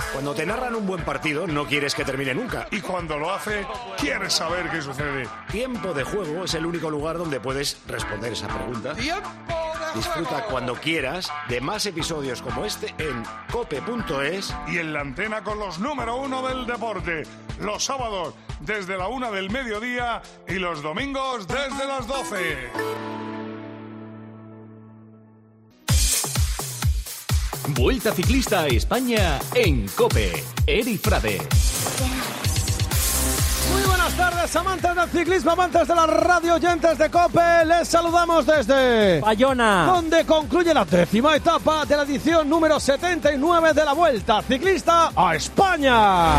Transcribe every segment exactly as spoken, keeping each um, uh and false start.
Cuando te narran un buen partido, no quieres que termine nunca. Y cuando lo hace, quieres saber qué sucede. Tiempo de Juego es el único lugar donde puedes responder esa pregunta. ¡Tiempo de Disfruta juego! cuando quieras de más episodios como este en cope punto es. Y en la antena con los número uno del deporte. Los sábados desde la una del mediodía y los domingos desde las doce. Vuelta Ciclista a España en COPE. Eri Frade. Muy buenas tardes, amantes del ciclismo, amantes de la radio, oyentes de COPE. Les saludamos desde Bayona, donde concluye la décima etapa de la edición número setenta y nueve de la Vuelta Ciclista a España.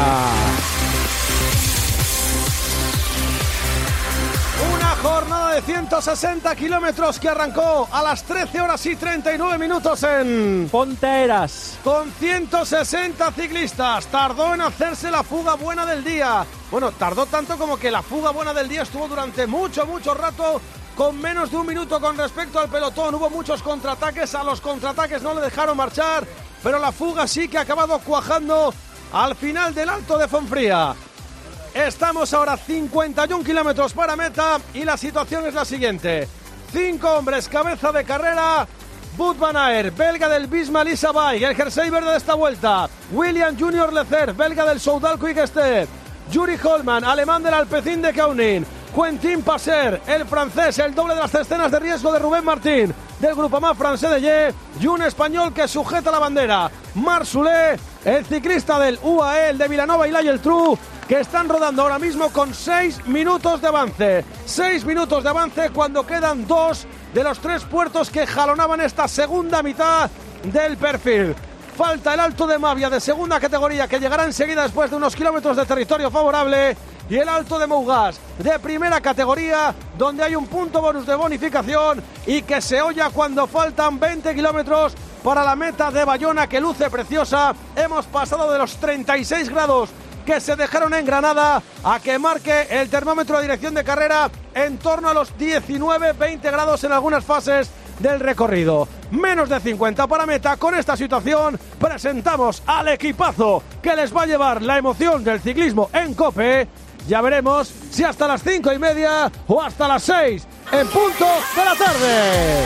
Una jornada de ciento sesenta kilómetros que arrancó a las trece horas y treinta y nueve minutos en Ponteeras. Con ciento sesenta ciclistas. Tardó en hacerse la fuga buena del día. Bueno, tardó tanto como que la fuga buena del día estuvo durante mucho, mucho rato con menos de un minuto con respecto al pelotón. Hubo muchos contraataques, a los contraataques no le dejaron marchar, pero la fuga sí que ha acabado cuajando al final del Alto de Fonfría. Estamos ahora a cincuenta y un kilómetros para meta y la situación es la siguiente. Cinco hombres, cabeza de carrera. Wout van Aert, belga del Visma Lease Bike, el jersey verde de esta vuelta. William Junior Lecer, belga del Soudal Quick Step. Yuri Holman, alemán del Alpecin de Kaunin. Quentin Passer, el francés, el doble de las escenas de riesgo de Rubén Martín, del Groupama Francés de Ye, y un español que sujeta la bandera. Marc Soulé, el ciclista del U A E, el de Vilanova y la Geltrú, que están rodando ahora mismo con seis minutos de avance. Seis minutos de avance cuando quedan dos de los tres puertos que jalonaban esta segunda mitad del perfil. Falta el Alto de Mavia de segunda categoría, que llegará enseguida después de unos kilómetros de territorio favorable, y el Alto de Mougaz de primera categoría, donde hay un punto bonus de bonificación y que se olla cuando faltan veinte kilómetros para la meta de Bayona, que luce preciosa. Hemos pasado de los treinta y seis grados que se dejaron en Granada a que marque el termómetro de dirección de carrera en torno a los diecinueve veinte grados en algunas fases del recorrido. Menos de cincuenta para meta. Con esta situación presentamos al equipazo que les va a llevar la emoción del ciclismo en COPE. Ya veremos si hasta las cinco y media o hasta las seis en punto de la tarde.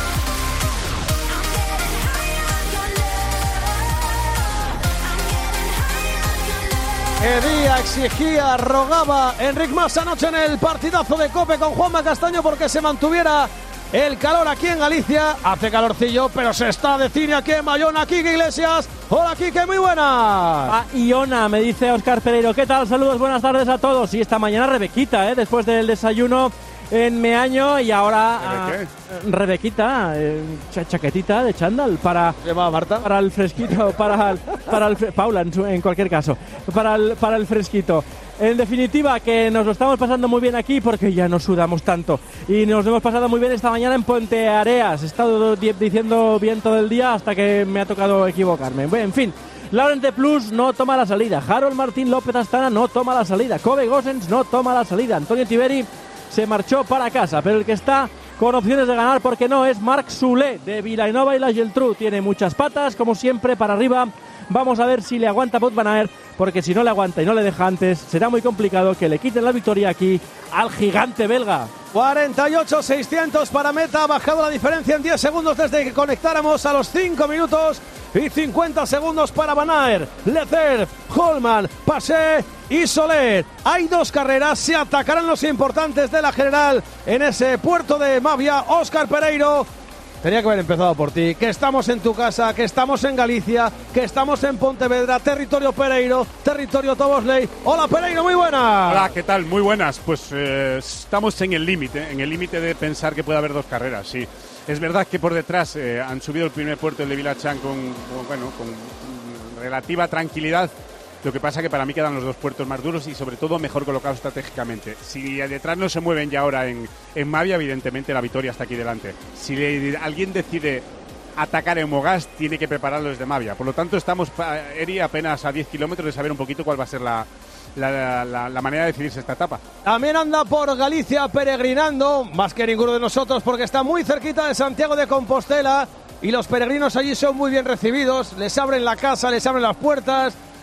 ¿Qué día exigía, rogaba Enric Mas anoche en el partidazo de COPE con Juanma Castaño porque se mantuviera el calor aquí en Galicia? Hace calorcillo, pero se está de cine aquí en Bayona. Quique Iglesias. Hola, Quique, muy buenas. Ah, Iona, me dice Óscar Pereiro. ¿Qué tal? Saludos, buenas tardes a todos. Y esta mañana Rebequita, ¿eh? Después del desayuno en Meaño y ahora ¿Qué? ah, Rebequita, eh, cha- chaquetita de chándal para, ¿Se llama Marta? para el fresquito, para el, para el fre- Paula en, su- en cualquier caso, para el, para el fresquito. En definitiva, que nos lo estamos pasando muy bien aquí porque ya no sudamos tanto. Y nos lo hemos pasado muy bien esta mañana en Ponteareas. He estado di- diciendo bien todo el día hasta que me ha tocado equivocarme. Bueno, en fin, Laurent Plus no toma la salida. Harold Martín López Astana no toma la salida. Kobe Gossens no toma la salida. Antonio Tiberi se marchó para casa, pero el que está con opciones de ganar, porque no, es Marc Soulé de Vilanova y la Geltrú. Tiene muchas patas, como siempre, para arriba. Vamos a ver si le aguanta Wout van Aert, porque si no le aguanta y no le deja antes, será muy complicado que le quiten la victoria aquí al gigante belga. cuarenta y ocho seiscientos para meta. Ha bajado la diferencia en diez segundos desde que conectáramos a los cinco minutos y cincuenta segundos para Van Aert, Lecer, Holman, Pasé y Soler. Hay dos carreras, se atacarán los importantes de la general en ese puerto de Mavia. Óscar Pereiro, tenía que haber empezado por ti. Que estamos en tu casa, que estamos en Galicia, que estamos en Pontevedra, territorio Pereiro, territorio Tobosley. Hola Pereiro, muy buenas. Hola, ¿qué tal? Muy buenas. Pues eh, estamos en el límite, en el límite de pensar que puede haber dos carreras, sí. Es verdad que por detrás eh, han subido el primer puerto, el de Vilachán, con, con, bueno, con relativa tranquilidad. Lo que pasa que para mí quedan los dos puertos más duros y sobre todo mejor colocados estratégicamente. Si detrás no se mueven ya ahora en, en Mavia, evidentemente la victoria está aquí delante. Si le, alguien decide atacar en Mougaz, tiene que prepararlo desde Mavia. Por lo tanto, estamos, Eri, apenas a diez kilómetros de saber un poquito cuál va a ser la, la, la, la manera de decidirse esta etapa. También anda por Galicia peregrinando, más que ninguno de nosotros, porque está muy cerquita de Santiago de Compostela y los peregrinos allí son muy bien recibidos, les abren la casa, les abren las puertas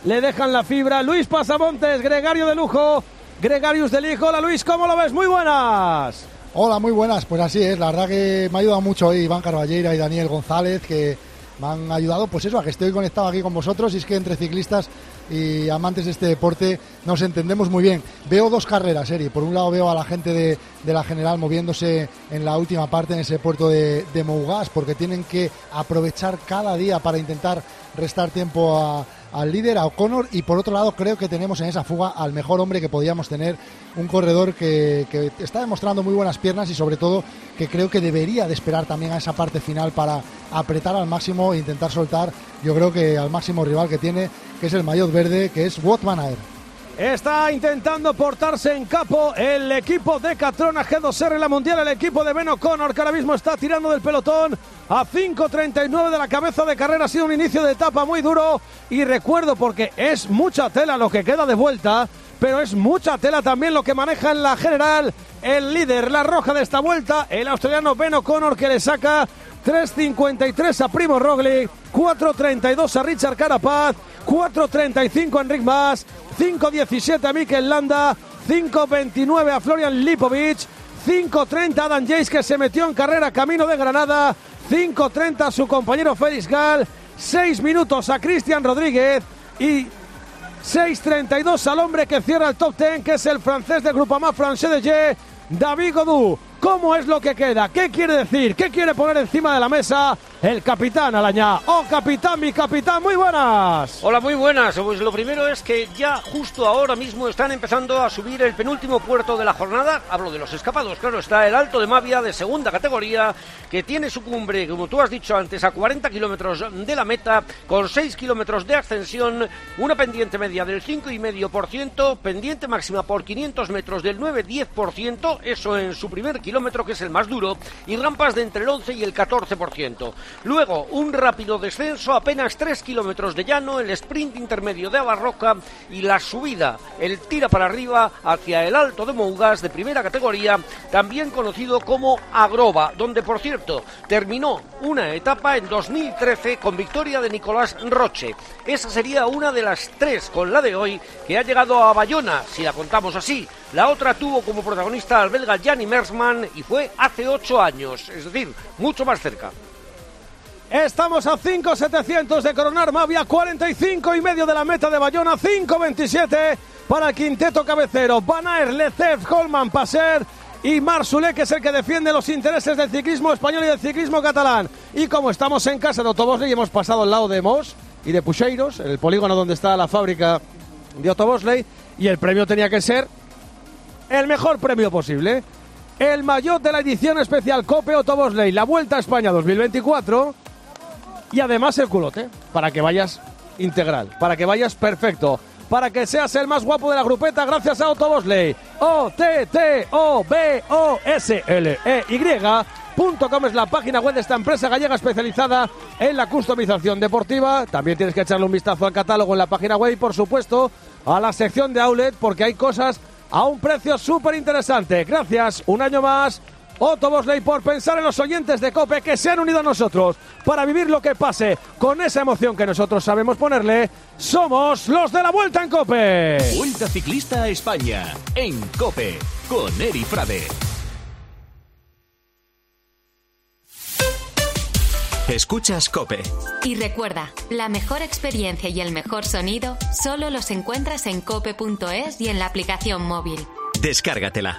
le dejan la fibra. Luis Pasamontes, gregario de lujo, Gregarius del hijo. Hola Luis, ¿cómo lo ves? Muy buenas. Hola, muy buenas. Pues así es, la verdad que me ha ayudado mucho hoy Iván Carballeira y Daniel González, que me han ayudado, pues eso, a que estoy conectado aquí con vosotros. Y es que entre ciclistas y amantes de este deporte nos entendemos muy bien. Veo dos carreras, Eri. Por un lado veo a la gente de, de la General moviéndose en la última parte en ese puerto de, de Mougaz, porque tienen que aprovechar cada día para intentar restar tiempo a, al líder, a O'Connor. Y por otro lado creo que tenemos en esa fuga al mejor hombre que podíamos tener, un corredor que, que está demostrando muy buenas piernas y sobre todo que creo que debería de esperar también a esa parte final para apretar al máximo e intentar soltar, yo creo que al máximo rival que tiene, que es el maillot verde, que es Wout van Aert. Está intentando portarse en capo el equipo de Catrona G dos R en la Mundial, el equipo de Ben O'Connor, que ahora mismo está tirando del pelotón a cinco treinta y nueve de la cabeza de carrera. Ha sido un inicio de etapa muy duro y recuerdo, porque es mucha tela lo que queda de vuelta, pero es mucha tela también lo que maneja en la general el líder, la roja de esta vuelta, el australiano Ben O'Connor, que le saca tres cincuenta y tres a Primo Roglic, cuatro treinta y dos a Richard Carapaz, cuatro treinta y cinco a Enric Mas, cinco diecisiete a Mikel Landa, cinco veintinueve a Florian Lipovic, cinco treinta a Adam Yates, que se metió en carrera camino de Granada, cinco treinta a su compañero Félix Gall, seis minutos a Cristian Rodríguez y seis treinta y dos al hombre que cierra el top diez, que es el francés de Groupama Francés de G, David Gaudu. ¿Cómo es lo que queda? ¿Qué quiere decir? ¿Qué quiere poner encima de la mesa el capitán Alañá? ¡Oh, capitán, mi capitán! ¡Muy buenas! Hola, muy buenas. Pues lo primero es que ya justo ahora mismo están empezando a subir el penúltimo puerto de la jornada. Hablo de los escapados, claro, está el Alto de Mavia de segunda categoría, que tiene su cumbre, como tú has dicho antes, a cuarenta kilómetros de la meta, con seis kilómetros de ascensión, una pendiente media del cinco coma cinco por ciento, pendiente máxima por quinientos metros del nueve a diez por ciento, eso en su primer kilómetro, que es el más duro, y rampas de entre el once y el catorce por ciento. Luego, un rápido descenso, apenas tres kilómetros de llano, el sprint intermedio de Abarroca y la subida, el tira para arriba hacia el Alto de Mougaz de primera categoría, también conocido como Agroba, donde, por cierto, terminó una etapa en dos mil trece con victoria de Nicolás Roche. Esa sería una de las tres, con la de hoy, que ha llegado a Bayona, si la contamos así. La otra tuvo como protagonista al belga Gianni Mersman y fue hace ocho años, es decir, mucho más cerca. Estamos a cinco mil setecientos de coronar Mavia, cuarenta y cinco y medio de la meta de Bayona, cinco veintisiete para el quinteto cabecero. Van Aert, Lecef, Holman, Passer y Marsulé, que es el que defiende los intereses del ciclismo español y del ciclismo catalán. Y como estamos en casa de Autobosley y hemos pasado al lado de Mos y de Pucheiros, el polígono donde está la fábrica de Autobosley, y el premio tenía que ser el mejor premio posible, el maillot de la edición especial Cope Autobosley, la Vuelta a España dos mil veinticuatro, y además el culote, para que vayas integral, para que vayas perfecto, para que seas el más guapo de la grupeta, gracias a Autobosley. O T T O B O S L E Y punto com es la página web de esta empresa gallega especializada en la customización deportiva. También tienes que echarle un vistazo al catálogo en la página web y, por supuesto, a la sección de outlet, porque hay cosas a un precio súper interesante. Gracias un año más, Autobosley, por pensar en los oyentes de COPE que se han unido a nosotros para vivir lo que pase con esa emoción que nosotros sabemos ponerle. Somos los de la Vuelta en COPE. Vuelta Ciclista a España en COPE con Eri Frade. Escuchas COPE. Y recuerda, la mejor experiencia y el mejor sonido solo los encuentras en cope punto es y en la aplicación móvil. Descárgatela.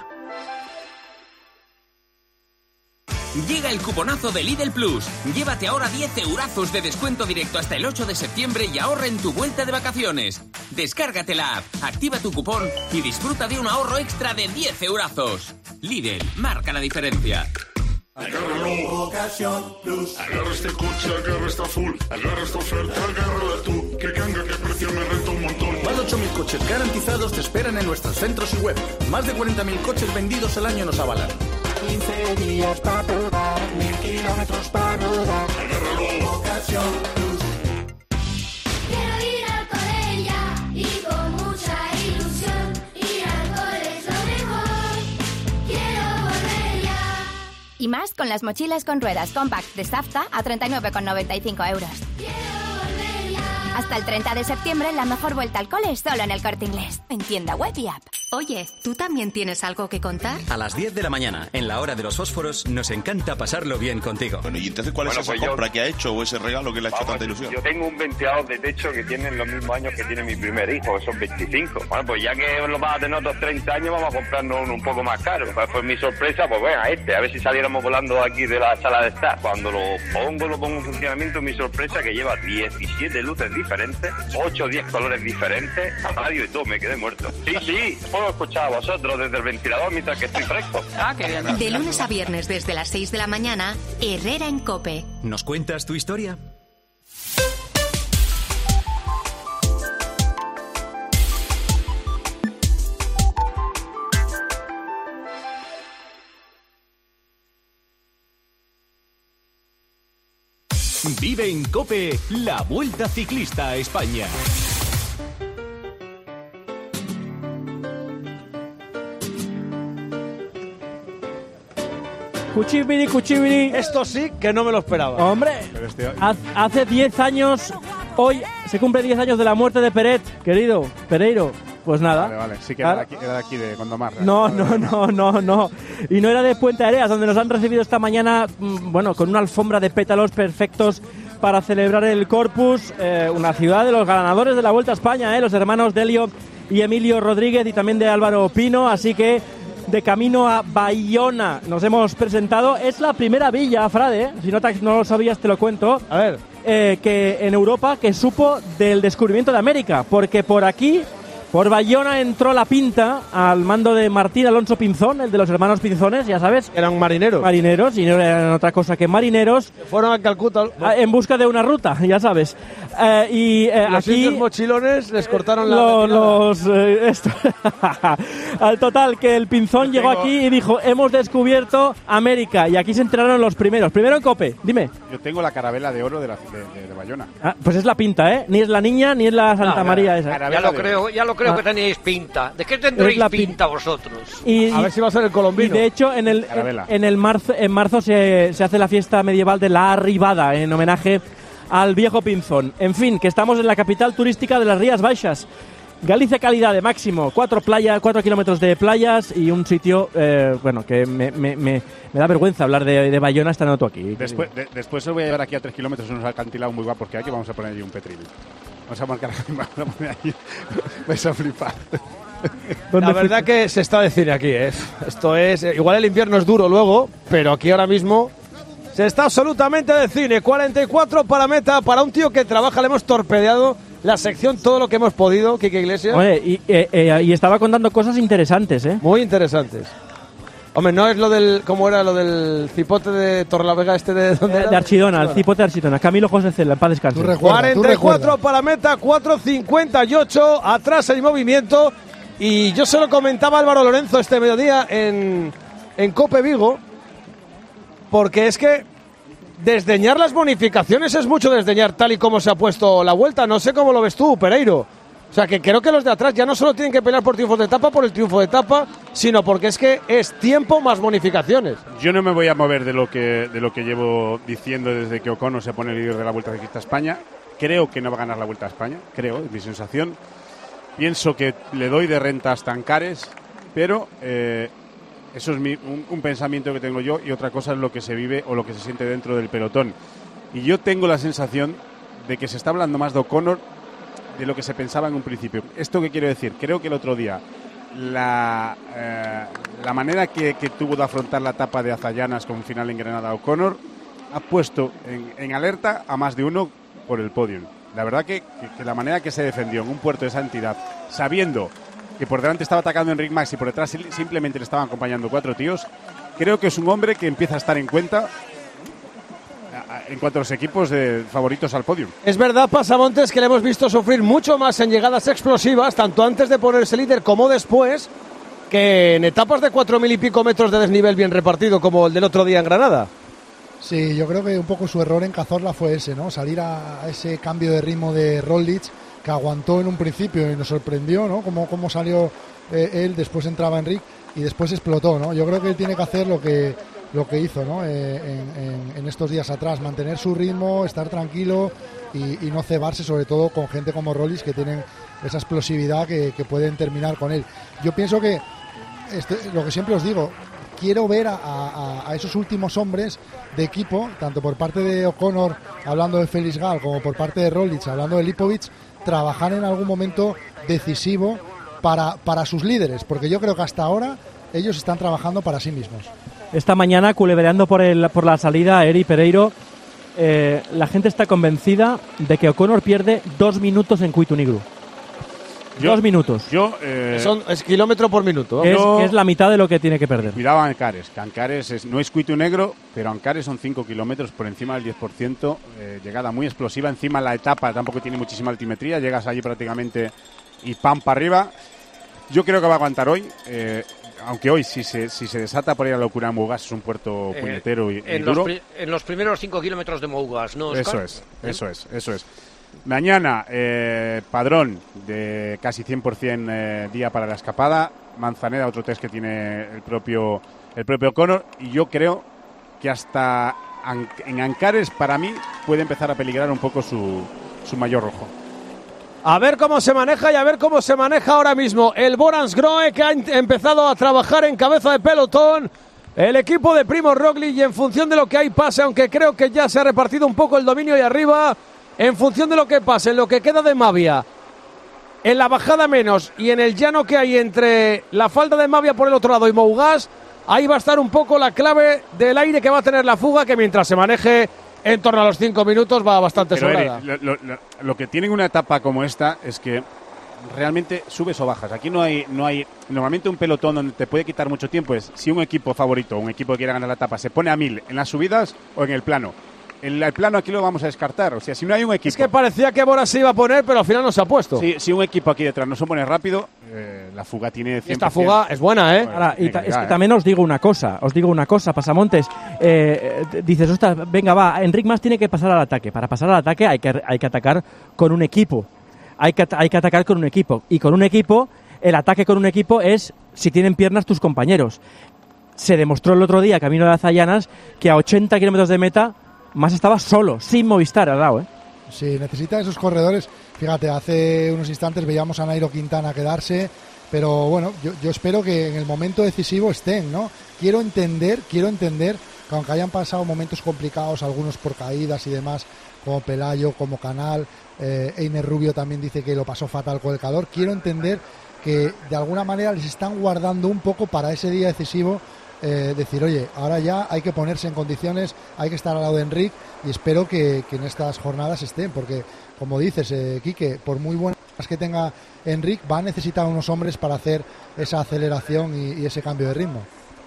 Llega el cuponazo de Lidl Plus. Llévate ahora diez eurazos de descuento directo hasta el ocho de septiembre y ahorra en tu vuelta de vacaciones. Descárgate la app, activa tu cupón y disfruta de un ahorro extra de diez eurazos. Lidl, marca la diferencia. Agárralo, Ocasión Plus. Agarra este coche, agarra esta full. Agarra esta oferta, agárrala tú. Que canga, que precio, me renta un montón. Más de ocho mil coches garantizados te esperan en nuestros centros y web. Más de cuarenta mil coches vendidos al año nos avalan. quince días para probar, mil kilómetros para rodar. Agárralo, Ocasión Plus. Quiero ir al cole ya y con mucha ilusión. Ir al cole es lo mejor. Quiero volver ya. Y más con las mochilas con ruedas Compact de Safta a treinta y nueve con noventa y cinco euros. Quiero volver ya. Hasta el treinta de septiembre, la mejor vuelta al cole es solo en el Corte Inglés. En tienda web y app. Oye, ¿tú también tienes algo que contar? A las diez de la mañana, en la hora de los fósforos, nos encanta pasarlo bien contigo. Bueno, ¿y entonces cuál Bueno, es esa pues yo- compra que ha hecho o ese regalo que le ha hecho tanta ilusión? Yo tengo un ventilador de techo que tiene los mismos años que tiene mi primer hijo, que son veinticinco. Bueno, pues ya que lo vas a tener otros treinta años, vamos a comprarnos uno un poco más caro. Pues, pues mi sorpresa, pues bueno, este, a ver si saliéramos volando aquí de la sala de estar. Cuando lo pongo, lo pongo en funcionamiento, mi sorpresa que lleva diecisiete luces diferentes, ocho o diez colores diferentes, radio y todo, me quedé muerto. Sí, sí, puedo escuchar a vosotros desde el ventilador mientras que estoy fresco. Ah, qué bien. De lunes a viernes desde las seis de la mañana, Herrera en COPE. ¿Nos cuentas tu historia? Vive en COPE la Vuelta Ciclista a España. Cuchibiri, cuchibiri. Esto sí que no me lo esperaba. Hombre, haz- hace diez años, hoy se cumple diez años de la muerte de Peret, querido Pereiro. Pues nada. Vale, vale. Sí que era de Claro. aquí, era de, aquí de Gondomar. No, no, no, no, no. Y no era de Puente Areas, donde nos han recibido esta mañana, mm, bueno, con una alfombra de pétalos perfectos para celebrar el Corpus, eh, una ciudad de los ganadores de la Vuelta a España, eh, los hermanos Delio y Emilio Rodríguez y también de Álvaro Pino, así que de camino a Bayona nos hemos presentado. Es la primera villa, Frade, ¿eh? Si no, te- no lo sabías te lo cuento. A ver. Eh, que en Europa que supo del descubrimiento de América, porque por aquí, por Bayona, entró la Pinta al mando de Martín Alonso Pinzón, el de los hermanos Pinzones, ya sabes. Eran marineros. Marineros, y no eran otra cosa que marineros. Fueron a Calcuta. Ah, en busca de una ruta, ya sabes. Eh, y eh, Los aquí indios mochilones les cortaron la lo- retirada. los eh, esto. Al total que el Pinzón llegó tengo- aquí y dijo, hemos descubierto América, y aquí se enteraron los primeros. Primero en COPE, dime. Yo tengo la carabela de oro de, la, de, de, de Bayona. Ah, pues es la Pinta, ¿eh? Ni es la niña ni es la Santa No, María esa. Ya lo creo, ya lo creo Ah. que tenéis pinta. ¿De qué tendréis Es la pin- pinta vosotros? Y, A ver si va a ser el colombino. Y de hecho, en el, Carabela. en el marzo, en marzo se, se hace la fiesta medieval de la Arribada en homenaje al viejo Pinzón. En fin, que estamos en la capital turística de las Rías Baixas. Galicia calidad de máximo, cuatro playas, cuatro kilómetros de playas y un sitio, eh, bueno, que me, me, me, me da vergüenza hablar de, de Bayona estando tú aquí. Después, de- después os voy a llevar aquí a tres kilómetros unos acantilados muy guapos que hay, que vamos a poner allí un petril. Vamos a marcar vamos a poner allí. Vais a flipar. La verdad que se está de cine aquí, ¿eh? Esto es... eh, Igual el invierno es duro luego, pero aquí ahora mismo se está absolutamente de cine. cuarenta y cuatro para meta para un tío que trabaja. Le hemos torpedeado la sección todo lo que hemos podido, Quique Iglesias. Oye, y, eh, eh, y estaba contando cosas interesantes, ¿eh? Muy interesantes. Hombre, no es lo del... ¿Cómo era lo del cipote de Torrelavega este de... ¿dónde era? De Archidona, el cipote de Archidona. Camilo José Cela, en paz descanse. cuarenta y cuatro para meta, cuatro cincuenta y ocho, atrás el movimiento. Y yo se lo comentaba a Álvaro Lorenzo este mediodía en, en Cope Vigo, porque es que desdeñar las bonificaciones es mucho desdeñar tal y como se ha puesto la vuelta. No sé cómo lo ves tú, Pereiro. O sea, que creo que los de atrás ya no solo tienen que pelear por triunfos de etapa, por el triunfo de etapa, sino porque es que es tiempo más bonificaciones. Yo no me voy a mover de lo que de lo que llevo diciendo desde que Ocon se pone líder de la Vuelta Ciclista a España. Creo que no va a ganar la Vuelta a España, creo, es mi sensación. Pienso que le doy de rentas Tancares, pero eh, eso es mi, un, un pensamiento que tengo yo, y otra cosa es lo que se vive o lo que se siente dentro del pelotón. Y yo tengo la sensación de que se está hablando más de O'Connor de lo que se pensaba en un principio. ¿Esto qué quiero decir? Creo que el otro día la, eh, la manera que, que tuvo de afrontar la etapa de Azallanas con final en Granada O'Connor ha puesto en, en alerta a más de uno por el podio. La verdad que, que, que la manera que se defendió en un puerto de esa entidad, sabiendo que por delante estaba atacando Enric Mas y por detrás simplemente le estaban acompañando cuatro tíos, creo que es un hombre que empieza a estar en cuenta en cuanto a los equipos de favoritos al podio. Es verdad, Pasamontes, que le hemos visto sufrir mucho más en llegadas explosivas, tanto antes de ponerse líder como después, que en etapas de cuatro mil y pico metros de desnivel bien repartido, como el del otro día en Granada. Sí, yo creo que un poco su error en Cazorla fue ese, ¿no? Salir a, a ese cambio de ritmo de Roglic, que aguantó en un principio y nos sorprendió, ¿no? Cómo, cómo salió eh, él, después entraba Enric y después explotó, ¿no? Yo creo que él tiene que hacer lo que lo que hizo, ¿no? Eh, en, en, en estos días atrás, mantener su ritmo, estar tranquilo y, y no cebarse, sobre todo con gente como Roglic, que tienen esa explosividad que, que pueden terminar con él. Yo pienso que, este, lo que siempre os digo, quiero ver a, a, a esos últimos hombres de equipo, tanto por parte de O'Connor, hablando de Félix Gall, como por parte de Roglic, hablando de Lipovic, trabajar en algún momento decisivo para, para sus líderes, porque yo creo que hasta ahora ellos están trabajando para sí mismos. Esta mañana, culebreando por, el, por la salida, Eri Pereiro, eh, la gente está convencida de que O'Connor pierde dos minutos en Cuitunigru. Yo, dos minutos. Yo, eh, Son, es kilómetro por minuto. Es, yo, es la mitad de lo que tiene que perder. Cuidado a Ancares, que Ancares es, no es Cuitunegro, pero Ancares son cinco kilómetros por encima del diez por ciento, eh, llegada muy explosiva. Encima la etapa tampoco tiene muchísima altimetría, llegas allí prácticamente y pam para arriba. Yo creo que va a aguantar hoy. Eh, Aunque hoy, si se, si se desata por ahí la locura en Mougas, es un puerto Eh, puñetero y, y en, duro. los pri- en los primeros cinco kilómetros de Mougas, ¿no, Óscar? Eso es, eso es, eso es. Mañana, eh, Padrón de casi cien por ciento eh, día para la escapada. Manzaneda, otro test que tiene el propio el propio O'Connor. Y yo creo que hasta An- en Ancares, para mí, puede empezar a peligrar un poco su, su mayor rojo. A ver cómo se maneja y a ver cómo se maneja ahora mismo el Borans Grohe, que ha em- empezado a trabajar en cabeza de pelotón. El equipo de Primo Roglic, y en función de lo que hay pase, aunque creo que ya se ha repartido un poco el dominio ahí arriba, en función de lo que pase, en lo que queda de Mavia, en la bajada menos y en el llano que hay entre la falda de Mavia por el otro lado y Mougas, ahí va a estar un poco la clave del aire que va a tener la fuga, que mientras se maneje en torno a los cinco minutos va bastante Pero, sobrada. Eri, lo, lo- lo- lo que tiene una etapa como esta es que realmente subes o bajas. Aquí no hay, no hay. Normalmente un pelotón donde te puede quitar mucho tiempo es si un equipo favorito, un equipo que quiera ganar la etapa, se pone a mil en las subidas o en el plano. El, el plano aquí lo vamos a descartar. O sea, si no hay un equipo. Es que parecía que Boras se iba a poner, pero al final no se ha puesto. Si, si un equipo aquí detrás no se pone rápido, eh, la fuga tiene cien por ciento. Esta fuga es buena, ¿eh? Ahora, y tiene ta- que es que llegar, también os digo una cosa, os digo una cosa, Pasamontes. Eh, eh, dices, ostras, venga, va, Enric Mas tiene que pasar al ataque. Para pasar al ataque hay que, hay que atacar con un equipo. Hay que, at- hay que atacar con un equipo. Y con un equipo, el ataque con un equipo es si tienen piernas tus compañeros. Se demostró el otro día, camino de Azallanas, que a ochenta kilómetros de meta, Mas estaba solo, sin Movistar al lado, ¿eh? Sí, necesita esos corredores. Fíjate, hace unos instantes veíamos a Nairo Quintana quedarse, pero bueno, yo, yo espero que en el momento decisivo estén, ¿no? Quiero entender, quiero entender que aunque hayan pasado momentos complicados, algunos por caídas y demás, como Pelayo, como Canal, eh, Einer Rubio también dice que lo pasó fatal con el calor, quiero entender que de alguna manera les están guardando un poco para ese día decisivo. Eh, decir, oye, ahora ya hay que ponerse en condiciones, hay que estar al lado de Enric, y espero que, que en estas jornadas estén, porque como dices, eh, Quique, por muy buenas que tenga Enric, va a necesitar unos hombres para hacer esa aceleración y, y ese cambio de ritmo.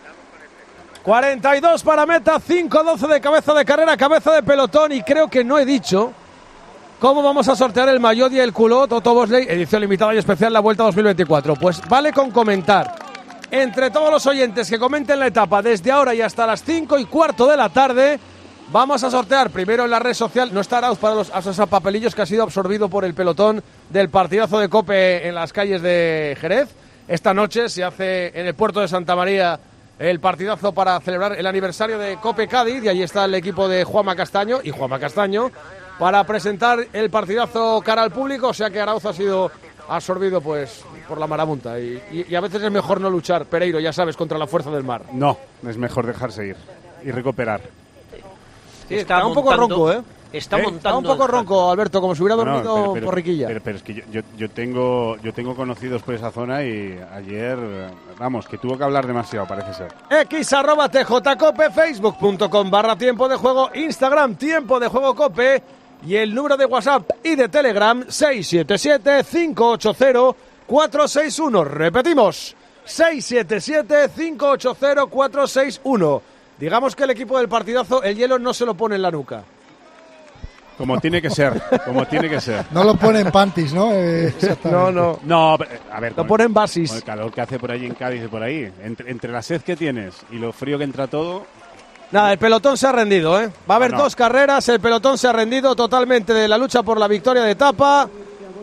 cuarenta y dos para meta, cinco doce de cabeza de carrera, cabeza de pelotón, y creo que no he dicho cómo vamos a sortear el maillot y el culot Otto Bosley, edición limitada y especial, la Vuelta dos mil veinticuatro. Pues vale con comentar. Entre todos los oyentes que comenten la etapa desde ahora y hasta las cinco y cuarto de la tarde, vamos a sortear primero en la red social. No está Arauz para los esos papelillos que ha sido absorbido por el pelotón del partidazo de COPE en las calles de Jerez. Esta noche se hace en el puerto de Santa María el partidazo para celebrar el aniversario de COPE Cádiz, y ahí está el equipo de Juanma Castaño y Juanma Castaño para presentar el partidazo cara al público. O sea que Arauz ha sido absorbido pues por la marabunta y, y, y a veces es mejor no luchar, Pereiro, ya sabes, contra la fuerza del mar. No, es mejor dejarse ir y recuperar. Sí, está, está un poco ronco, ¿eh? Está ¿Eh? montando. Está un poco ronco, Alberto, como si hubiera No, no, dormido pero- pero- porriquilla. Pero, pero es que yo, yo, yo tengo yo tengo conocidos por esa zona y ayer, vamos, que tuvo que hablar demasiado, parece ser. X arroba tjcope, facebook punto com barra tiempo de juego, Instagram tiempo de juego cope, y el número de WhatsApp y de Telegram seis siete siete, cinco ocho cero, cuatro seis uno. Repetimos, seis siete siete, cinco ocho cero, cuatro seis uno. Digamos que el equipo del partidazo el hielo no se lo pone en la nuca. Como tiene que ser, como tiene que ser. No lo pone en panties, ¿no? Eh, exactamente. No, no. No, pero, a ver, Lo con- pone en basis. con el calor que hace por allí en Cádiz y por ahí, entre, entre la sed que tienes y lo frío que entra todo, Nada, el pelotón se ha rendido, ¿eh? Va a haber No, no. dos carreras, el pelotón se ha rendido totalmente de la lucha por la victoria de etapa.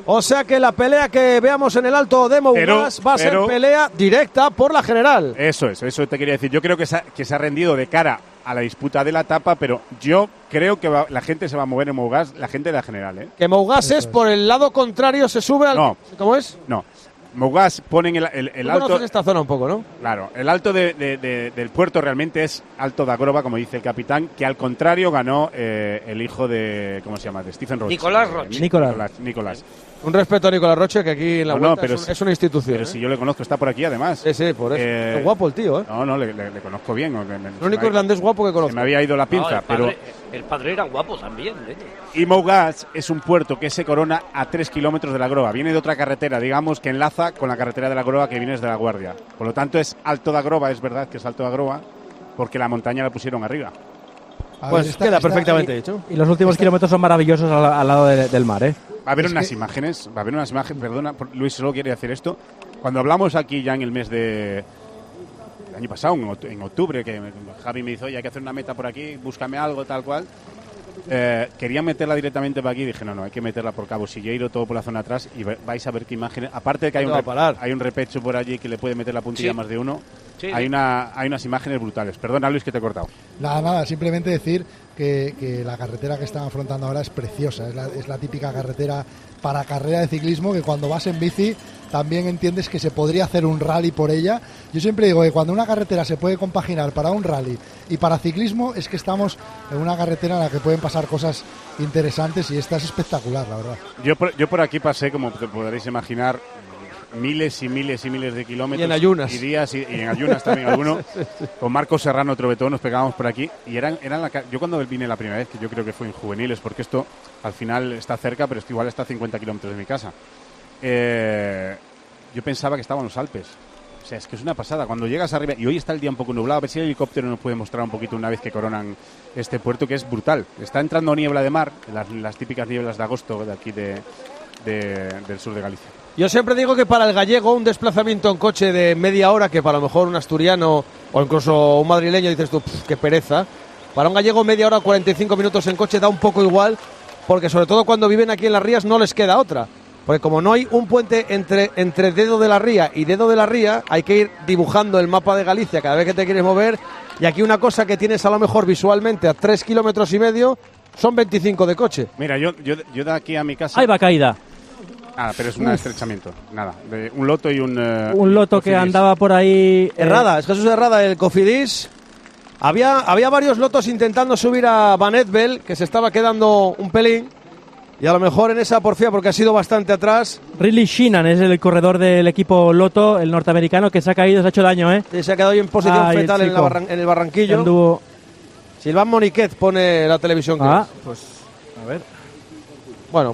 O sea que la pelea que veamos en el Alto de Mougás va a ser pero- pelea directa por la general. Eso es, eso te quería decir. Yo creo que se ha, que se ha rendido de cara a la disputa de la etapa, pero yo creo que va- la gente se va a mover en Mougás, la gente de la general, ¿eh? Que Mougás es por el lado contrario, se sube al... No. ¿Cómo es? No. Mougás ponen el, el, el Tú alto... conoces esta zona un poco, ¿no? Claro, el alto de- de- de- del puerto realmente es Alto da Groba, como dice el capitán, que al contrario ganó eh, el hijo de, ¿cómo se llama?, de Stephen Roche. Nicolás Eh, Roche. Nicolás. Nicolás. Nicolás. Un respeto a Nicolás Roche, que aquí en la No, no, vuelta pero es, un- si- es una institución. Pero ¿eh? si yo le conozco, está por aquí además. Sí, sí, por eso. Qué guapo el tío, ¿eh? No, no, le, le- le conozco bien. o me- me- El se único me ha- irlandés guapo que conozco. Se me había ido la pinza, No, el, pero... padre, el padre era guapo también. ¿eh? Y Mougás es un puerto que se corona a tres kilómetros de la Groba. Viene de otra carretera, digamos, que enlaza con la carretera de la Groba que viene desde la Guardia. Por lo tanto, es Alto da Groba, es verdad que es Alto da Groba, porque la montaña la pusieron arriba. A Pues ver, está- queda está- perfectamente y- hecho. Y los últimos kilómetros son maravillosos al, al lado de- del mar, ¿eh? Va a haber Es unas que- imágenes, va a haber unas imágenes, perdona, por- Luis solo quiere hacer esto. Cuando hablamos aquí ya en el mes de... el año pasado, en oct- en octubre, que me- Javi me dijo, oye, hay que hacer una meta por aquí, búscame algo, tal cual. Eh, quería meterla directamente para aquí, dije, no, no, hay que meterla por Cabo Silleiro, todo por la zona atrás, y ve- vais a ver qué imágenes. Aparte de que hay un, ¿Dónde va a rep- hay un repecho por allí que le puede meter la puntilla Sí. más de uno, Sí, hay, sí. una, hay unas imágenes brutales. Perdona, Luis, que te he cortado. Nada, nada, simplemente decir que, que la carretera que están afrontando ahora es preciosa, es la, es la típica carretera para carrera de ciclismo que cuando vas en bici también entiendes que se podría hacer un rally por ella. Yo siempre digo que cuando una carretera se puede compaginar para un rally y para ciclismo es que estamos en una carretera en la que pueden pasar cosas interesantes y esta es espectacular, la verdad. Yo por, yo por aquí pasé, como te podréis imaginar, miles y miles y miles de kilómetros. Y en ayunas. Y días, y, y en ayunas también alguno. Con Marcos Serrano Trovetón nos pegábamos por aquí. Y eran, eran la, ca- yo cuando vine la primera vez, que yo creo que fue en juveniles, porque esto al final está cerca, pero esto igual está a cincuenta kilómetros de mi casa. Eh, yo pensaba que estaba en los Alpes. O sea, es que es una pasada. Cuando llegas arriba, y hoy está el día un poco nublado, a ver si el helicóptero nos puede mostrar un poquito una vez que coronan este puerto, que es brutal. Está entrando niebla de mar, las, las típicas nieblas de agosto de aquí de, de- del sur de Galicia. Yo siempre digo que para el gallego un desplazamiento en coche de media hora, que para lo mejor un asturiano o incluso un madrileño dices tú, "Pff, qué pereza". Para un gallego media hora, cuarenta y cinco minutos en coche da un poco igual, porque sobre todo cuando viven aquí en las Rías no les queda otra. Porque como no hay un puente entre, entre Dedo de la Ría y Dedo de la Ría, hay que ir dibujando el mapa de Galicia cada vez que te quieres mover. Y aquí una cosa que tienes a lo mejor visualmente a tres kilómetros y medio son veinticinco de coche. Mira, yo, yo, yo de aquí a mi casa... Ahí va caída. Nada, pero es un Uf. estrechamiento. Nada, de un loto y un... eh, Un loto que Cofidis. andaba por ahí... eh, Herrada, es Jesús Herrada, el Cofidis. Había, había varios lotos intentando subir a Van Edvel, que se estaba quedando un pelín. Y a lo mejor en esa porfía, porque ha sido bastante atrás. Riley Sheenan es el corredor del equipo Loto, el norteamericano, que se ha caído, se ha hecho daño, ¿eh? Se ha quedado ahí en posición Ay, el fetal en, la chico. barran- en el barranquillo. Anduvo- Silván Moniquet pone la televisión. que Ah, es. pues, a ver. Bueno,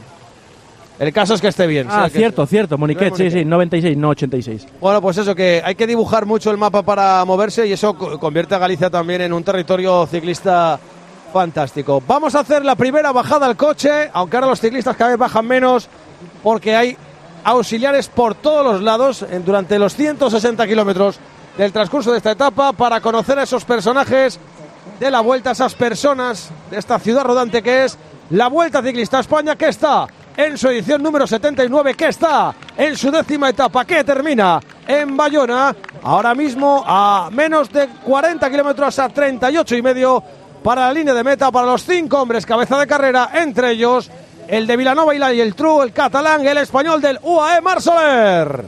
el caso es que esté bien. Ah, sea que- cierto, cierto, Moniquet, sí, Moniquet. sí, noventa y seis, no ochenta y seis. Bueno, pues eso, que hay que dibujar mucho el mapa para moverse y eso co- convierte a Galicia también en un territorio ciclista fantástico. Vamos a hacer la primera bajada al coche, aunque ahora los ciclistas cada vez bajan menos porque hay auxiliares por todos los lados en- durante los ciento sesenta kilómetros del transcurso de esta etapa para conocer a esos personajes de la Vuelta, esas personas de esta ciudad rodante que es la Vuelta Ciclista a España, que está en su edición número setenta y nueve, que está en su décima etapa, que termina en Bayona, ahora mismo a menos de cuarenta kilómetros, a treinta y ocho y medio para la línea de meta, para los cinco hombres cabeza de carrera, entre ellos el de Vilanova y el True, el catalán, el español del U A E, Marc Soler.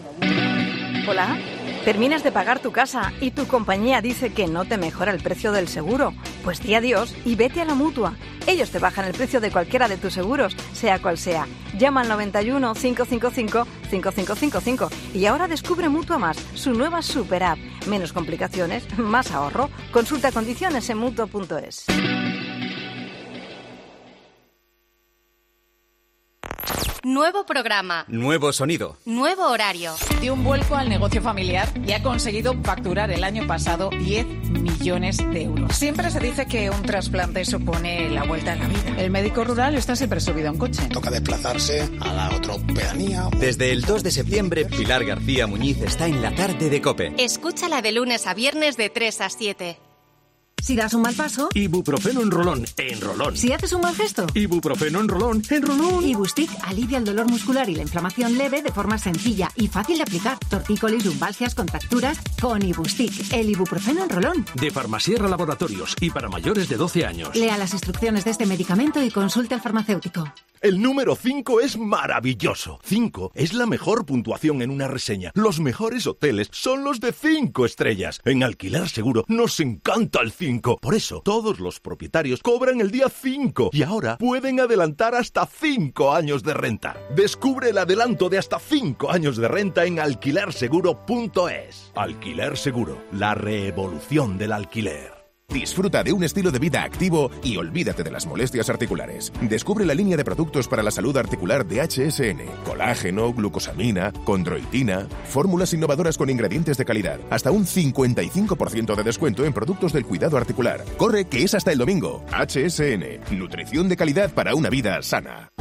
Hola. Terminas de pagar tu casa y tu compañía dice que no te mejora el precio del seguro. Pues di adiós y vete a la Mutua. Ellos te bajan el precio de cualquiera de tus seguros, sea cual sea. Llama al noventa y uno, cinco cinco cinco, cinco cinco cinco cinco y ahora descubre Mutua Más, su nueva super app. Menos complicaciones, más ahorro. Consulta condiciones en mutua punto es. Nuevo programa. Nuevo sonido. Nuevo horario. Dio un vuelco al negocio familiar y ha conseguido facturar el año pasado diez millones de euros. Siempre se dice que un trasplante supone la vuelta a la vida. El médico rural está siempre subido a un coche. Toca desplazarse a la otra pedanía. Desde el dos de septiembre, Pilar García Muñiz está en la tarde de COPE. Escúchala de lunes a viernes de tres a siete. Si das un mal paso, Ibuprofeno en rolón, en rolón. si haces un mal gesto, Ibuprofeno en rolón, en rolón. Ibustic alivia el dolor muscular y la inflamación leve de forma sencilla y fácil de aplicar. Tortícolis, lumbalgias, contracturas, con Ibustic, el ibuprofeno en rolón. De Farmasierra Laboratorios y para mayores de doce años. Lea las instrucciones de este medicamento y consulte al farmacéutico. El número cinco es maravilloso. cinco es la mejor puntuación en una reseña. Los mejores hoteles son los de cinco estrellas. En Alquiler Seguro nos encanta el cinco. Por eso, todos los propietarios cobran el día cinco y ahora pueden adelantar hasta cinco años de renta. Descubre el adelanto de hasta cinco años de renta en alquiler seguro punto es. Alquiler Seguro, la revolución del alquiler. Disfruta de un estilo de vida activo y olvídate de las molestias articulares. Descubre la línea de productos para la salud articular de H S N. Colágeno, glucosamina, condroitina, fórmulas innovadoras con ingredientes de calidad. Hasta un cincuenta y cinco por ciento de descuento en productos del cuidado articular. Corre, que es hasta el domingo. H S N. Nutrición de calidad para una vida sana.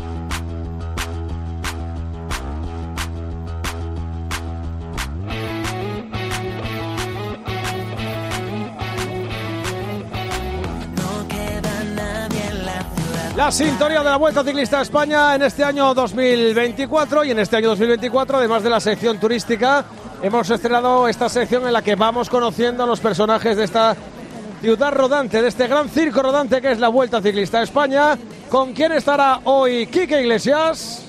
La sintonía de la Vuelta Ciclista a España en este año dos mil veinticuatro, y en este año dos mil veinticuatro, además de la sección turística, hemos estrenado esta sección en la que vamos conociendo a los personajes de esta ciudad rodante, de este gran circo rodante que es la Vuelta Ciclista a España. ¿Con quién estará hoy Quique Iglesias?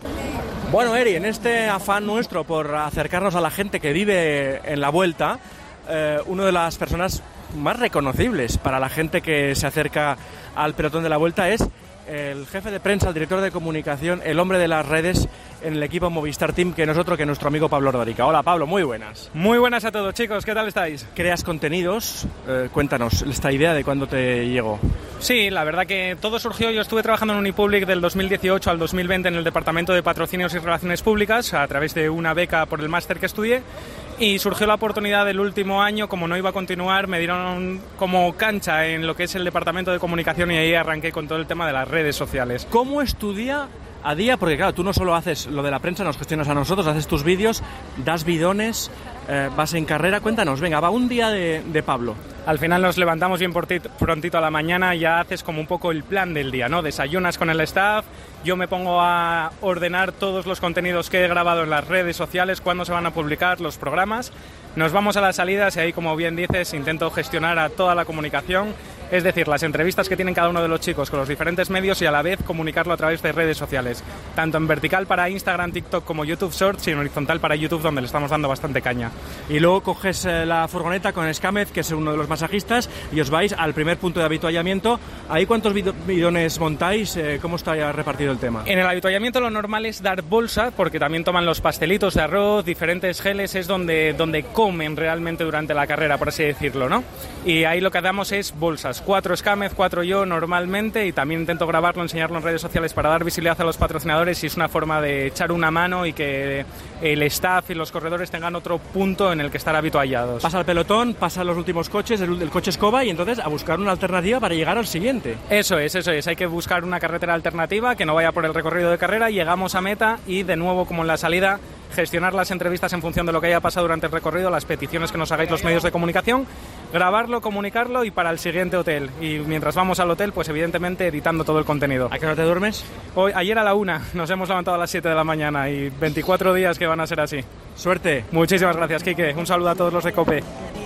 Bueno, Eri, en este afán nuestro por acercarnos a la gente que vive en la Vuelta, eh, una de las personas más reconocibles para la gente que se acerca al pelotón de la Vuelta es el jefe de prensa, el director de comunicación, el hombre de las redes en el equipo Movistar Team, que no es otro que nuestro amigo Pablo Ordórica. Hola Pablo, muy buenas. Muy buenas a todos, chicos, ¿qué tal estáis? Creas contenidos, eh, cuéntanos esta idea de cuándo te llegó. Sí, la verdad que todo surgió, yo estuve trabajando en Unipublic del dos mil dieciocho al dos mil veinte en el departamento de patrocinios y relaciones públicas a través de una beca por el máster que estudié. Y surgió la oportunidad del último año, como no iba a continuar, me dieron como cancha en lo que es el departamento de comunicación y ahí arranqué con todo el tema de las redes sociales. ¿Cómo es tu día a día? Porque claro, tú no solo haces lo de la prensa, nos gestionas a nosotros, haces tus vídeos, das bidones, eh, vas en carrera. Cuéntanos, venga, va un día de, de Pablo. Al final nos levantamos bien prontito a la mañana y ya haces como un poco el plan del día, ¿no? Desayunas con el staff, yo me pongo a ordenar todos los contenidos que he grabado en las redes sociales, cuándo se van a publicar los programas. Nos vamos a las salidas y ahí, como bien dices, intento gestionar a toda la comunicación, es decir, las entrevistas que tienen cada uno de los chicos con los diferentes medios y a la vez comunicarlo a través de redes sociales, tanto en vertical para Instagram, TikTok como YouTube Shorts y en horizontal para YouTube, donde le estamos dando bastante caña. Y luego coges eh, la furgoneta con Escámez, que es uno de los masajistas, y os vais al primer punto de avituallamiento. ¿Ahí cuántos bidones montáis? Eh, ¿Cómo está ya repartido el tema? En el avituallamiento lo normal es dar bolsa, porque también toman los pastelitos de arroz, diferentes geles, es donde, donde comen realmente durante la carrera, por así decirlo, ¿no? Y ahí lo que damos es bolsas, cuatro Escámez, cuatro yo normalmente, y también intento grabarlo, enseñarlo en redes sociales para dar visibilidad a los patrocinadores, y es una forma de echar una mano y que el staff y los corredores tengan otro punto en el que estar avituallados. Pasa el pelotón, pasan los últimos coches, el, el coche escoba, y entonces a buscar una alternativa para llegar al siguiente. Eso es, eso es, hay que buscar una carretera alternativa que no vaya por el recorrido de carrera, llegamos a meta y de nuevo, como en la salida, gestionar las entrevistas en función de lo que haya pasado durante el recorrido, las peticiones que nos hagáis los medios de comunicación, grabarlo, comunicarlo y para el siguiente hotel. Y mientras vamos al hotel, pues evidentemente editando todo el contenido. ¿A qué hora te duermes? Hoy, ayer a la una, nos hemos levantado a las siete de la mañana y veinticuatro días que van a ser así. Suerte. Muchísimas gracias, Quique. Un saludo a todos los de COPE.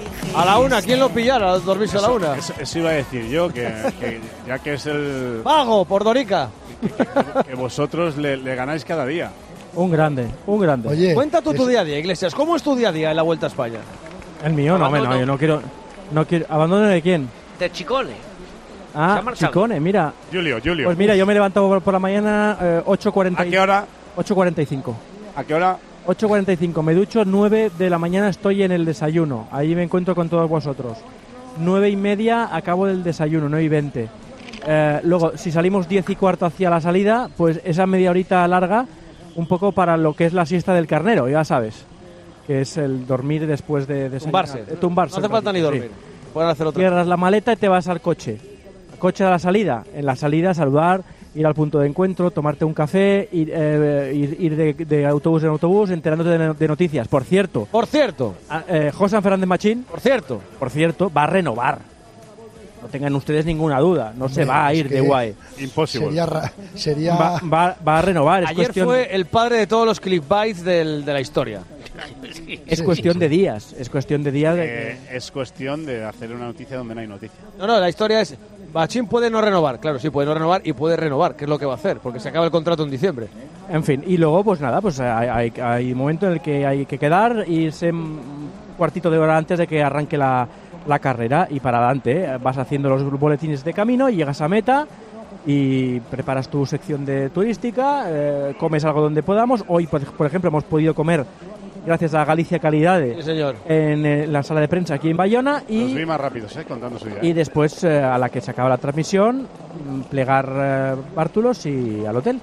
A la una, ¿quién lo pillara al dormirse a la una? Eso, eso iba a decir yo, que, que ya que es el... ¡Pago por Dorica! Que, que vosotros le, le ganáis cada día. Un grande, un grande. Oye, cuenta tú tu día a día, Iglesias. ¿Cómo es tu día a día en la Vuelta a España? El mío, no, no, yo no quiero... No quiero ¿Abandono de quién? De Chicone. Ah, Chicone, mira. Julio, Julio. Pues mira, yo me levanto por, por la mañana eh, ocho cuarenta. ¿A qué hora? ocho cuarenta y cinco. ¿A qué hora? ocho cuarenta y cinco. Me ducho, nueve de la mañana estoy en el desayuno. Ahí me encuentro con todos vosotros. nueve y media acabo el desayuno, nueve y veinte. Eh, luego, si salimos diez y cuarto hacia la salida, pues esa media horita larga, un poco para lo que es la siesta del carnero, ya sabes. Que es el dormir después de desayunar. Tumbarse. Eh, tumbarse. No hace falta ni dormir. Sí. Pueden hacer otra. Cierras la maleta y te vas al coche. Coche de la salida. En la salida, saludar, ir al punto de encuentro, tomarte un café, ir, eh, ir, ir de, de autobús en autobús, enterándote de, de noticias. Por cierto. Por cierto. Eh, José Fernández Machín. Por cierto. Por cierto, va a renovar. No tengan ustedes ninguna duda, no se va a ir de U A E. Imposible. Sería, ra- sería... Va, va, va a renovar. Es Ayer cuestión, fue el padre de todos los clickbaits del, de la historia. es cuestión de días, es cuestión de días. De Eh, es cuestión de hacer una noticia donde no hay noticia. No, no, la historia es, Bachín puede no renovar, claro, sí, puede no renovar y puede renovar, que es lo que va a hacer, porque se acaba el contrato en diciembre. En fin, y luego, pues nada, pues hay, hay, hay momento en el que hay que quedar, irse un cuartito de hora antes de que arranque la, la carrera y para adelante. ¿eh? Vas haciendo los boletines de camino y llegas a meta y preparas tu sección de turística, eh, comes algo donde podamos. Hoy, por, por ejemplo, hemos podido comer, gracias a Galicia Calidades, Sí, señor. en eh, la sala de prensa aquí en Bayona. Los Y, vi más rápidos, ¿eh? Contando su idea. y después, eh, a la que se acaba la transmisión, mm, plegar eh, bártulos y al hotel.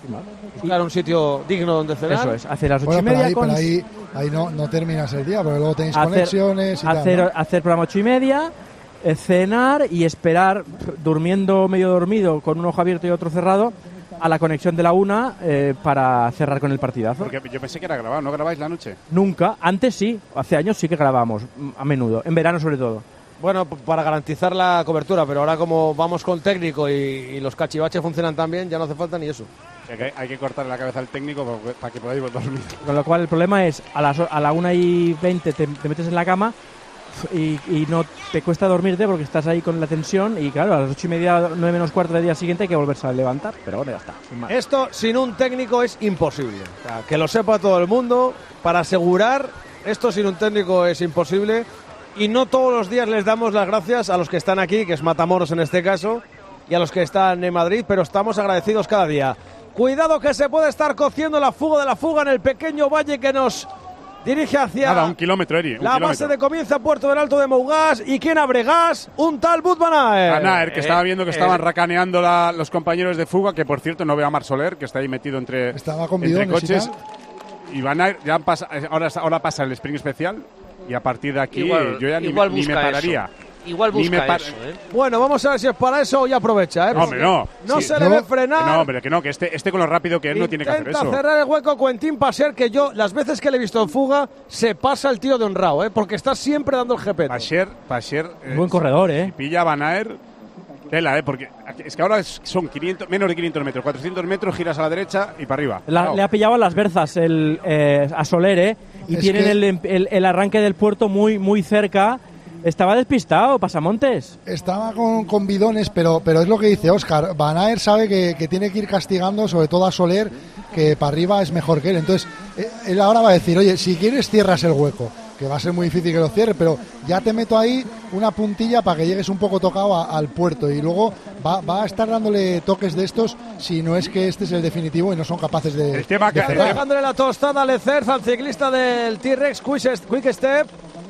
Buscar un sitio digno donde cenar. Eso es, hacer las ocho Bueno, y pero media ahí, con... pero ahí, ahí no, no terminas el día, porque luego tenéis hacer, conexiones y hacer, tal, ¿no? hacer programa ocho y media, eh, cenar y esperar, pf, durmiendo medio dormido, con un ojo abierto y otro cerrado, a la conexión de la una eh, para cerrar con el partidazo. Porque yo pensé que era grabado, ¿no grabáis la noche? Nunca, antes sí, hace años sí que grabamos, mm, a menudo, en verano sobre todo. Bueno, p- para garantizar la cobertura, pero ahora como vamos con técnico y, y los cachivaches funcionan tan bien, ya no hace falta ni eso. O sea, que hay, hay que cortarle la cabeza al técnico para, para que podáis dormir. Con lo cual el problema es, a, las, o- a la una y veinte te, te metes en la cama pf, y, y no te cuesta dormirte porque estás ahí con la tensión y claro, a las ocho y media, nueve menos cuarto del día siguiente hay que volverse a levantar, pero bueno, ya está. sin más. Esto sin un técnico es imposible. O sea, que lo sepa todo el mundo. Para asegurar, esto sin un técnico es imposible. Y no todos los días les damos las gracias a los que están aquí, que es Matamoros en este caso, y a los que están en Madrid, pero estamos agradecidos cada día. Cuidado que se puede estar cociendo la fuga de la fuga en el pequeño valle que nos dirige hacia Nada, un kilómetro, Eri. Un la kilómetro. base de comienzo a Puerto del Alto de Mougás. ¿Y quién abre gas? Un tal Bud Van Aert. A Naer, que Eh, estaba viendo que eh, estaban racaneando la- los compañeros de fuga, que por cierto no veo a Mar Soler, que está ahí metido entre, Estaba con entre bidones y coches. tal. Y Van Aert ya pasa, ahora, ahora pasa el sprint especial y a partir de aquí Igual- yo ya ni, igual me- ni me busca pararía. eso. Igual Ni me busca par- eso, ¿eh? Bueno, vamos a ver si es para eso y aprovecha, ¿eh? No, hombre, no. No Sí. se le ve frenar. No, hombre, que no, que este, este con lo rápido que es no tiene que hacer Intenta eso. cerrar el hueco Quentin Passer, que yo, las veces que le he visto en fuga, se pasa el tío de honrado, ¿eh? Porque está siempre dando el jepeto. Pasher, Pasher, eh, Buen corredor, ¿eh? si pilla a Van Aert, tela, ¿eh? Porque es que ahora es- son quinientos, menos de quinientos metros, cuatrocientos metros, giras a la derecha y para arriba. La- Chao. le ha pillado a las berzas el, eh, a Soler, ¿eh? Y Es tienen que- el, el- el arranque del puerto muy, muy cerca. Estaba despistado, Pasamontes. Estaba con, con bidones, pero, pero es lo que dice Óscar. Van Aert sabe que, que tiene que ir castigando, sobre todo a Soler, que para arriba es mejor que él. Entonces, eh, él ahora va a decir, oye, si quieres cierras el hueco, que va a ser muy difícil que lo cierre, pero ya te meto ahí una puntilla para que llegues un poco tocado a- al puerto. Y luego va, va a estar dándole toques de estos si no es que este es el definitivo y no son capaces de, El tema de que- cerrar. Dejándole la tostada a Leclerc, al ciclista del T-Rex Quick Quick Step.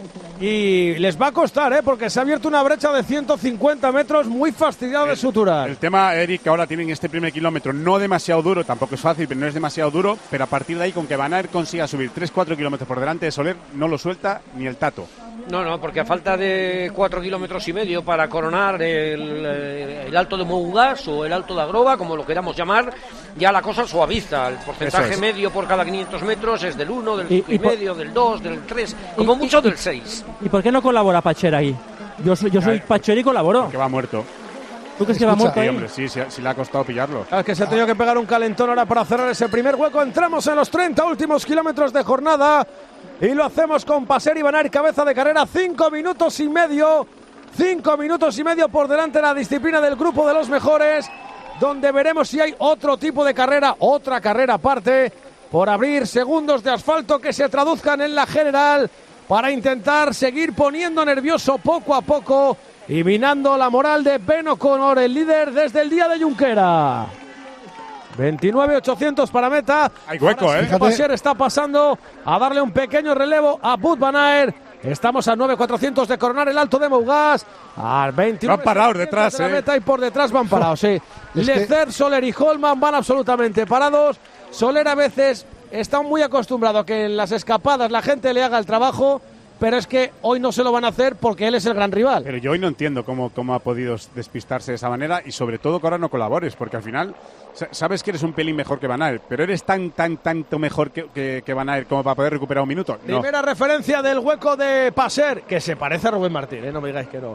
Y les va a costar, ¿eh? Porque se ha abierto una brecha de ciento cincuenta metros muy fastidiado de suturar. El tema, Eric, que ahora tienen este primer kilómetro no demasiado duro, tampoco es fácil, pero no es demasiado duro, pero a partir de ahí, con que Van Aert consiga subir tres cuatro kilómetros por delante de Soler, no lo suelta ni el tato. No, no, porque a falta de cuatro kilómetros y medio para coronar el, eh, el Alto de Mougás o el Alto de Agroba, como lo queramos llamar, ya la cosa suaviza. El porcentaje Eso es. medio por cada quinientos metros es del uno, del Y- cinco y, y por- medio, del dos, del tres, como y- mucho y- del seis. ¿Y por qué no colabora Pacher ahí? Yo soy, yo soy Ay, Pacher y colaboro. Que va muerto. ¿Tú crees que va Escucha, muerto Sí, ahí? hombre, sí, sí, sí le ha costado pillarlo. Es que se ha tenido que pegar un calentón ahora para cerrar ese primer hueco. Entramos en los treinta últimos kilómetros de jornada y lo hacemos con Passer y Van Aert, cabeza de carrera, cinco minutos y medio. Cinco minutos y medio por delante de la disciplina del grupo de los mejores, donde veremos si hay otro tipo de carrera, otra carrera aparte, por abrir segundos de asfalto que se traduzcan en la general para intentar seguir poniendo nervioso poco a poco y minando la moral de Ben O'Connor, el líder desde el día de Junquera. veintinueve ochocientos para meta. Hay hueco, Ahora sí ¿eh? que Fíjate. Passer está pasando a darle un pequeño relevo a Bud Van Aert. Estamos a nueve cuatrocientos de coronar el Alto de Mougás. Al veintinueve. Van parados detrás, de la ¿eh? meta y por detrás van parados, sí. Es que- Leclerc, Soler y Holman van absolutamente parados. Soler a veces está muy acostumbrado a que en las escapadas la gente le haga el trabajo, pero es que hoy no se lo van a hacer porque él es el gran rival. Pero yo hoy no entiendo cómo, cómo ha podido despistarse de esa manera y sobre todo que ahora no colabores, porque al final sa- sabes que eres un pelín mejor que Van Aert, pero eres tan, tan, tanto mejor que, que, que Van Aert como para poder recuperar un minuto. No. Primera referencia del hueco de Passer, que se parece a Rubén Martín, ¿eh? No me digáis que no.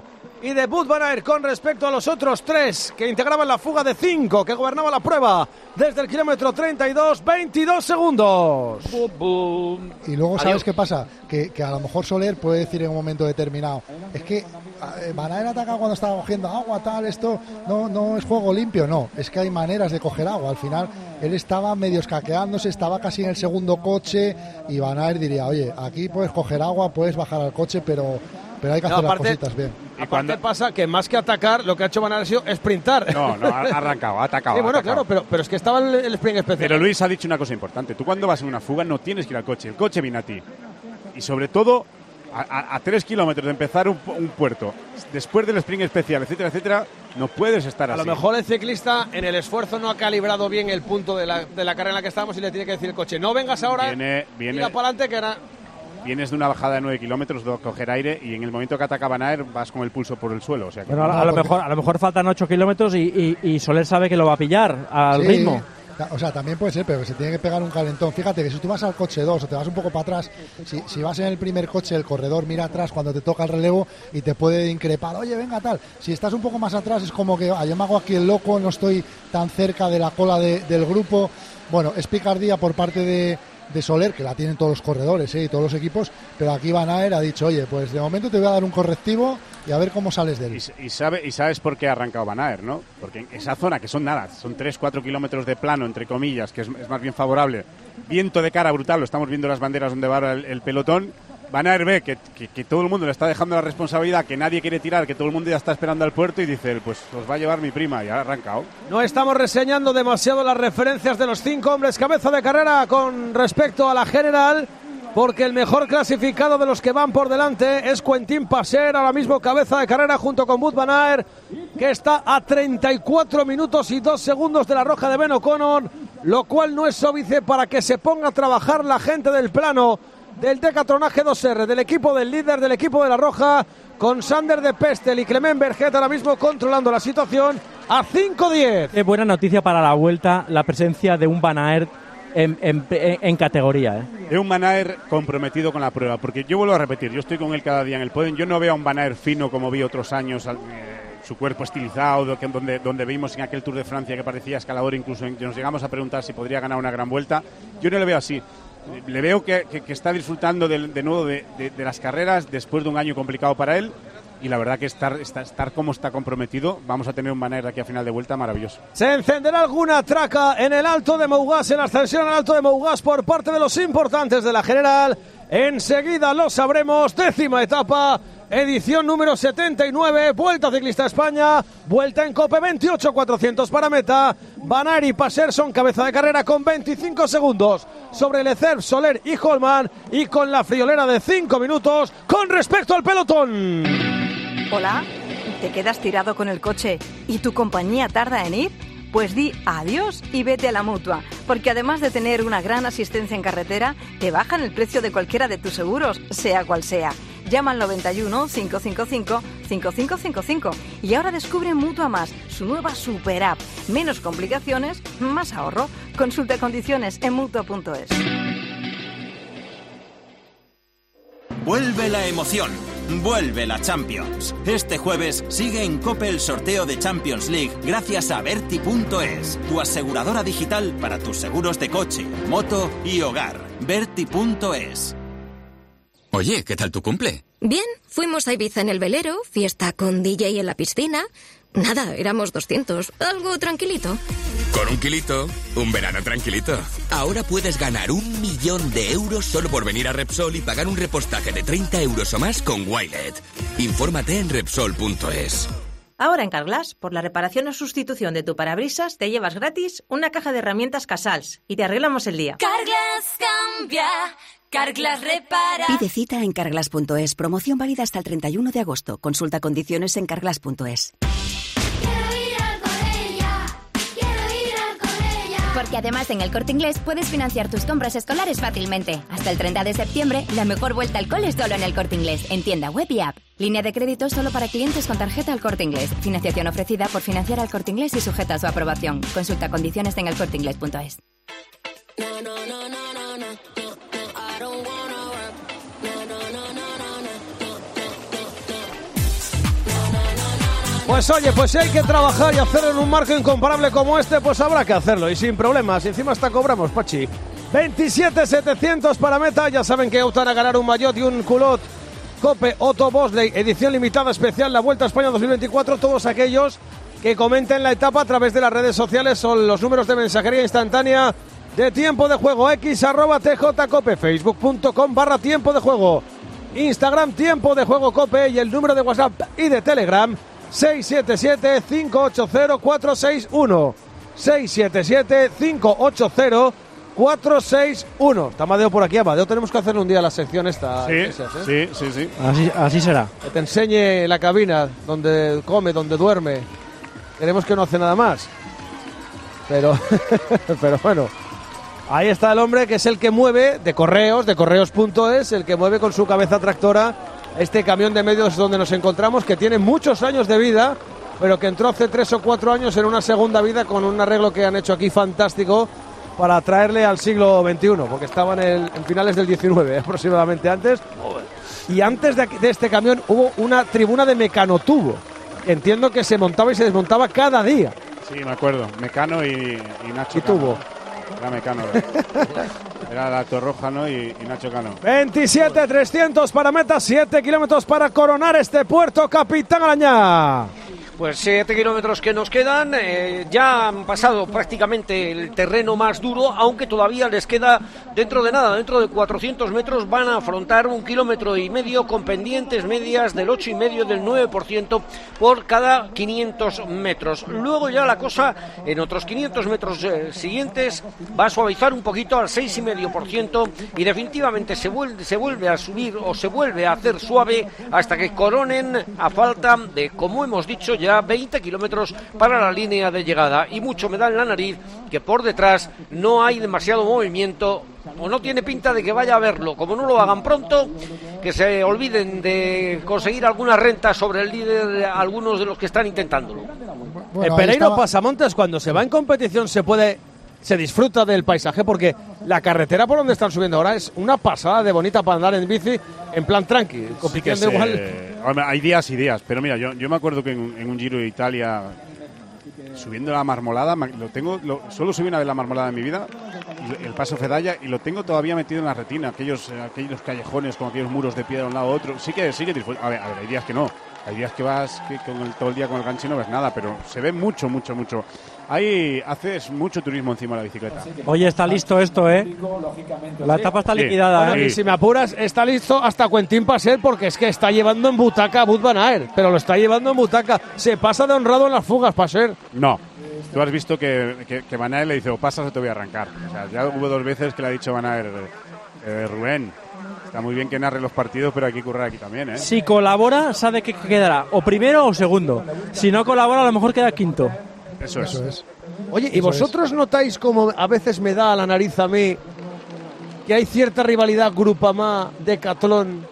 y de Wout van Aert con respecto a los otros tres que integraban la fuga de cinco, que gobernaba la prueba desde el kilómetro treinta y dos, veintidós segundos. Bum, bum. Y luego, ¿sabes Adiós. qué pasa? Que, que a lo mejor Soler puede decir en un momento determinado, es que eh, Van Aert ataca cuando estaba cogiendo agua, tal, esto no, no es juego limpio, no, es que hay maneras de coger agua. Al final él estaba medio escaqueándose, estaba casi en el segundo coche y Van Aert diría, oye, aquí puedes coger agua, puedes bajar al coche, pero, pero hay que No, hacer aparte- las cositas bien. Y Aparte cuando... pasa que más que atacar, lo que ha hecho Van Aert ha sido sprintar. No, no, ha arrancado, ha atacado. Sí, bueno, ha atacado. claro, pero, pero es que estaba el, el sprint especial. Pero Luis ha dicho una cosa importante. Tú cuando vas en una fuga no tienes que ir al coche. El coche viene a ti. Y sobre todo, a, a, a tres kilómetros de empezar un, un puerto, después del sprint especial, etcétera, etcétera, no puedes estar A así. lo mejor el ciclista en el esfuerzo no ha calibrado bien el punto de la, de la carrera en la que estamos y le tiene que decir el coche, no vengas ahora, Viene, viene, tira para adelante que era... vienes de una bajada de nueve kilómetros, de coger aire, y en el momento que ataca Van Aert vas con el pulso por el suelo. O sea que Bueno, a, a lo mejor, a lo mejor faltan ocho kilómetros y, y, y Soler sabe que lo va a pillar al Sí, ritmo. ta- O sea, también puede ser, pero que se tiene que pegar un calentón. Fíjate que si tú vas al coche dos o te vas un poco para atrás, si, si vas en el primer coche, el corredor mira atrás cuando te toca el relevo y te puede increpar, oye, venga, tal. Si estás un poco más atrás es como que, ah, yo me hago aquí el loco, no estoy tan cerca de la cola de- del grupo. Bueno, es picardía por parte de, de Soler, que la tienen todos los corredores, ¿eh? Y todos los equipos, pero aquí Van Aert ha dicho, oye, pues de momento te voy a dar un correctivo y a ver cómo sales de él. Y, sabe, y sabes por qué ha arrancado Van Aert, ¿no? Porque en esa zona, que son nada, son tres cuatro kilómetros de plano, entre comillas, que es, es más bien favorable, viento de cara brutal, lo estamos viendo en las banderas donde va ahora el, el pelotón. Van Aert ve que, que, que todo el mundo le está dejando la responsabilidad, que nadie quiere tirar, que todo el mundo ya está esperando al puerto, y dice, pues os va a llevar mi prima, y ha arrancado. No estamos reseñando demasiado las referencias de los cinco hombres cabeza de carrera con respecto a la general, porque el mejor clasificado de los que van por delante es Quentin Passer, ahora mismo cabeza de carrera junto con Wout van Aert, que está a treinta y cuatro minutos y dos segundos de la roja de Ben O'Connor, lo cual no es óbice para que se ponga a trabajar la gente del plano del Decathlon A G dos R, del equipo del líder, del equipo de la roja, con Sander de Pestel y Clement Berget ahora mismo controlando la situación a cinco diez. Qué buena noticia para la vuelta la presencia de un Van Aert en, en, en, en categoría. ¿eh? De un Van Aert comprometido con la prueba, porque yo vuelvo a repetir, yo estoy con él cada día en el podio, yo no veo a un Van Aert fino como vi otros años, eh, su cuerpo estilizado, do- que- donde, donde vimos en aquel Tour de Francia que parecía escalador, incluso en que nos llegamos a preguntar si podría ganar una gran vuelta. Yo no le veo así. Le veo que, que- que está disfrutando de, de nuevo de, de- de las carreras después de un año complicado para él, y la verdad que estar, estar, estar como está comprometido, vamos a tener un Van Aert aquí a final de vuelta maravilloso. Se encenderá alguna traca en el Alto de Mougaz, en la ascensión al Alto de Mougaz por parte de los importantes de la general. Enseguida lo sabremos. Décima etapa, edición número setenta y nueve, Vuelta Ciclista España, vuelta en Cope, veintiocho cuatrocientos para meta. Van Aert y Passer son cabeza de carrera con veinticinco segundos sobre Lecerf, Soler y Holman, y con la friolera de cinco minutos con respecto al pelotón. Hola, ¿te quedas tirado con el coche y tu compañía tarda en ir? Pues di adiós y vete a la Mutua, porque además de tener una gran asistencia en carretera, te bajan el precio de cualquiera de tus seguros, sea cual sea. Llama al noventa y uno, cinco cinco cinco, cinco cinco cinco cinco y ahora descubre Mutua Más, su nueva super app. Menos complicaciones, más ahorro. Consulta condiciones en mutua punto es. Vuelve la emoción, vuelve la Champions. Este jueves sigue en COPE el sorteo de Champions League gracias a Berti punto es, tu aseguradora digital para tus seguros de coche, moto y hogar. Berti punto es. Oye, ¿qué tal tu cumple? Bien, fuimos a Ibiza en el velero, fiesta con D J en la piscina. Nada, éramos doscientos, algo tranquilito. Con un kilito, un verano tranquilito. Ahora puedes ganar un millón de euros solo por venir a Repsol y pagar un repostaje de treinta euros o más con Wilet. Infórmate en Repsol punto es. Ahora en Carglass, por la reparación o sustitución de tu parabrisas, te llevas gratis una caja de herramientas Casals y te arreglamos el día. Carglass cambia, Carglass repara. Pide cita en carglass punto es. Promoción válida hasta el treinta y uno de agosto. Consulta condiciones en carglass punto es. Porque además en el Corte Inglés puedes financiar tus compras escolares fácilmente. Hasta el treinta de septiembre, la mejor vuelta al cole es solo en el Corte Inglés, en tienda web y app. Línea de crédito solo para clientes con tarjeta al Corte Inglés. Financiación ofrecida por Financiar al Corte Inglés y sujeta a su aprobación. Consulta condiciones en el corte inglés punto es. Pues oye, pues si hay que trabajar y hacerlo en un marco incomparable como este, pues habrá que hacerlo y sin problemas. Y encima hasta cobramos, Pachi. veintisiete setecientos para meta. Ya saben que optan a ganar un maillot y un culot Cope Otto Bosley, edición limitada especial, la Vuelta a España dos mil veinticuatro. Todos aquellos que comenten la etapa a través de las redes sociales son los números de mensajería instantánea de Tiempo de Juego. X arroba tjcope, facebook.com barra Tiempo de Juego, Instagram Tiempo de Juego Cope y el número de WhatsApp y de Telegram seis siete siete, cinco ocho cero, cuatro seis uno. seis siete siete, cinco ocho cero, cuatro seis uno. Está Amadeo por aquí. Amadeo, tenemos que hacerle un día la sección esta. Sí, Iglesias, ¿eh? sí, sí, sí. Así, así será. Que te enseñe la cabina, donde come, donde duerme. Queremos que no hace nada más. Pero, pero bueno. Ahí está el hombre que es el que mueve, de correos, de correos punto es, el que mueve con su cabeza tractora este camión de medios donde nos encontramos, que tiene muchos años de vida, pero que entró hace tres o cuatro años en una segunda vida con un arreglo que han hecho aquí fantástico para traerle al siglo veintiuno, porque estaba en, el, en finales del diecinueve, aproximadamente antes. Y antes de, de este camión hubo una tribuna de mecanotubo. Entiendo que se montaba y se desmontaba cada día. Sí, me acuerdo. Mecano y, y Nacho Y Cano. tubo. Era Mecano. Era la Torroja, ¿no? Y, y Nacho Cano. veintisiete trescientos para meta, siete kilómetros para coronar este puerto, Capitán Arañá. Pues siete kilómetros que nos quedan, eh, ya han pasado prácticamente el terreno más duro, aunque todavía les queda dentro de nada, dentro de cuatrocientos metros van a afrontar un kilómetro y medio con pendientes medias del ocho y medio, del nueve por ciento por cada quinientos metros. Luego ya la cosa en otros quinientos metros eh, siguientes va a suavizar un poquito al seis y medio por ciento y definitivamente se vuelve, se vuelve a subir o se vuelve a hacer suave hasta que coronen a falta de, como hemos dicho, ya veinte kilómetros para la línea de llegada. Y mucho me da en la nariz que por detrás no hay demasiado movimiento, o no tiene pinta de que vaya a haberlo. Como no lo hagan pronto, que se olviden de conseguir alguna renta sobre el líder de algunos de los que están intentándolo. Bueno, el Pereiro estaba... Pasamontes, cuando se va en competición, se puede se disfruta del paisaje, porque la carretera por donde están subiendo ahora es una pasada de bonita para andar en bici en plan tranqui, compitiendo sí se... igual. Hombre, hay días y días, pero mira, yo, yo me acuerdo que en, en un Giro de Italia, subiendo la Marmolada, lo tengo, lo, solo subí una vez la Marmolada en mi vida, el Paso Fedaya, y lo tengo todavía metido en la retina, aquellos, aquellos callejones con aquellos muros de piedra de un lado a otro. Sí que sí que a ver, a ver, hay días que no. Hay días que vas que con el, todo el día con el gancho y no ves nada, pero se ve mucho, mucho, mucho. Ahí haces mucho turismo encima de la bicicleta. Oye, está listo esto, ¿eh? La etapa está liquidada, sí. ¿eh? Y si me apuras, está listo hasta Quentin Passer, porque es que está llevando en butaca a Wout van Aert, pero lo está llevando en butaca. Se pasa de honrado en las fugas, Passer. No. Tú has visto que, que, que Van Aert le dice, o pasas o te voy a arrancar. O sea, ya hubo dos veces que le ha dicho Van Aert, eh, Rubén, está muy bien que narre los partidos, pero hay que currar aquí también, ¿eh? Si colabora, sabe que quedará o primero o segundo. Si no colabora, a lo mejor queda quinto. Eso es. Eso es. Oye, ¿y Eso vosotros es. notáis como a veces me da a la nariz a mí que hay cierta rivalidad Grupamá, Decathlon,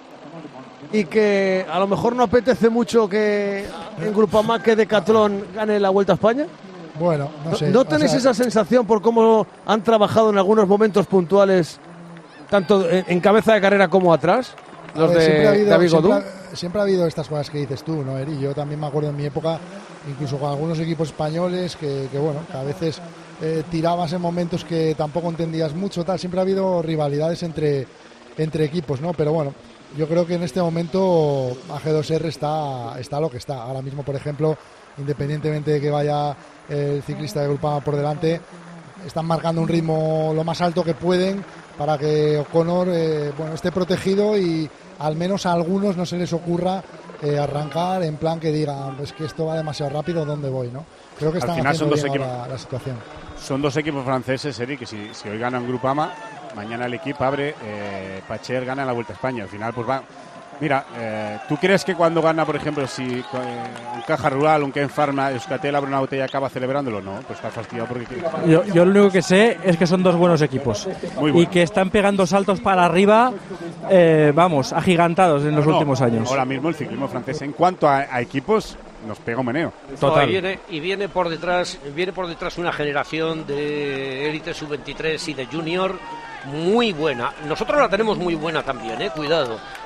y que a lo mejor no apetece mucho que en Grupamá que Decathlon gane la Vuelta a España? Bueno, no sé. ¿No, ¿no tenéis o sea, esa sensación por cómo han trabajado en algunos momentos puntuales, tanto en, en cabeza de carrera como atrás? Los ver, de siempre ha habido, David Godú. Siempre ha, siempre ha habido estas cosas que dices tú, ¿no, Eri? Yo también me acuerdo en mi época, incluso con algunos equipos españoles, que, que bueno, que a veces eh, tirabas en momentos que tampoco entendías mucho, tal. Siempre ha habido rivalidades entre, entre equipos, ¿no? Pero bueno, yo creo que en este momento A G dos R está, está lo que está. Ahora mismo, por ejemplo, independientemente de que vaya el ciclista de Grupama por delante, están marcando un ritmo lo más alto que pueden para que O'Connor eh, bueno, esté protegido y al menos a algunos no se les ocurra eh, arrancar en plan que digan, pues que esto va demasiado rápido, ¿dónde voy? ¿No? Creo que están Al final haciendo son dos bien equipos, ahora la situación. Son dos equipos franceses, Eric, que si, si hoy ganan Grupama, mañana el equipo abre, eh, Pacher gana la Vuelta a España. Al final, pues va... Mira, eh, ¿tú crees que cuando gana, por ejemplo, si eh, un Caja Rural, un Ken Pharma, Euskaltel abre una botella y acaba celebrándolo? No, pues está fastidiado porque... Yo, yo lo único que sé es que son dos buenos equipos. Muy bueno. Y que están pegando saltos para arriba, eh, vamos, agigantados en los no, últimos años. Ahora mismo el ciclismo francés, en cuanto a, a equipos, nos pega un meneo. No, y, viene, y viene por detrás viene por detrás una generación de élite sub veintitrés y de junior muy buena. Nosotros la tenemos muy buena también, eh, cuidado.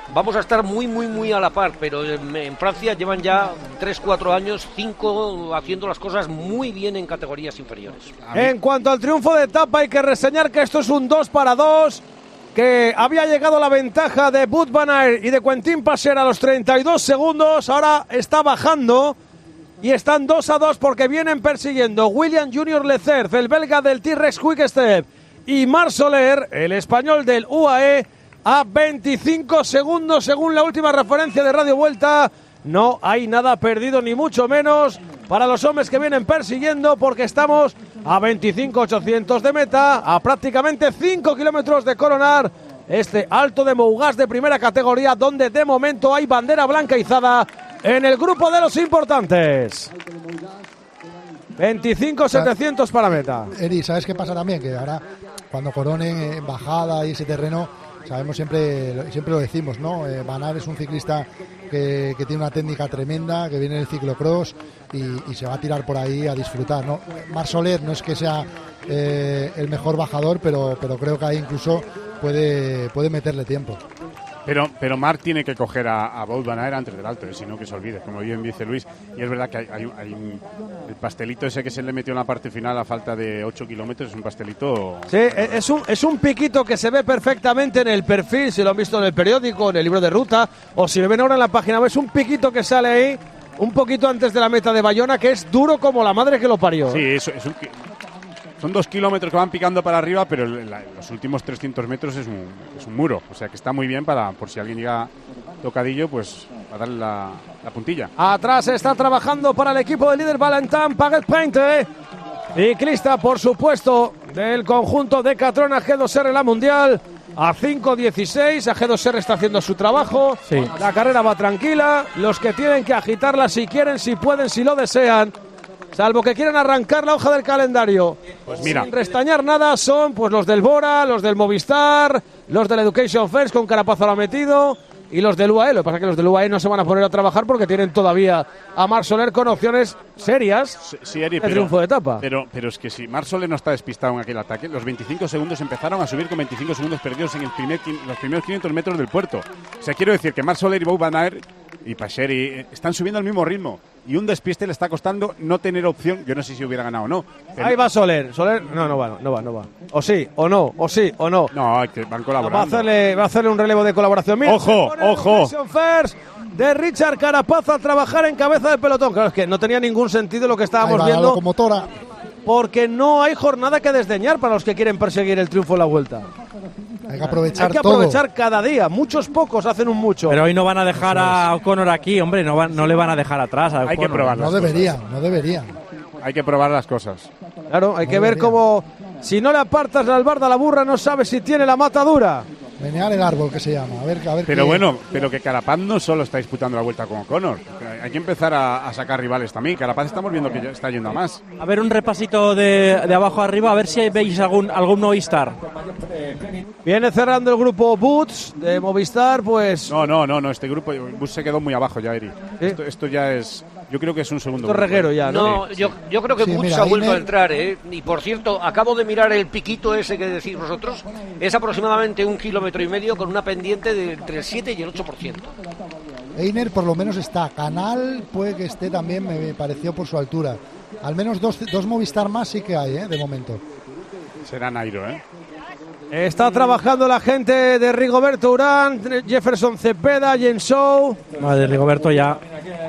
vamos a estar muy, muy, muy a la par, pero en, en Francia llevan ya tres, cuatro años, cinco, haciendo las cosas muy bien en categorías inferiores. En cuanto al triunfo de etapa, hay que reseñar que esto es un dos para dos, que había llegado la ventaja de Wout van Aert y de Quentin Passer a los treinta y dos segundos, ahora está bajando y están dos a dos porque vienen persiguiendo William Junior Lecerf, el belga del T-Rex Quick-Step, y Marc Soler, el español del U A E, a veinticinco segundos según la última referencia de Radio Vuelta. No hay nada perdido ni mucho menos para los hombres que vienen persiguiendo, porque estamos a veinticinco mil ochocientos de meta, a prácticamente cinco kilómetros de coronar este Alto de Mougaz de primera categoría, donde de momento hay bandera blanca izada en el grupo de los importantes. veinticinco mil setecientos para meta. Eri, ¿sabes qué pasa también? Que ahora, cuando coronen en bajada y ese terreno, sabemos siempre, siempre lo decimos, ¿no? Eh, Van Aert es un ciclista que, que tiene una técnica tremenda, que viene en el ciclocross y, y se va a tirar por ahí a disfrutar, ¿no? Marc Soler no es que sea eh, el mejor bajador, pero, pero creo que ahí incluso puede, puede meterle tiempo. Pero, pero Marc tiene que coger a, a Wout van Aert antes del Alto, si no que se olvide, como bien dice Luis. Y es verdad que hay, hay, hay un, el pastelito ese que se le metió en la parte final a falta de ocho kilómetros, es un pastelito... Sí, es un, es un piquito que se ve perfectamente en el perfil, si lo han visto en el periódico, en el libro de ruta, o si lo ven ahora en la página web, es un piquito que sale ahí, un poquito antes de la meta de Bayona, que es duro como la madre que lo parió. Sí, eso es un... Son dos kilómetros que van picando para arriba, pero la, los últimos trescientos metros es un, es un muro. O sea que está muy bien para, por si alguien llega tocadillo, pues a darle la, la puntilla. Atrás está trabajando para el equipo del líder Valentin Paget-Painte, ciclista, por supuesto, del conjunto de Catrona G dos R en la Mundial. A cinco dieciséis, a G dos R está haciendo su trabajo. Sí. La carrera va tranquila. Los que tienen que agitarla si quieren, si pueden, si lo desean, salvo que quieran arrancar la hoja del calendario, pues mira, sin restañar nada, son pues los del Bora, los del Movistar, los del Education First con Carapaz lo ha metido, y los del U A E. Lo que pasa es que los del U A E no se van a poner a trabajar porque tienen todavía a Marc Soler con opciones serias sí, sí, Eri, de pero, triunfo de etapa. Pero, pero es que si Marc Soler no está despistado en aquel ataque, los veinticinco segundos empezaron a subir con veinticinco segundos perdidos en el primer, los primeros quinientos metros del puerto. O sea, quiero decir que Marc Soler y Wout van Aert y Passer y, están subiendo al mismo ritmo. Y un despiste le está costando no tener opción. Yo no sé si hubiera ganado o no. Pero... Ahí va Soler. Soler, no, no va, no va, no va. O sí, o no, o sí, o no. No, que van colaborando. Va a hacerle, va a hacerle un relevo de colaboración. Mira, ojo, ojo. First de Richard Carapaz a trabajar en cabeza del pelotón. Claro, es que no tenía ningún sentido lo que estábamos Ahí va, viendo. Locomotora. Porque no hay jornada que desdeñar para los que quieren perseguir el triunfo en la Vuelta. Hay que aprovechar Hay que aprovechar todo. cada día. Muchos pocos hacen un mucho. Pero hoy no van a dejar a O'Connor aquí, hombre. No, van, no le van a dejar atrás a O'Connor. Hay que probar. No deberían, no deberían. Hay que probar las cosas. Claro, hay no que ver deberían. cómo... Si no le apartas la albarda a la burra, no sabes si tiene la matadura. Menear el árbol, que se llama. A ver, a ver Pero qué... bueno, pero que Carapaz no solo está disputando la Vuelta con O'Connor. Hay que empezar a, a sacar rivales también. Carapaz estamos viendo que ya está yendo a más. A ver, un repasito de, de abajo arriba, a ver si veis algún, algún Movistar. Viene cerrando el grupo Boots de Movistar, pues... No, no, no, no este grupo Bus se quedó muy abajo ya, Eri. ¿Sí? Esto, esto ya es... Yo creo que es un segundo Esto es grupo, reguero ¿eh? ya, ¿no? No, yo, yo creo que Sí, Butch mira, ha ahí vuelto me- a entrar, ¿eh? Y por cierto, acabo de mirar el piquito ese que decís vosotros. Es aproximadamente un kilómetro y medio con una pendiente de entre el siete y el ocho por ciento. Einer por lo menos está. Canal puede que esté también, me pareció, por su altura. Al menos dos, dos Movistar más sí que hay, ¿eh? De momento. Será Nairo, ¿eh? Está trabajando la gente de Rigoberto Urán, Jefferson Cepeda, Jensou. No, de Rigoberto ya.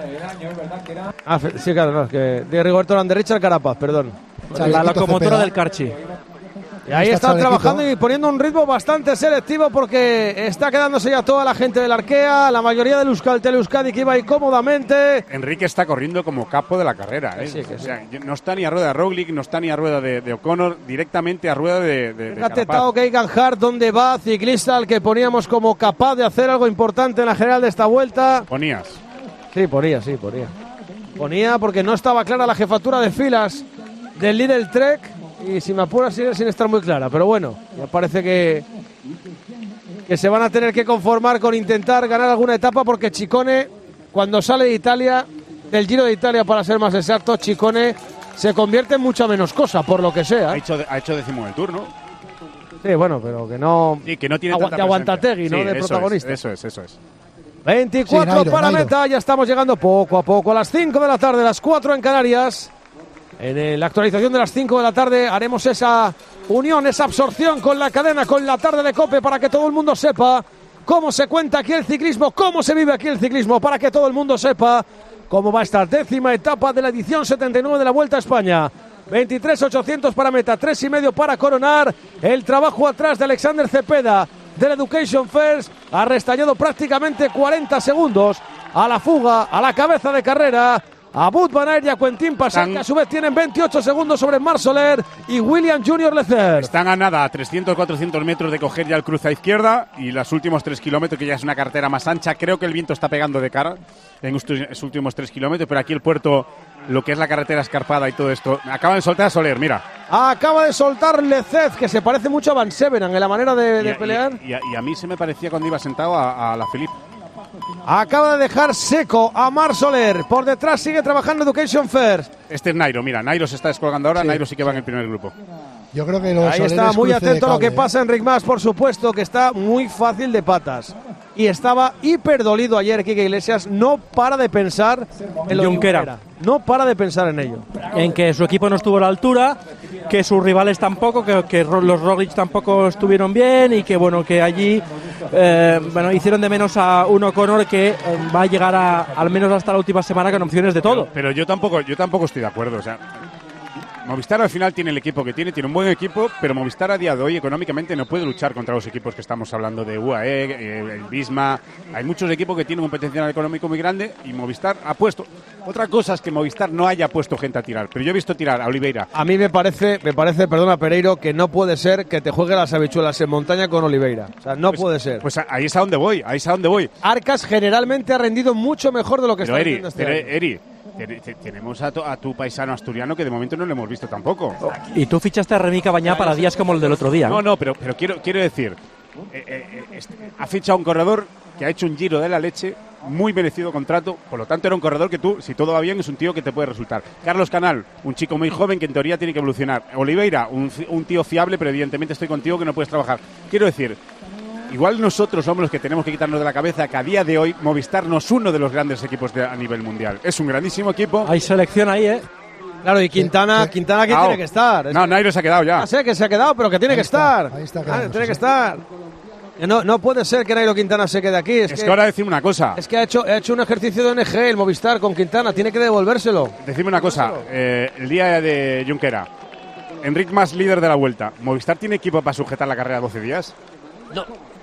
Ah, fe- sí, claro, no, es que de Rigoberto Urán, de Richard Carapaz, perdón. La Chalequito locomotora Cepeda. del Carchi. Y ahí está están Chalequito. trabajando y poniendo un ritmo bastante selectivo porque está quedándose ya toda la gente del Arkea, la mayoría del Euskaltel Euskadi que iba ahí cómodamente. Enrique está corriendo como capo de la carrera, ¿eh? Sí, que o sea, no está ni a rueda de Roglic, no está ni a rueda de, de O'Connor, directamente a rueda de, de, de Fíjate Carapaz. Tao Geoghegan Hart, donde va, ciclista al que poníamos como capaz de hacer algo importante en la general de esta vuelta. Ponías. Sí, ponía, sí, ponía. Ponía porque no estaba clara la jefatura de filas del líder Trek y si me apuras sigue sin estar muy clara, pero bueno, ya parece que que se van a tener que conformar con intentar ganar alguna etapa porque Ciccone, cuando sale de Italia, del Giro de Italia para ser más exacto, Ciccone se convierte en mucha menos cosa, por lo que sea. Ha hecho, ha hecho décimo del Tour, ¿no? Sí, Sí, bueno, pero que no... Sí, que no tiene Agua, tanta de Aguantategui, presencia. ¿no? Sí, De eso protagonista. Es, eso es, eso es. veinticuatro Sí, Nairo, para Nairo. meta, ya estamos llegando poco a poco a las cinco de la tarde, las cuatro en Canarias. En eh, la actualización de las cinco de la tarde haremos esa unión, esa absorción con la cadena, con la tarde de COPE, para que todo el mundo sepa cómo se cuenta aquí el ciclismo, cómo se vive aquí el ciclismo, para que todo el mundo sepa cómo va esta décima etapa de la edición setenta y nueve de la Vuelta a España. veintitrés ochocientos para meta, tres y medio para coronar. El trabajo atrás de Alexander Cepeda del Education First ha restallado prácticamente cuarenta segundos a la fuga, a la cabeza de carrera, a Wout van Aert y a Quentin Passant, que a su vez tienen veintiocho segundos sobre Marc Soler y William Junior Lecer. Están a nada, a trescientos cuatrocientos metros de coger ya el cruce a izquierda y los últimos tres kilómetros, que ya es una carretera más ancha. Creo que el viento está pegando de cara en estos últimos tres kilómetros, pero aquí el puerto, lo que es la carretera escarpada y todo esto, acaban de soltar a Soler, mira. Acaba de soltar Lecez, que se parece mucho a Van Severan en la manera de, de Y a- pelear. Y, y a, y a mí se me parecía cuando iba sentado a, a la Philippe. Acaba de dejar seco a Marc Soler. Por detrás sigue trabajando Education First. Este es Nairo, mira, Nairo se está descolgando ahora, Sí. Nairo sí que va en el primer grupo. Yo creo que los Ahí está, Soleres muy cruce de atento a lo que cable, ¿eh? pasa Enric Mas, por supuesto, que está muy fácil de patas. Y estaba hiper dolido ayer Quique Iglesias. No para de pensar en lo de Junquera. Junquera. No para de pensar en ello. En que su equipo no estuvo a la altura, que sus rivales tampoco, que, que ro- los Roglic tampoco estuvieron bien y que bueno que allí eh, bueno hicieron de menos a un O'Connor que eh, va a llegar a, al menos hasta la última semana con opciones de todo. Pero yo tampoco, yo tampoco estoy de acuerdo, o sea, Movistar al final tiene el equipo que tiene, tiene un buen equipo, pero Movistar a día de hoy económicamente no puede luchar contra los equipos que estamos hablando de U A E, eh, el Visma. Hay muchos equipos que tienen un potencial económico muy grande y Movistar ha puesto. Otra cosa es que Movistar no haya puesto gente a tirar, pero yo he visto tirar a Oliveira. A mí me parece, me parece, perdona Pereiro, que no puede ser que te juegue las habichuelas en montaña con Oliveira. O sea, no Pues- puede ser. Pues a- ahí es a donde voy, ahí es a donde voy. Arcas generalmente ha rendido mucho mejor de lo que Pero está Eri, haciendo este pero, año. Eri, te- te- tenemos a tu, a tu paisano asturiano que de momento no lo hemos visto tampoco. Y tú fichaste a Remy Cabañá para días como el del otro día. No, no, pero, pero quiero, quiero decir, eh, eh, este, ha fichado un corredor que ha hecho un giro de la leche, muy merecido contrato, por lo tanto era un corredor que tú, si todo va bien, es un tío que te puede resultar. Carlos Canal, un chico muy joven que en teoría tiene que evolucionar. Oliveira, un, un tío fiable, pero evidentemente estoy contigo que no puedes trabajar. Quiero decir, igual nosotros somos los que tenemos que quitarnos de la cabeza que a día de hoy Movistar no es uno de los grandes equipos de- a nivel mundial. Es un grandísimo equipo. Hay selección ahí, ¿eh? Claro, y Quintana, Quintana aquí Claro. tiene que estar. Es No, que- Nairo se ha quedado ya. Ya sé que se ha quedado, pero que tiene Ahí que está, estar. ahí está Ah, quedándose, tiene que sí. estar. Que No, no puede ser que Nairo Quintana se quede aquí. Es, Es que, que ahora decimos una cosa. es que ha hecho, ha hecho un ejercicio de O N G el Movistar con Quintana. Tiene que devolvérselo. Decime una cosa, eh, el día de Junquera, Enric Mas líder de la Vuelta, ¿Movistar tiene equipo para sujetar la carrera doce días? No,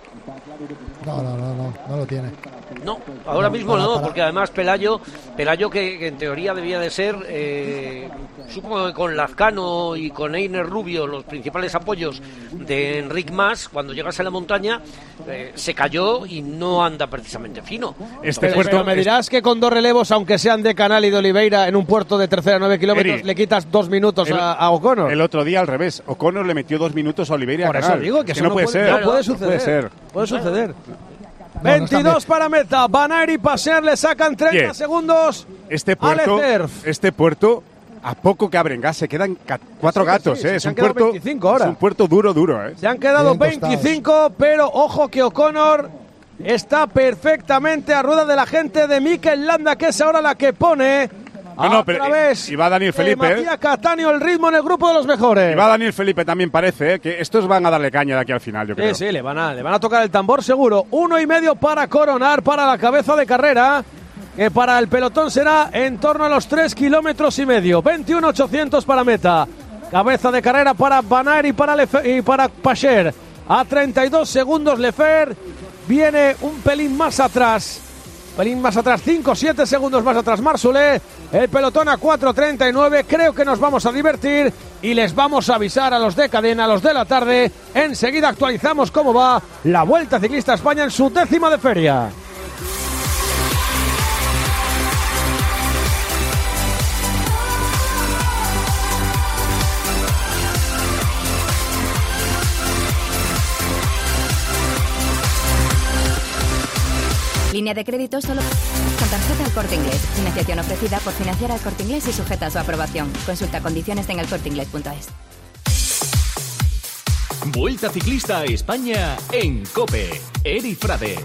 No, no, no, no, no lo tiene. no, ahora No, mismo para- no, para- porque además Pelayo, Pelayo que, que en teoría debía de ser, eh, supongo que con Lazcano y con Einer Rubio, los principales apoyos de Enric Mas, cuando llegas a la montaña, eh, se cayó y no anda precisamente fino. Este Pero, puerto pero me dirás que con dos relevos, aunque sean de Canal y de Oliveira, en un puerto de tercera nueve kilómetros, Eri, le quitas dos minutos el- a, a O'Connor. el otro día al revés, O'Connor le metió dos minutos a Oliveira y a Por eso Canal. digo que Es eso no no puede puede- ser. no puede No suceder. puede ser. Puede suceder. No, no está veintidós bien. para meta. Van Aert y Passer le sacan treinta Bien. segundos. Este puerto, Leclerc. este puerto, a poco que abren gas, se quedan ca- cuatro Sí, que gatos, sí, ¿eh? sí, Es se han un quedado puerto, veinticinco ahora. es un puerto duro, duro, ¿eh? Se han quedado Bien tostados. veinticinco, pero ojo que O'Connor está perfectamente a rueda de la gente de Mikel Landa, que es ahora la que pone No, no, a pero- través y va Daniel de Felipe, ¿eh? Matías Cattaneo el ritmo en el grupo de los mejores. Y va Daniel Felipe también parece, ¿eh? Que estos van a darle caña de aquí al final, yo creo. Sí, sí, le van, a, le van a tocar el tambor seguro. Uno y medio para coronar para la cabeza de carrera, que para el pelotón será en torno a los tres kilómetros y medio. veintiuno ochocientos para meta. Cabeza de carrera para Van Aert y para, Lefe- y para Pascher. A treinta y dos segundos Lefer viene un pelín más atrás. Pelín más atrás, cinco siete segundos más atrás Marsolé. El pelotón a cuatro treinta y nueve. Creo que nos vamos a divertir y les vamos a avisar a los de cadena, a los de la tarde. Enseguida actualizamos cómo va la Vuelta Ciclista a España en su décima de feria. Línea de crédito solo con tarjeta El Corte Inglés. Financiación ofrecida por Financiera El Corte Inglés y sujeta a su aprobación. Consulta condiciones en el corte inglés punto es. Vuelta Ciclista a España en COPE. Eri Frade.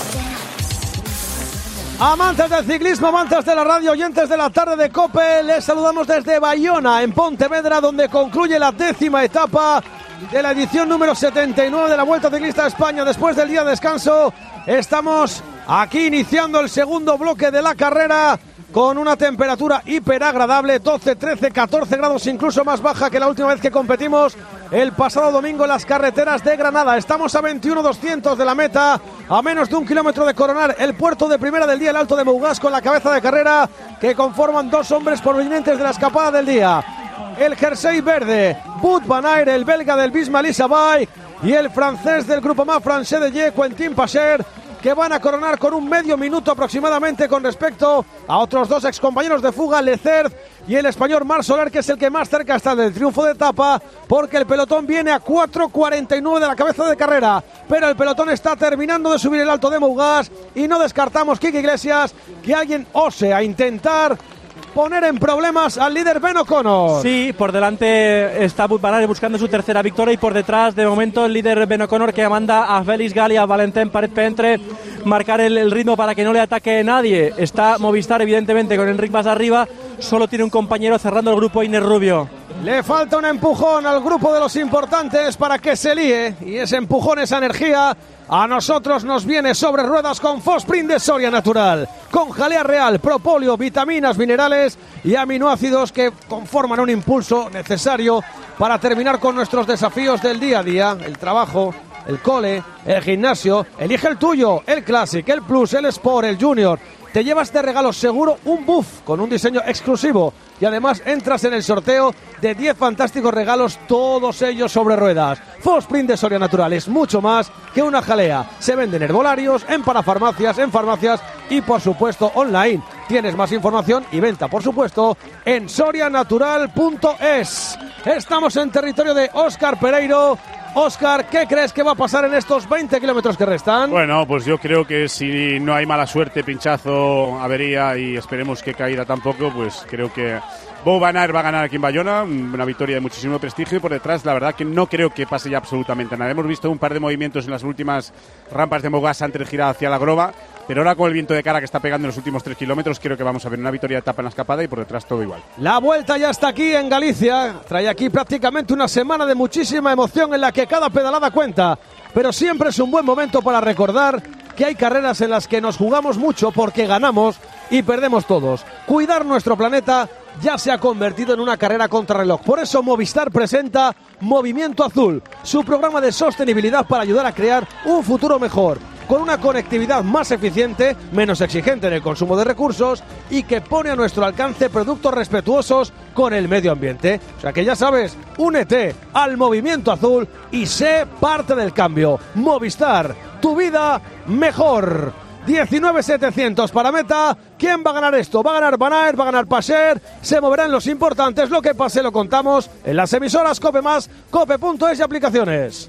Amantes del ciclismo, amantes de la radio, oyentes de la tarde de COPE, les saludamos desde Bayona, en Pontevedra, donde concluye la décima etapa de la edición número setenta y nueve de la Vuelta Ciclista a España. Después del día de descanso, estamos aquí iniciando el segundo bloque de la carrera con una temperatura hiperagradable, doce, trece, catorce grados, incluso más baja que la última vez que competimos el pasado domingo en las carreteras de Granada. Estamos a veintiuno doscientos de la meta, a menos de un kilómetro de coronar el puerto de primera del día, el Alto de Mougás, con la cabeza de carrera que conforman dos hombres provenientes de la escapada del día. El jersey verde, Wout van Aert, el belga del Visma Lease, y el francés del Groupama Français de Ye, Quentin Pacher, que van a coronar con un medio minuto aproximadamente con respecto a otros dos excompañeros de fuga, Lecert y el español Marc Soler, que es el que más cerca está del triunfo de etapa, porque el pelotón viene a cuatro cuarenta y nueve de la cabeza de carrera, pero el pelotón está terminando de subir el Alto de Mougás y no descartamos, Quique Iglesias, que alguien ose a intentar poner en problemas al líder Ben O'Connor. Sí, por delante está Wout van Aert buscando su tercera victoria y por detrás de momento el líder Ben O'Connor, que manda a Félix Gal y a Valentin Paret-Pentre marcar el, el ritmo para que no le ataque nadie. Está Movistar evidentemente con Enric más arriba, solo tiene un compañero cerrando el grupo, Iner Rubio. Le falta un empujón al grupo de los importantes para que se líe, y ese empujón, esa energía, a nosotros nos viene sobre ruedas con Fosprint de Soria Natural, con jalea real, propóleo, vitaminas, minerales y aminoácidos que conforman un impulso necesario para terminar con nuestros desafíos del día a día, el trabajo, el cole, el gimnasio. Elige el tuyo, el Classic, el Plus, el Sport, el Junior. Te llevas de regalo seguro un buff con un diseño exclusivo y además entras en el sorteo de diez fantásticos regalos, todos ellos sobre ruedas. Fosprint de Soria Natural es mucho más que una jalea. Se venden en herbolarios, en parafarmacias, en farmacias y por supuesto online. Tienes más información y venta, por supuesto, en soria natural punto es. Estamos en territorio de Óscar Pereiro. Óscar, ¿qué crees que va a pasar en estos veinte kilómetros que restan? Bueno, pues yo creo que si no hay mala suerte, pinchazo, avería y esperemos que caída tampoco, pues creo que Wout van Aert va a ganar aquí en Bayona, una victoria de muchísimo prestigio, y por detrás la verdad que no creo que pase ya absolutamente nada. Hemos visto un par de movimientos en las últimas rampas de Mougás antes de girar hacia la Groba, pero ahora con el viento de cara que está pegando en los últimos tres kilómetros, creo que vamos a ver una victoria de etapa en la escapada y por detrás todo igual. La vuelta ya está aquí en Galicia, trae aquí prácticamente una semana de muchísima emoción en la que cada pedalada cuenta, pero siempre es un buen momento para recordar que hay carreras en las que nos jugamos mucho porque ganamos y perdemos todos. Cuidar nuestro planeta ya se ha convertido en una carrera contrarreloj. Por eso Movistar presenta Movimiento Azul, su programa de sostenibilidad para ayudar a crear un futuro mejor, con una conectividad más eficiente, menos exigente en el consumo de recursos y que pone a nuestro alcance productos respetuosos con el medio ambiente. O sea que ya sabes, únete al Movimiento Azul y sé parte del cambio. Movistar, tu vida mejor. diecinueve setecientos para meta. ¿Quién va a ganar esto? ¿Va a ganar Van Aert? ¿Va a ganar Pacher? Se moverán los importantes. Lo que pase lo contamos en las emisoras Cope Más, cope punto es y aplicaciones.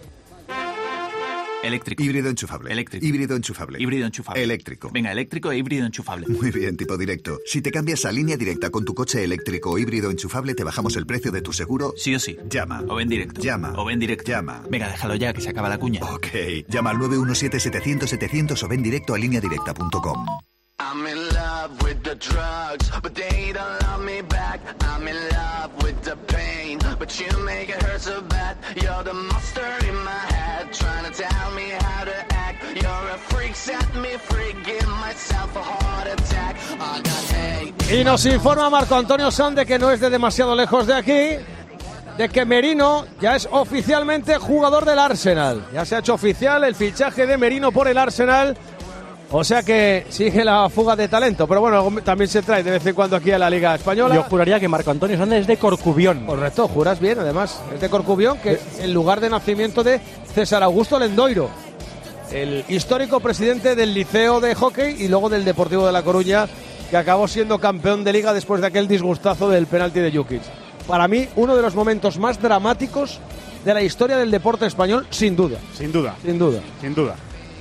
Eléctrico. Híbrido enchufable. Eléctrico. Híbrido enchufable. Híbrido enchufable. Eléctrico. Venga, eléctrico e híbrido enchufable. Muy bien, tipo directo. Si te cambias a Línea Directa con tu coche eléctrico o híbrido enchufable, te bajamos el precio de tu seguro. Sí o sí. Llama. O ven directo. Llama. O ven directo. Llama. Venga, déjalo ya, que se acaba la cuña. Ok. Llama al nueve uno siete setecientos setecientos o ven directo a línea directa punto com. I'm in love with the drugs, but they don't love me back. I'm in love with the pain, but you make it hurt so bad. You're the monster in my head, trying to tell me how to act. You're a freak, set me free, give myself a heart attack. I got hate. Y nos informa Marco Antonio Sanz de que no es de demasiado lejos de aquí, de que Merino ya es oficialmente jugador del Arsenal. Ya se ha hecho oficial el fichaje de Merino por el Arsenal. O sea que sigue la fuga de talento, pero bueno, también se trae de vez en cuando aquí a la Liga Española. Yo juraría que Marco Antonio Sánchez es de Corcubión. Correcto, juras bien, además. Es de Corcubión, que es el lugar de nacimiento de César Augusto Lendoiro, el histórico presidente del Liceo de Hockey y luego del Deportivo de La Coruña, que acabó siendo campeón de Liga después de aquel disgustazo del penalti de Jukic. Para mí, uno de los momentos más dramáticos de la historia del deporte español, sin duda. Sin duda. Sin duda. Sin duda.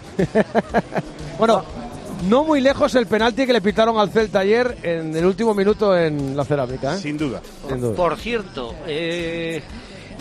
Bueno, no muy lejos el penalti que le pitaron al Celta ayer en el último minuto en la Cerámica, ¿eh? Sin duda. Sin duda. Por cierto, eh,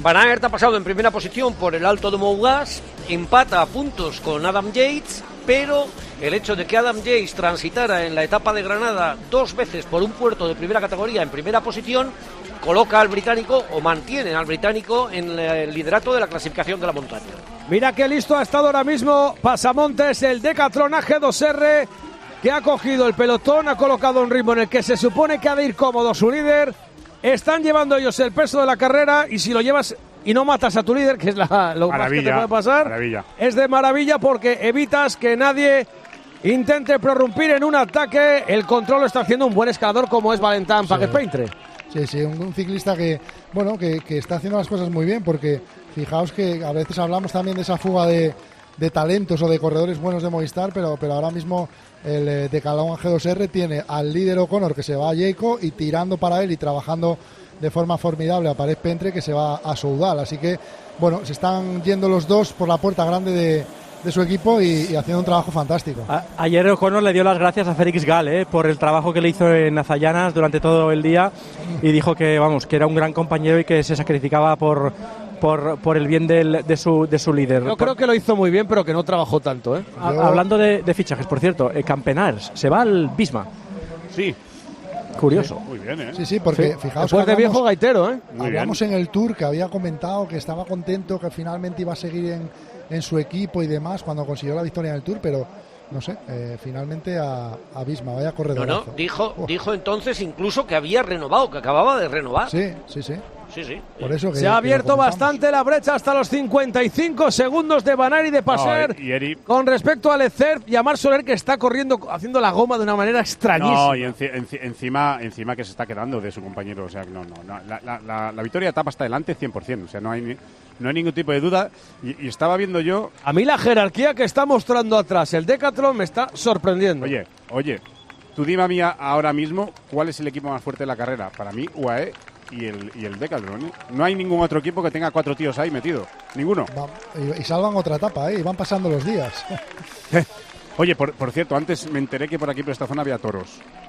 Van Aert ha pasado en primera posición por el Alto de Mougaz, empata a puntos con Adam Yates, pero el hecho de que Adam Yates transitara en la etapa de Granada dos veces por un puerto de primera categoría en primera posición, coloca al británico o mantiene al británico en el liderato de la clasificación de la montaña. Mira qué listo ha estado ahora mismo Pasamontes, el Decathlon A G dos R, que ha cogido el pelotón, ha colocado un ritmo en el que se supone que ha de ir cómodo su líder. Están llevando ellos el peso de la carrera y si lo llevas y no matas a tu líder, que es la, lo más que te puede pasar, maravilla. Es de maravilla porque evitas que nadie intente prorrumpir en un ataque. El control lo está haciendo un buen escalador como es Valentin Paget-Peintre. Sí, sí, un, un ciclista que, bueno, que, que está haciendo las cosas muy bien, porque fijaos que a veces hablamos también de esa fuga de, de talentos o de corredores buenos de Movistar, pero, pero ahora mismo el eh, Decathlon A G dos R tiene al líder O'Connor que se va a Jayco y tirando para él y trabajando de forma formidable a Paget-Peintre que se va a Soudal, así que bueno, se están yendo los dos por la puerta grande de, de su equipo y, y haciendo un trabajo fantástico. A, ayer O'Connor le dio las gracias a Félix Gal eh, por el trabajo que le hizo en Azallanas durante todo el día y dijo que vamos que era un gran compañero y que se sacrificaba por por, por el bien del, de, su, de su líder. Yo creo que lo hizo muy bien, pero que no trabajó tanto. ¿eh? A, hablando de, de fichajes, por cierto, eh, Campenars se va al Bisma. Sí. Curioso. Sí, muy bien, ¿eh? Sí, sí, porque sí. fijaos Después que de viejo gaitero, ¿eh? Muy hablamos bien. en el Tour que había comentado que estaba contento, que finalmente iba a seguir en, en su equipo y demás cuando consiguió la victoria en el Tour, pero no sé, eh, finalmente a, a Bisma, vaya No, corredorazo. no, dijo, dijo entonces incluso que había renovado, que acababa de renovar. Sí, sí, sí. Sí, sí. Por eso que, se ha abierto que bastante la brecha hasta los cincuenta y cinco segundos de Van Aert y de Passer no, y Eri... con respecto a Leclerc y a Marc Soler, que está corriendo, haciendo la goma de una manera extrañísima. No, y enci enci encima, encima que se está quedando de su compañero. O sea, no, no, no. La, la, la, la victoria de etapa está delante cien por cien. O sea, no hay, ni, no hay ningún tipo de duda. Y, y estaba viendo yo... A mí la jerarquía que está mostrando atrás el Decathlon me está sorprendiendo. Oye, oye, tú dime a mí ahora mismo cuál es el equipo más fuerte de la carrera. Para mí, U A E y el, y el Decathlon, ¿eh? No hay ningún otro equipo que tenga cuatro tíos ahí metido. Ninguno. Va, y, y salvan otra etapa, ¿eh? Y van pasando los días. Oye, por, por cierto, antes me enteré que por aquí, por esta zona, había toros.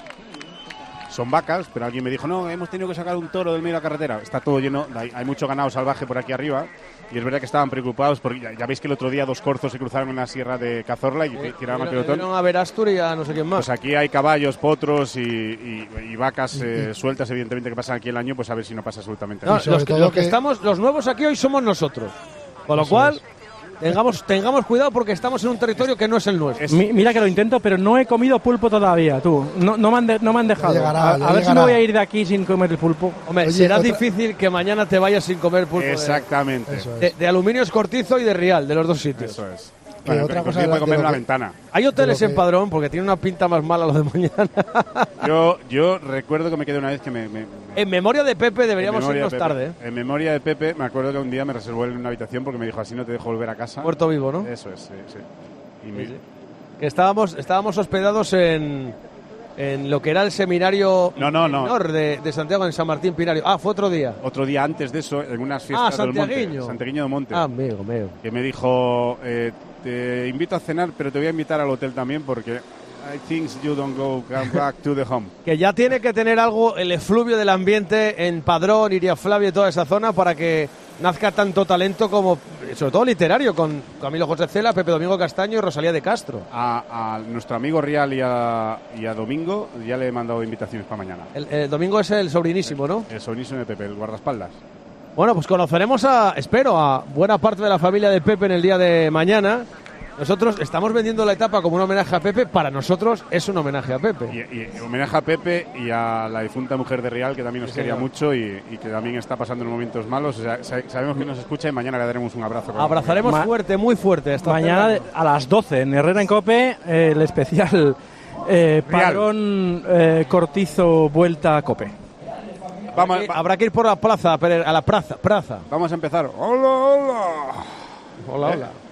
Son vacas, pero alguien me dijo, no, hemos tenido que sacar un toro del medio de la carretera. Está todo lleno, hay, hay mucho ganado salvaje por aquí arriba. Y es verdad que estaban preocupados porque ya, ya veis que el otro día dos corzos se cruzaron en la sierra de Cazorla y sí, tiraron al pelotón. Vieron a ver Astur y a no sé quién más. Pues aquí hay caballos, potros y, y, y vacas eh, sueltas, evidentemente, que pasan aquí el año, pues a ver si no pasa absolutamente no, nada. Los que, lo que estamos, los nuevos aquí hoy somos nosotros. Con lo cual... Es. Tengamos, tengamos cuidado porque estamos en un territorio que no es el nuestro. Mi, mira que lo intento, pero no he comido pulpo todavía, tú. No, no, me, han de, no me han dejado. Llegará, a a ver llegará. si me voy a ir de aquí sin comer el pulpo. Hombre, Oye, será otra... difícil que mañana te vayas sin comer pulpo. Exactamente. De, de, de aluminio escortizo y de Rial, de los dos sitios. Eso es. Que Bueno, otra cosa de la, comer de una que, ventana. Hay hoteles que... en Padrón porque tiene una pinta más mala lo de mañana. Yo, yo recuerdo que me quedé una vez que me... me, me en memoria de Pepe deberíamos irnos de tarde. ¿eh? En memoria de Pepe, me acuerdo que un día me reservó en una habitación porque me dijo, así no te dejo volver a casa. Muerto vivo, ¿no? Eso es, sí, sí. Y sí, me... sí. Que estábamos, estábamos hospedados en, en lo que era el seminario no, no, no. menor de, de Santiago, en San Martín Pinario. Ah, fue otro día. Otro día antes de eso, en unas fiestas ah, del Monte. Santiagueño. Santiagueño del Monte. Ah, amigo, amigo. Que me dijo... Eh, te invito a cenar, pero te voy a invitar al hotel también porque I think you don't go come back to the home. Que ya tiene que tener algo el efluvio del ambiente en Padrón, Iria Flavia y toda esa zona para que nazca tanto talento como, sobre todo literario, con Camilo José Cela, Pepe Domingo Castaño y Rosalía de Castro. A, a nuestro amigo Rial y a, y a Domingo ya le he mandado invitaciones para mañana. El, el Domingo es el sobrinísimo, ¿no? El, el sobrinísimo de Pepe, el guardaespaldas. Bueno, pues conoceremos a, espero, a buena parte de la familia de Pepe en el día de mañana. Nosotros estamos vendiendo la etapa como un homenaje a Pepe. Para nosotros es un homenaje a Pepe. Y, y homenaje a Pepe y a la difunta mujer de Rial, que también nos sí, quería señor. mucho y, y que también está pasando en momentos malos. O sea, sabemos que nos escucha y mañana le daremos un abrazo. Abrazaremos Ma fuerte, muy fuerte. Esta mañana de, a las doce en Herrera en Cope, eh, el especial eh, Padrón eh, Cortizo Vuelta a Cope. Vamos, va, habrá que ir por la plaza, a la plaza, plaza. Vamos a empezar. Hola, hola. Hola, hola. ¿Eh?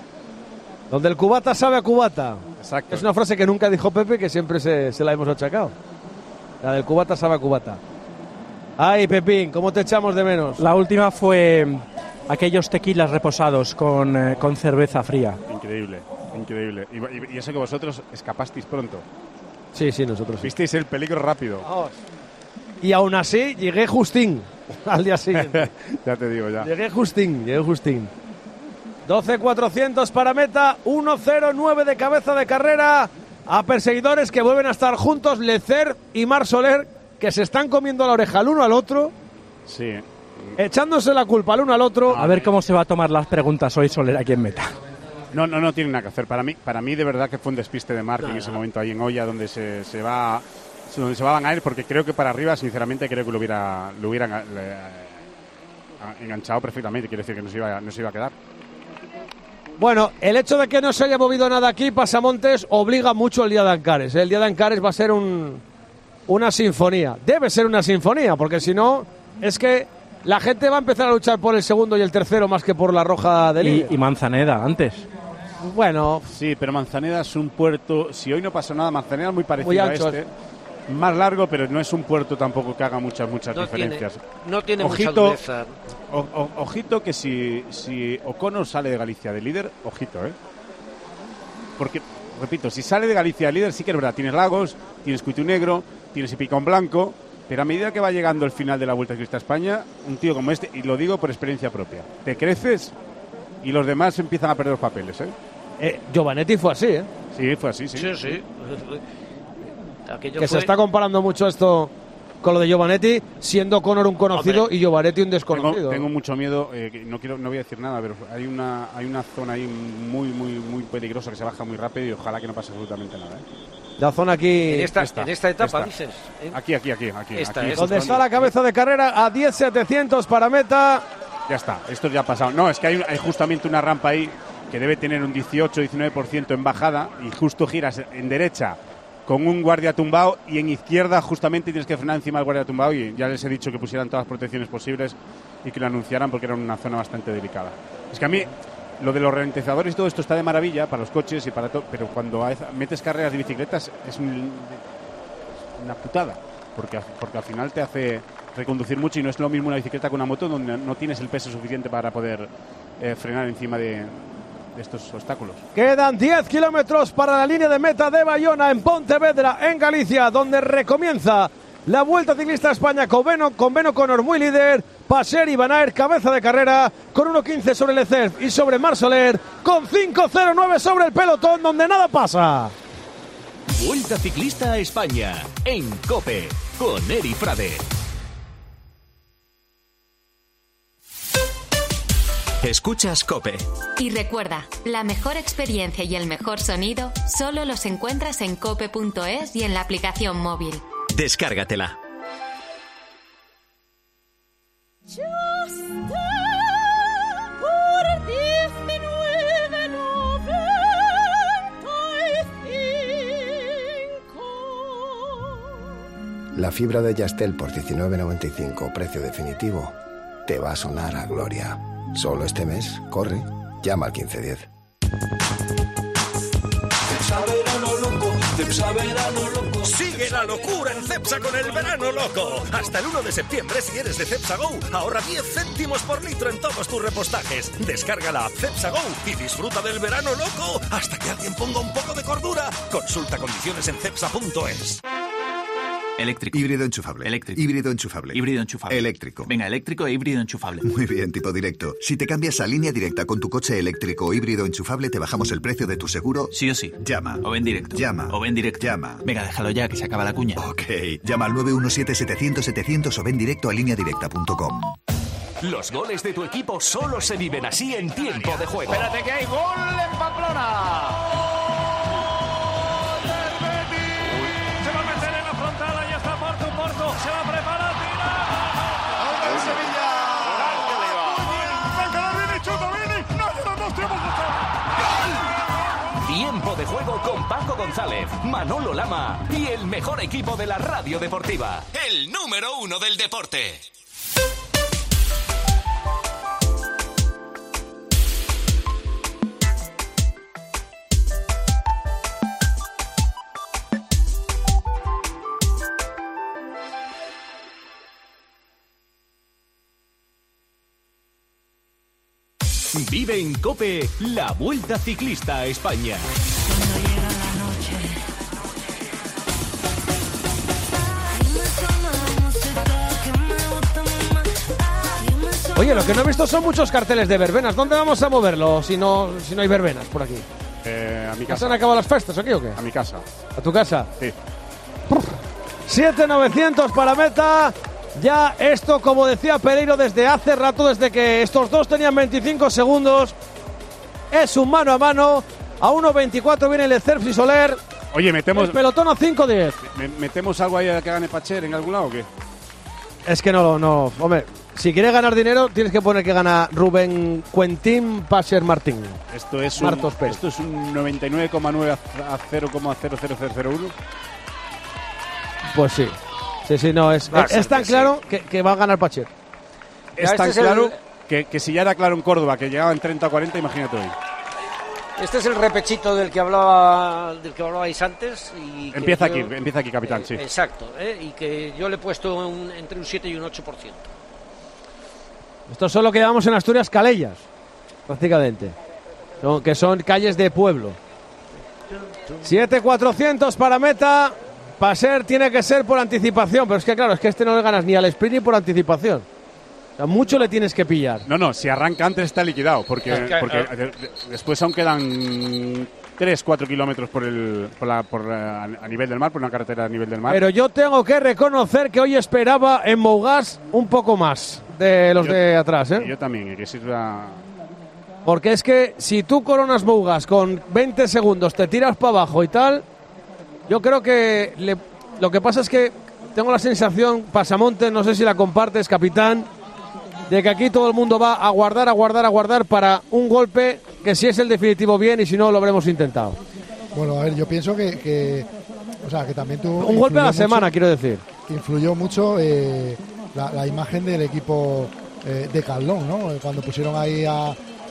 Donde el cubata sabe a cubata. Exacto. Es una frase que nunca dijo Pepe, que siempre se, se la hemos achacado. La del cubata sabe a cubata. Ay, Pepín, ¿cómo te echamos de menos? La última fue aquellos tequilas reposados con, eh, con cerveza fría. Increíble, increíble. Y, y, y eso que vosotros escapasteis pronto. Sí, sí, nosotros sí. Visteis el peligro rápido. Vamos. Y aún así llegué justín. al día siguiente. Ya te digo, ya. Llegué justín, llegué justín. doce cuatrocientos para meta, uno cero nueve de cabeza de carrera. A perseguidores que vuelven a estar juntos, Leclerc y Marc Soler, que se están comiendo la oreja el uno al otro. Sí. Echándose la culpa el uno al otro. A ver cómo se va a tomar las preguntas hoy Soler aquí en meta. No, no, no tiene nada que hacer. Para mí, para mí de verdad que fue un despiste de Marc en ese momento ahí en Oya, donde se, se va donde se van a ir, porque creo que para arriba, sinceramente, creo que lo hubiera lo hubieran le, enganchado perfectamente. Quiere decir que no se iba, no se iba a quedar. Bueno, el hecho de que no se haya movido nada aquí, Pasamontes, obliga mucho el día de Ancares. El día de Ancares va a ser un, una sinfonía. Debe ser una sinfonía, porque si no, es que la gente va a empezar a luchar por el segundo y el tercero más que por la roja de líder. Y, y Manzaneda, antes. Bueno. Sí, pero Manzaneda es un puerto, si hoy no pasa nada, Manzaneda es muy parecido muy a ancho, este. Más largo, pero no es un puerto tampoco que haga muchas, muchas no diferencias. Tiene, no tiene ojito, mucha dureza. O, o, ojito que si, si O'Connor sale de Galicia de líder, ojito, ¿eh? Porque, repito, si sale de Galicia de líder, sí que es verdad, tienes Lagos, tienes Cuitu Negro, tienes Picón Blanco, pero a medida que va llegando el final de la Vuelta Ciclista a España, un tío como este, y lo digo por experiencia propia, te creces y los demás empiezan a perder los papeles, ¿eh? eh Giovanetti fue así, ¿eh? Sí, fue así, sí. Sí, sí. Aquello que fue... se está comparando mucho esto con lo de Giovanetti, siendo Conor un conocido Hombre, y Giovanetti un desconocido. Tengo, tengo mucho miedo, eh, no quiero, no voy a decir nada, pero hay una, hay una zona ahí muy, muy, muy peligrosa que se baja muy rápido y ojalá que no pase absolutamente nada, ¿eh? La zona aquí... En esta, esta, en esta etapa, esta. dices. ¿eh? Aquí, aquí, aquí. aquí, esta, aquí esta. Donde está la cabeza de carrera a diez setecientos para meta. Ya está, esto ya ha pasado. No, es que hay, hay justamente una rampa ahí que debe tener un dieciocho diecinueve por ciento en bajada y justo giras en derecha con un guardia tumbado y en izquierda justamente tienes que frenar encima del guardia tumbado y ya les he dicho que pusieran todas las protecciones posibles y que lo anunciaran porque era una zona bastante delicada. Es que a mí lo de los ralentizadores y todo esto está de maravilla para los coches y para todo, pero cuando metes carreras de bicicletas es un, una putada porque, porque al final te hace reconducir mucho y no es lo mismo una bicicleta que una moto donde no tienes el peso suficiente para poder eh, frenar encima de de estos obstáculos. Quedan diez kilómetros para la línea de meta de Bayona en Pontevedra, en Galicia, donde recomienza la Vuelta Ciclista a España con Ben, con Ben O'Connor muy líder, Passer y Van Aert cabeza de carrera con uno quince sobre Leclerc y sobre Marc Soler con cinco cero nueve sobre el pelotón donde nada pasa. Vuelta Ciclista a España en COPE con Eri Frade. Escuchas COPE. Y recuerda, la mejor experiencia y el mejor sonido solo los encuentras en cope punto es y en la aplicación móvil. Descárgatela. La fibra de Yastel por diecinueve noventa y cinco, precio definitivo, te va a sonar a gloria. Solo este mes, corre, llama al quince diez. Sigue la locura en Cepsa con el verano loco. Hasta el uno de septiembre, si eres de Cepsa Go, ahorra diez céntimos por litro en todos tus repostajes. Descarga la app Cepsa Go y disfruta del verano loco hasta que alguien ponga un poco de cordura. Consulta condiciones en cepsa punto es. Eléctrico. Híbrido enchufable. Eléctrico. Híbrido enchufable. Híbrido enchufable. Eléctrico. Venga, eléctrico e híbrido enchufable. Muy bien, tipo directo. Si te cambias a línea directa con tu coche eléctrico o híbrido enchufable, te bajamos el precio de tu seguro. Sí o sí. Llama. O ven directo. Llama. O ven directo. Llama. Venga, déjalo ya, que se acaba la cuña. Ok. Llama al nueve uno siete setecientos setecientos o ven directo a línea directa punto com. Los goles de tu equipo solo se viven así en tiempo de juego. Espérate que hay gol en Pamplona. Se va a preparar, tira. ¡Gol del Sevilla! ¡Venga, Vini, chuta, Vini! ¡No, no, no, no, Tiempo de juego con Paco González, Manolo Lama y el mejor equipo de la radio deportiva. El número uno del deporte. Vive en COPE la Vuelta Ciclista a España. Cuando llega la noche, me suena la música que me gusta, mamá. Oye, lo que no he visto son muchos carteles de verbenas. ¿Dónde vamos a moverlo si no, si no hay verbenas por aquí? Eh, a mi ¿Ya casa. se han acabado las festas aquí o qué? A mi casa. ¿A tu casa? Sí. siete novecientos para meta. Ya esto, como decía Pereiro desde hace rato, desde que estos dos tenían veinticinco segundos, es un mano a mano. A uno veinticuatro viene el Cerf y Soler. Oye, metemos... El pelotón a cinco diez. ¿Metemos algo ahí a que gane Pacher en algún lado o qué? Es que no, no, hombre, si quieres ganar dinero tienes que poner que gana Rubén Quentín Pacher Martín. Esto es un, Martos Pérez. esto es un noventa y nueve coma nueve a cero coma cero cero cero cero uno. Pues sí. Sí, sí, no, es, Va a es, ser es tan que claro que, que va a ganar Pacher. Es Ya, tan este es claro el- que, que si ya era claro en Córdoba que llegaba en treinta a cuarenta, imagínate hoy. Este es el repechito del que hablaba del que hablabais antes. Y que Empieza yo- aquí, empieza aquí, capitán, sí. Exacto, ¿eh? Y que yo le he puesto un- entre un siete y un ocho por ciento. Esto es lo que llamamos en Asturias calellas, prácticamente. Son- que son calles de pueblo. siete cuatrocientos para meta. Pacher tiene que ser por anticipación, pero es que claro, es que este no le ganas ni al sprint ni por anticipación. O sea, mucho le tienes que pillar. No, no, si arranca antes está liquidado, porque, Es que, porque eh, de- de- después aún quedan tres cuatro kilómetros por el, por la, por, eh, a a nivel del mar, por una carretera a nivel del mar. Pero yo tengo que reconocer que hoy esperaba en Mougás un poco más de los Yo- de atrás, ¿eh? Y yo también, y que sirva... Porque es que si tú coronas Mougás con veinte segundos, te tiras para abajo y tal, yo creo que le- lo que pasa es que tengo la sensación, Pasamontes, no sé si la compartes, capitán, de que aquí todo el mundo va a guardar, a guardar, a guardar para un golpe que si es el definitivo bien y si no lo habremos intentado. Bueno, a ver, yo pienso que, que o sea, que también tuvo... Un golpe a la influyó semana, mucho- quiero decir. Influyó mucho eh, la, la imagen del equipo eh, de Caldón, ¿no? Cuando pusieron ahí a,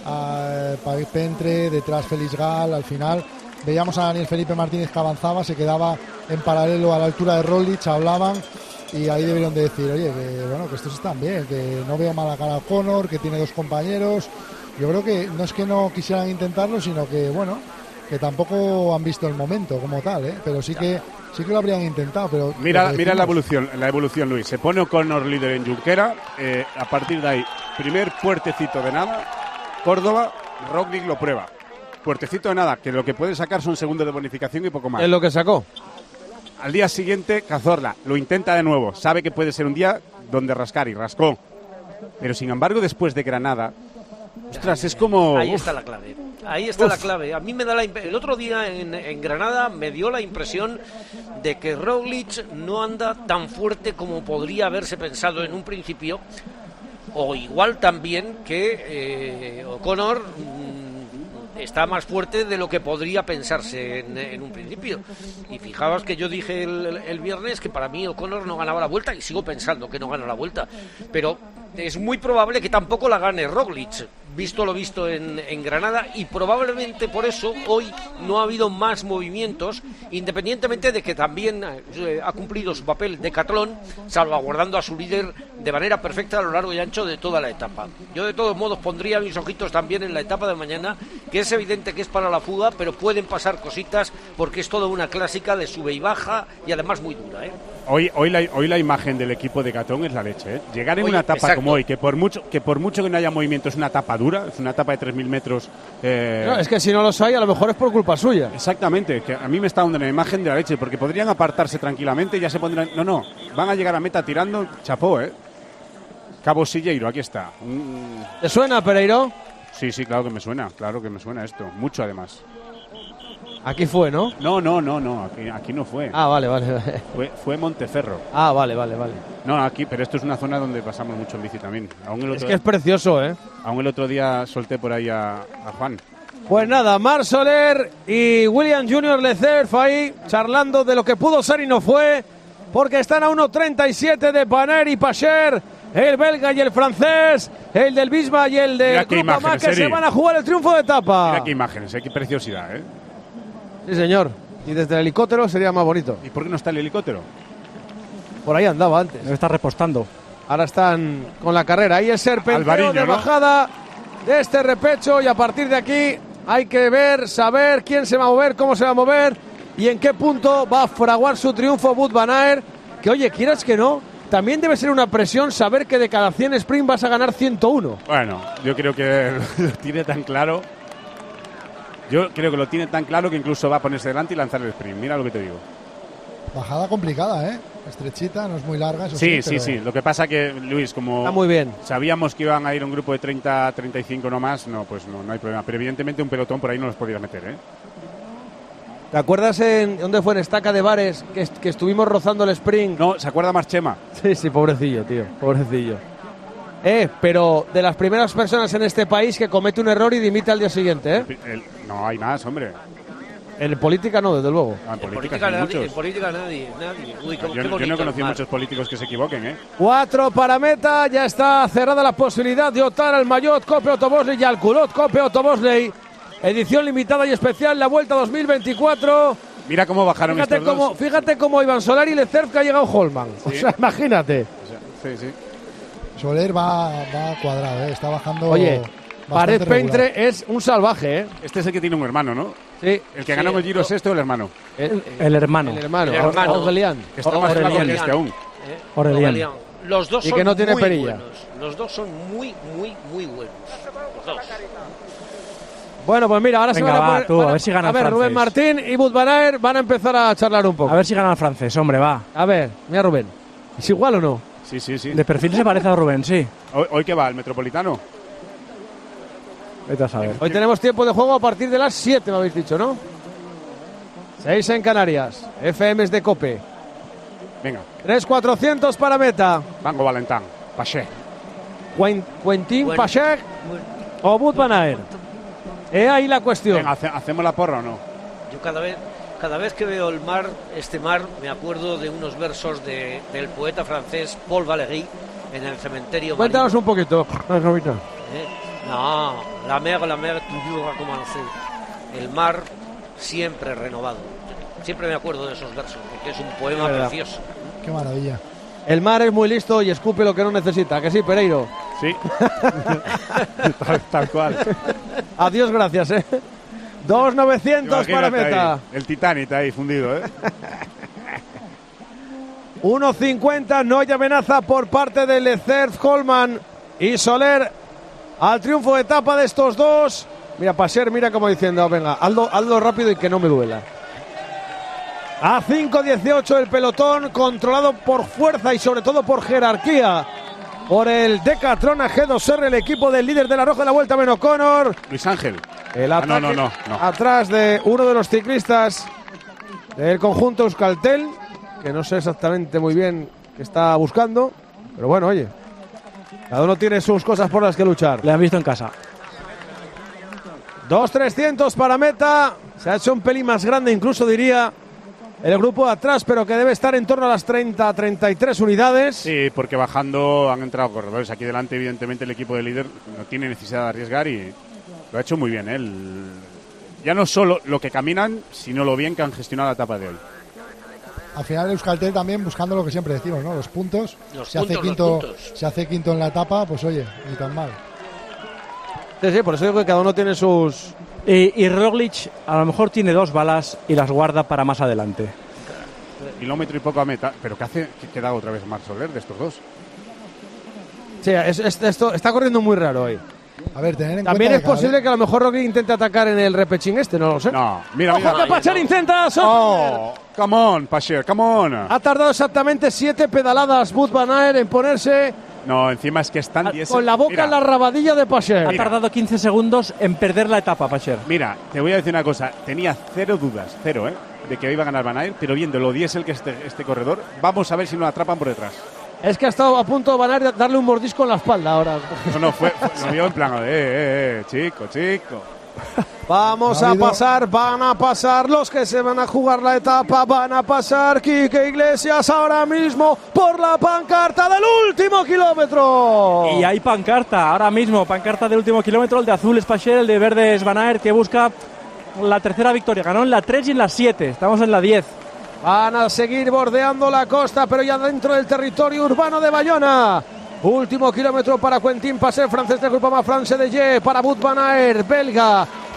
a País Pentre, detrás Félix Gal, al final veíamos a Daniel Felipe Martínez que avanzaba, se quedaba en paralelo a la altura de Roglic, hablaban y ahí debieron de decir, oye, que bueno, que estos están bien, que no veo mala cara a Connor, que tiene dos compañeros. Yo creo que no es que no quisieran intentarlo, sino que bueno, que tampoco han visto el momento como tal, ¿eh? Pero sí que sí que lo habrían intentado, pero Mira, lo que mira la decimos- evolución, la evolución, Luis. Se pone O'Connor líder en Junquera. eh, a partir de ahí, primer puertecito de nada. Córdoba, Roglic lo prueba. Puertecito de nada, que lo que puede sacar son segundos de bonificación y poco más. Es lo que sacó. Al día siguiente, Cazorla lo intenta de nuevo. Sabe que puede ser un día donde rascar y rascó. Pero sin embargo, después de Granada, ostras, es como... Ahí uf, está la clave. Ahí está Uf. la clave. A mí me da la imp- el otro día en, en Granada me dio la impresión de que Roglic no anda tan fuerte como podría haberse pensado en un principio, o igual también que eh, O'Connor mm, está más fuerte de lo que podría pensarse en, en un principio. Y fijaos que yo dije el, el viernes que para mí O'Connor no ganaba la vuelta, y sigo pensando que no gana la vuelta, pero es muy probable que tampoco la gane Roglic, visto lo visto en, en Granada, y probablemente por eso hoy no ha habido más movimientos, independientemente de que también eh, ha cumplido su papel de Catlón, salvaguardando a su líder de manera perfecta a lo largo y ancho de toda la etapa. Yo de todos modos pondría mis ojitos también en la etapa de mañana, que es evidente que es para la fuga, pero pueden pasar cositas porque es toda una clásica de sube y baja y además muy dura, ¿eh? Hoy, hoy, la, hoy la imagen del equipo de Catón es la leche, ¿eh? Llegar en Oye, una etapa exacto. como hoy, que por mucho que por mucho que no haya movimiento, es una etapa dura, es una etapa de tres mil metros. eh, No, es que si no los hay, a lo mejor es por culpa suya. Exactamente, que a mí me está dando una imagen de la leche, porque podrían apartarse tranquilamente y ya se pondrán... No, no, van a llegar a meta tirando, chapó, ¿eh? Cabo Silleiro, aquí está. Un- ¿Te suena, Pereiro? Sí, sí, claro que me suena, claro que me suena esto, mucho además. Aquí fue, ¿no? No, no, no, no, aquí, aquí no fue. Ah, vale, vale, vale. Fue, fue Monteferro. Ah, vale, vale, vale. No, aquí, pero esto es una zona donde pasamos mucho en bici también. Aún el Es otro, que es precioso, ¿eh? aún el otro día solté por ahí a, a Juan. Pues nada, Marc Soler y William Junior Lecerf ahí charlando de lo que pudo ser y no fue, porque están a uno treinta y siete de Paner y Pacher, el belga y el francés, el del Bisma y el Mira del qué Grupo imágenes, que se Eri. van a jugar el triunfo de etapa. Mira qué imágenes, eh, qué preciosidad, ¿eh? Sí, señor. Y desde el helicóptero sería más bonito. ¿Y por qué no está el helicóptero? Por ahí andaba antes. Debe estar repostando. Ahora están con la carrera. Ahí el serpenteo Alvariño, de ¿no? bajada de este repecho, y a partir de aquí hay que ver, saber quién se va a mover, cómo se va a mover y en qué punto va a fraguar su triunfo Wout van Aert, que oye, quieras que no, también debe ser una presión saber que de cada cien sprint vas a ganar ciento uno. Bueno, yo creo que lo tiene tan claro. Yo creo que lo tiene tan claro que incluso va a ponerse delante y lanzar el sprint. Mira lo que te digo. Bajada complicada, ¿eh? Estrechita, no es muy larga. Eso Sí, sí, sí, pero... sí. Lo que pasa que, Luis, como Está muy bien. sabíamos que iban a ir un grupo de treinta, treinta y cinco no más, no, pues no, no hay problema. Pero evidentemente un pelotón por ahí no los podías meter, ¿eh? ¿Te acuerdas en dónde fue en Estaca de Bares que, que estuvimos rozando el sprint? No, ¿se acuerda Marchema? Sí, sí, pobrecillo, tío, pobrecillo. Eh, pero de las primeras personas en este país que comete un error y dimite al día siguiente, ¿eh? El- no hay más, hombre. En política no, desde luego. Ah, en política, política sí, nadie, muchos. en política nadie, nadie. Uy, Yo, cómo- qué yo no bonito he conocido el mar. muchos políticos que se equivoquen, ¿eh? Cuatro para meta, ya está cerrada la posibilidad de optar al Mayotte Cope Autobosley y al Culot Cope Autobosley. Edición limitada y especial, la Vuelta dos mil veinticuatro. Mira cómo bajaron Fíjate estos cómo, dos. fíjate cómo Iván Solari y Leclerc que ha llegado Holman. O Sí. sea, imagínate. Sí, sí. Soler va, va cuadrado, ¿eh? Está bajando. Oye, bastante Pared regular. Peintre es un salvaje, ¿eh? Este es el que tiene un hermano, ¿no? Sí. El que ganó el Giro es este o el hermano. El, El hermano. el hermano, El hermano. Aurelian. Que está más flaco que este aún. ¿eh? Aurelian. Los dos Y son que no tiene muy perilla. buenos. Los dos son muy, muy, muy buenos. Los dos. Bueno, pues mira, ahora se Venga, van a va, poner... tú, van a ver si gana A el ver, francés. Rubén Martín y Wout van Aert van a empezar a charlar un poco. A ver si gana el francés, hombre, va. A ver, mira Rubén. ¿Es igual o no? Sí, sí, sí. De perfil se parece a Rubén, sí. ¿Hoy, hoy qué va? ¿El Metropolitano? Vete a saber. Hoy tenemos tiempo de juego a partir de las siete, me habéis dicho, ¿no? seis en Canarias. F Ms de Cope. Venga, tres cuatrocientos para meta. Banco Valentán. Paché. Quen- Quentin Bueno. Pacheco o Wout van Aert. He ahí la cuestión. Venga, hace- ¿hacemos la porra o no? Yo cada vez, cada vez que veo el mar, este mar, me acuerdo de unos versos de, del poeta francés Paul Valéry en el cementerio Cuéntanos marino. un poquito. Robita. ¿Eh? No, la mer, la mer toujours a commencer. El mar siempre renovado. Siempre me acuerdo de esos versos, porque es un poema Es verdad. precioso. Qué maravilla. El mar es muy listo y escupe lo que no necesita. ¿Que sí, Pereiro? Sí. tal, tal cual. Adiós, gracias, ¿eh? dos novecientos para Imagínate meta. ahí, el Titanic ahí fundido, ¿eh? uno cincuenta, no hay amenaza por parte de Leclerc, Holman y Soler al triunfo de etapa de estos dos. Mira, Passer, mira como diciendo, venga, hazlo, hazlo rápido y que no me duela. A cinco dieciocho el pelotón, controlado por fuerza y sobre todo por jerarquía por el Decathlon G dos R, el equipo del líder de la Roja de la Vuelta, Ben O'Connor. Luis Ángel. El Ah, ataque no, no, no, no. atrás de uno de los ciclistas del conjunto Euskaltel, que no sé exactamente muy bien qué está buscando, pero bueno, oye, cada uno tiene sus cosas por las que luchar. Le han visto en casa. dos trescientos para meta, se ha hecho un pelín más grande, incluso diría el grupo de atrás, pero que debe estar en torno a las treinta, treinta y tres unidades. Sí, porque bajando han entrado corredores. Aquí delante, evidentemente, el equipo de líder no tiene necesidad de arriesgar y lo ha hecho muy bien. ¿eh? El- Ya no solo lo que caminan, sino lo bien que han gestionado la etapa de hoy. Al final Euskaltel también buscando lo que siempre decimos, ¿no? Los puntos. Los se, puntos, hace los quinto, puntos. se hace quinto en la etapa, pues oye, ni tan mal. Sí, sí, por eso digo que cada uno tiene sus... Y, y Roglic a lo mejor tiene dos balas y las guarda para más adelante. Kilómetro y poco a meta. ¿Pero qué hace? ¿Qué queda otra vez Marc Soler de estos dos? Sí, es- es- esto está corriendo muy raro hoy. A ver, tener en También cuenta es que cada posible vez- que a lo mejor Roglic intente atacar en el repechín este, no lo sé. No, mira, ¡Ojo mira. que Pacher intenta! Oh, come on, Pacher, come on. Ha tardado exactamente siete pedaladas Wout van Aert en ponerse No, encima es que están diésel. con la boca Mira, en la rabadilla de Pacher. Ha tardado quince segundos en perder la etapa, Pacher. Mira, te voy a decir una cosa. Tenía cero dudas, cero, ¿eh? De que iba a ganar Van Aert, pero viendo lo diésel que es este, este corredor, vamos a ver si nos atrapan por detrás. Es que ha estado a punto Van Aert de darle un mordisco en la espalda ahora. No, no, fue, fue lo vio en plan, eh, eh, eh, chico, chico. Vamos Ha a habido- pasar, van a pasar los que se van a jugar la etapa, van a pasar Quique Iglesias ahora mismo por la pancarta del último kilómetro. Y hay pancarta, ahora mismo, pancarta del último kilómetro, el de azul es Pacher, el de verde es Van Aert, que busca la tercera victoria. Ganó en la tres y en la siete, estamos en la diez. Van a seguir bordeando la costa, pero ya dentro del territorio urbano de Bayona. Último kilómetro para Quentin Pacer, francés del grupo más France de Ye, para Wout van Aert, belga.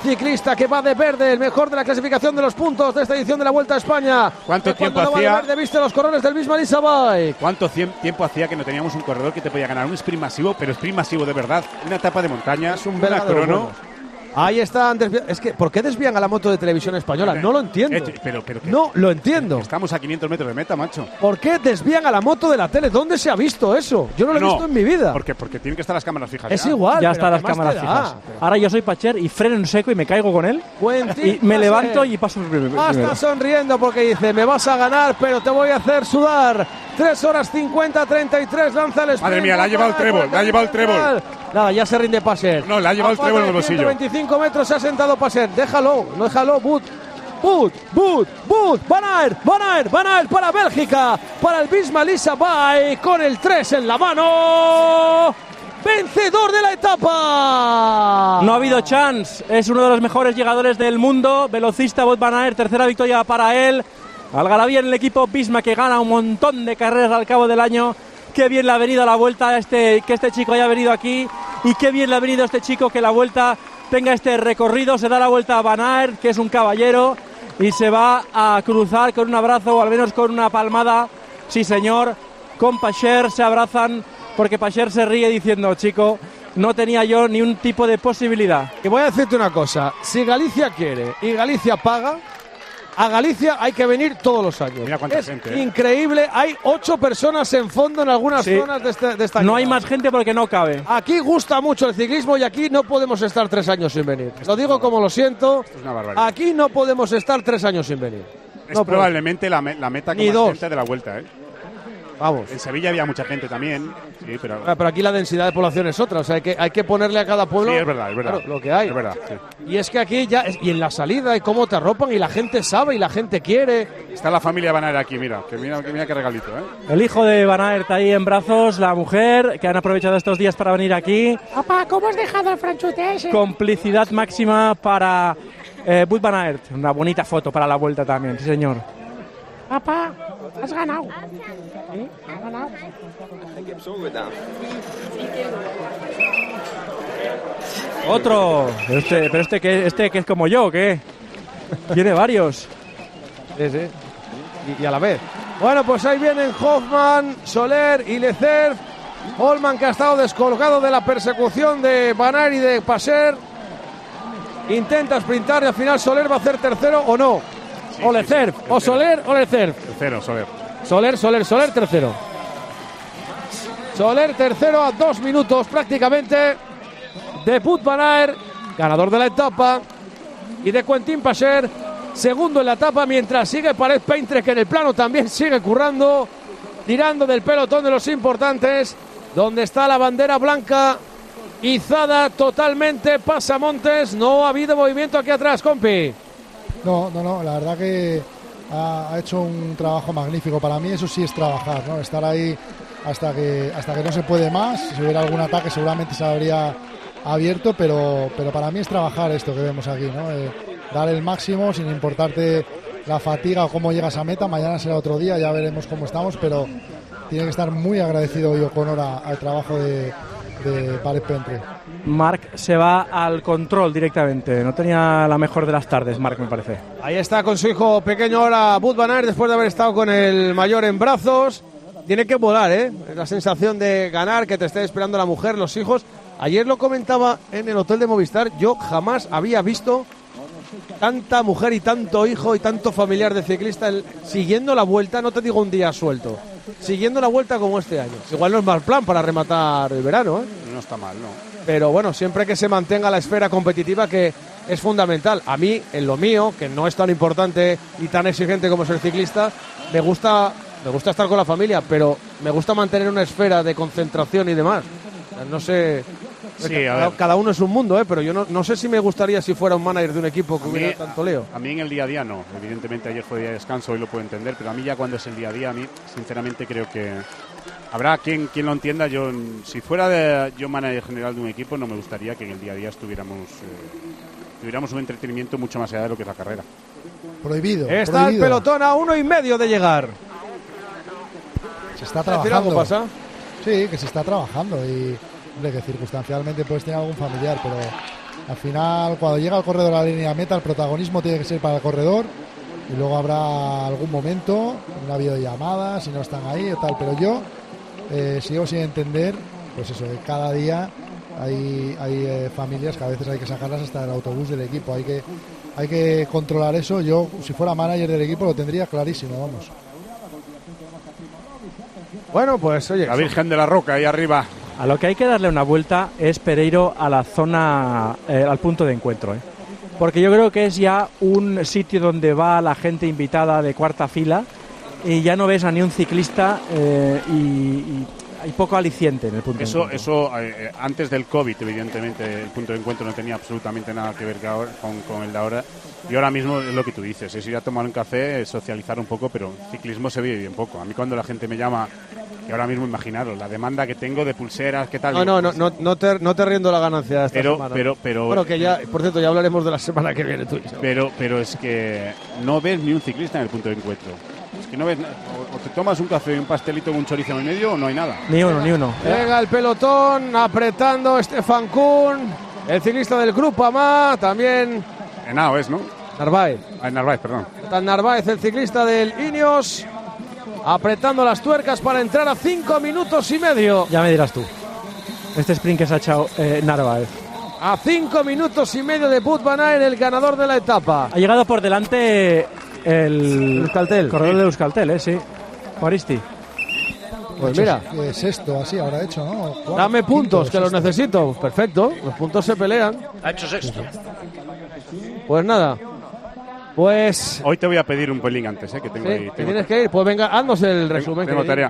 ciclista que va de verde, el mejor de la clasificación de los puntos de esta edición de la Vuelta a España. ¿Cuánto tiempo no hacía? Va de verde, viste los corredores del Bisma Lisa Bike. ¿Cuánto tiempo hacía que no teníamos un corredor que te podía ganar un sprint masivo, pero sprint masivo de verdad? Una etapa de montaña, es un una crono. Ahí están desviando. Es que, ¿por qué desvían a la moto de Televisión Española? No lo entiendo. Eh, pero, pero, no lo entiendo. Estamos a quinientos metros de meta, macho. ¿Por qué desvían a la moto de la tele? ¿Dónde se ha visto eso? Yo no lo he no, visto en mi vida. Porque, porque tienen que estar las cámaras fijas. Es ya. igual. Ya están las cámaras fijas. Ahora yo soy Pacher y freno en seco y me caigo con él. Quentin y me levanto y paso primero. Ah, está sonriendo porque dice, me vas a ganar, pero te voy a hacer sudar. tres horas cincuenta, treinta y tres, lanza el sprint. Madre mía, le ha llevado el trébol, le ha llevado el trébol. Nada, ya se rinde Passer. No, le ha llevado el trébol en el bolsillo. ciento veinticinco metros se ha sentado Passer. Déjalo, no déjalo, Bud. Bud, Bud, Bud. Van Aert, Van Aert, Van Aert para Bélgica. Para el Bisma Lisa Bike con el tres en la mano. Vencedor de la etapa. No ha habido chance. Es uno de los mejores llegadores del mundo. Velocista Wout van Aert, tercera victoria para él. Algarabía en el equipo Bisma, que gana un montón de carreras al cabo del año. Qué bien le ha venido la vuelta este, que este chico haya venido aquí. Y qué bien le ha venido a este chico que la vuelta tenga este recorrido. Se da la vuelta a Van Aert, que es un caballero, y se va a cruzar con un abrazo, o al menos con una palmada. Sí, señor. Con Pasher se abrazan, porque Pasher se ríe diciendo, chico, no tenía yo ni un tipo de posibilidad. Y voy a decirte una cosa. Si Galicia quiere y Galicia paga, a Galicia hay que venir todos los años. Mira cuánta es gente, ¿eh? Increíble, hay ocho personas en fondo en algunas sí. zonas de, este, de esta No liga. hay más gente porque no cabe. Aquí gusta mucho el ciclismo y aquí no podemos estar tres años sin venir. Lo digo como lo siento. Es una barbaridad. Aquí no podemos estar tres años sin venir. Es no probablemente la, me, la meta Ni con más dos. gente de la vuelta, ¿eh? Vamos. En Sevilla había mucha gente también, sí, pero... Ah, pero aquí la densidad de población es otra, o sea, hay que, hay que ponerle a cada pueblo Sí, es verdad, es verdad. claro, lo que hay. Es verdad, sí. Y es que aquí ya, es- y en la salida, y cómo te arropan, y la gente sabe, y la gente quiere. Está la familia Van Aert aquí, mira, que mira, que mira qué regalito, ¿eh? El hijo de Van Aert ahí en brazos, la mujer, que han aprovechado estos días para venir aquí. Papá, ¿cómo has dejado al franchute ese? Complicidad máxima para eh, Wout van Aert. Una bonita foto para la vuelta también, sí señor. Papá, has ganado. ¿Sí? Has ganado. Otro. Este, pero este que, este que es como yo, ¿qué? Tiene varios. Sí, sí. Y, y a la vez. Bueno, pues ahí vienen Hoffman, Soler y Lecerf. Holman, que ha estado descolgado de la persecución de Van Aert y de Passer. Intenta sprintar y al final Soler va a hacer tercero o no. Sí, o sí, Lecerf. sí, o Soler o Lecerf. Tercero, Soler. Soler, Soler, Soler, tercero. Soler, tercero a dos minutos prácticamente de Wout van Aert, ganador de la etapa, y de Quentin Passer, segundo en la etapa, mientras sigue Paret Peintre, que en el plano también sigue currando, tirando del pelotón de los importantes, donde está la bandera blanca izada totalmente, pasamontes. No ha habido movimiento aquí atrás, compi. No, no, no, la verdad que ha, ha hecho un trabajo magnífico. Para mí eso sí es trabajar, ¿no? Estar ahí hasta que hasta que no se puede más. Si hubiera algún ataque seguramente se habría abierto, pero, pero para mí es trabajar esto que vemos aquí, ¿no? Eh, dar el máximo sin importarte la fatiga o cómo llegas a meta. Mañana será otro día, ya veremos cómo estamos, pero tiene que estar muy agradecido hoy O'Connor a- al trabajo de, de Paret Peintre. Marc se va al control directamente. No tenía la mejor de las tardes, Marc, me parece. Ahí está con su hijo pequeño ahora Wout van Aert, después de haber estado con el mayor en brazos. Tiene que volar, ¿eh? Es la sensación de ganar, que te esté esperando la mujer, los hijos. Ayer lo comentaba en el hotel de Movistar, yo jamás había visto tanta mujer y tanto hijo y tanto familiar de ciclista el- siguiendo la vuelta, no te digo un día suelto, siguiendo la vuelta como este año. Igual no es mal plan para rematar el verano, ¿eh? No está mal, no. Pero bueno, siempre que se mantenga la esfera competitiva, que es fundamental. A mí, en lo mío, que no es tan importante y tan exigente como ser ciclista, me gusta, me gusta estar con la familia, pero me gusta mantener una esfera de concentración y demás. O sea, no sé, Sí, a cada, ver. cada uno es un mundo, ¿eh? Pero yo no, no sé si me gustaría si fuera un manager de un equipo que A mí, hubiera tanto leo. a mí en el día a día no. Evidentemente ayer fue día de descanso, hoy lo puedo entender, pero a mí ya cuando es el día a día, a mí sinceramente creo que habrá quien, quien lo entienda. Yo, si fuera de, yo manager general de un equipo, no me gustaría que en el día a día estuviéramos eh, tuviéramos un entretenimiento mucho más allá de lo que es la carrera. Prohibido. Está prohibido. el pelotón a uno y medio de llegar. Se está ¿Al final trabajando. cómo pasa? Sí, que se está trabajando y hombre, que circunstancialmente puedes tener algún familiar, pero Al final, cuando llega el corredor a la línea de meta, el protagonismo tiene que ser para el corredor y luego habrá algún momento, una videollamada, si no están ahí o tal, pero yo eh, sigo sin entender, pues eso, que cada día hay, hay eh, familias que a veces hay que sacarlas hasta del autobús del equipo, hay que, hay que controlar eso. Yo, si fuera manager del equipo, lo tendría clarísimo, vamos. Bueno, pues oye, la Virgen de la Roca ahí arriba. A lo que hay que darle una vuelta es, Pereiro, a la zona, eh, al punto de encuentro, ¿eh? Porque yo creo que es ya un sitio donde va la gente invitada de cuarta fila y ya no ves a ni un ciclista eh, y, y hay poco aliciente en el punto eso, de encuentro. Eso, eh, antes del COVID, evidentemente, el punto de encuentro no tenía absolutamente nada que ver con, con el de ahora. Y ahora mismo es lo que tú dices, es ir a tomar un café, es socializar un poco, pero ciclismo se vive bien poco. A mí cuando la gente me llama, y ahora mismo imaginaros, la demanda que tengo de pulseras, ¿qué tal? No, no, no, no, no, te, no te riendo la ganancia esta pero, semana. Pero, pero, bueno, que ya, por cierto, ya hablaremos de la semana que viene tú y yo. Pero, pero es que no ves ni un ciclista en el punto de encuentro. Es que no ves, o, o te tomas un café y un pastelito con un chorizo en el medio o no hay nada. Ni uno, ni uno. Llega el pelotón, apretando Stefan Kuhn, el ciclista del Grupo Ama, también... Henao es, ¿no? Narváez. Ah, Narváez, perdón. Narváez, el ciclista del Ineos, apretando las tuercas para entrar a cinco minutos y medio. Ya me dirás tú. Este sprint que se ha echado eh, Narváez. A cinco minutos y medio de Wout van Aert, el ganador de la etapa. Ha llegado por delante el Euskaltel. corredor de Euskaltel, ¿eh? Sí. Juaristi. Pues mira. Es esto, así habrá hecho, ¿no? Cuatro, Dame puntos, quinto, que los sexto. necesito. Perfecto, los puntos se pelean. Ha hecho sexto. Pues nada. Pues... Hoy te voy a pedir un pelín antes, ¿eh? Que tengo ¿Sí? ahí. ¿Que Tengo, tienes que ir? Pues venga, haznos el resumen. tengo que- tarea.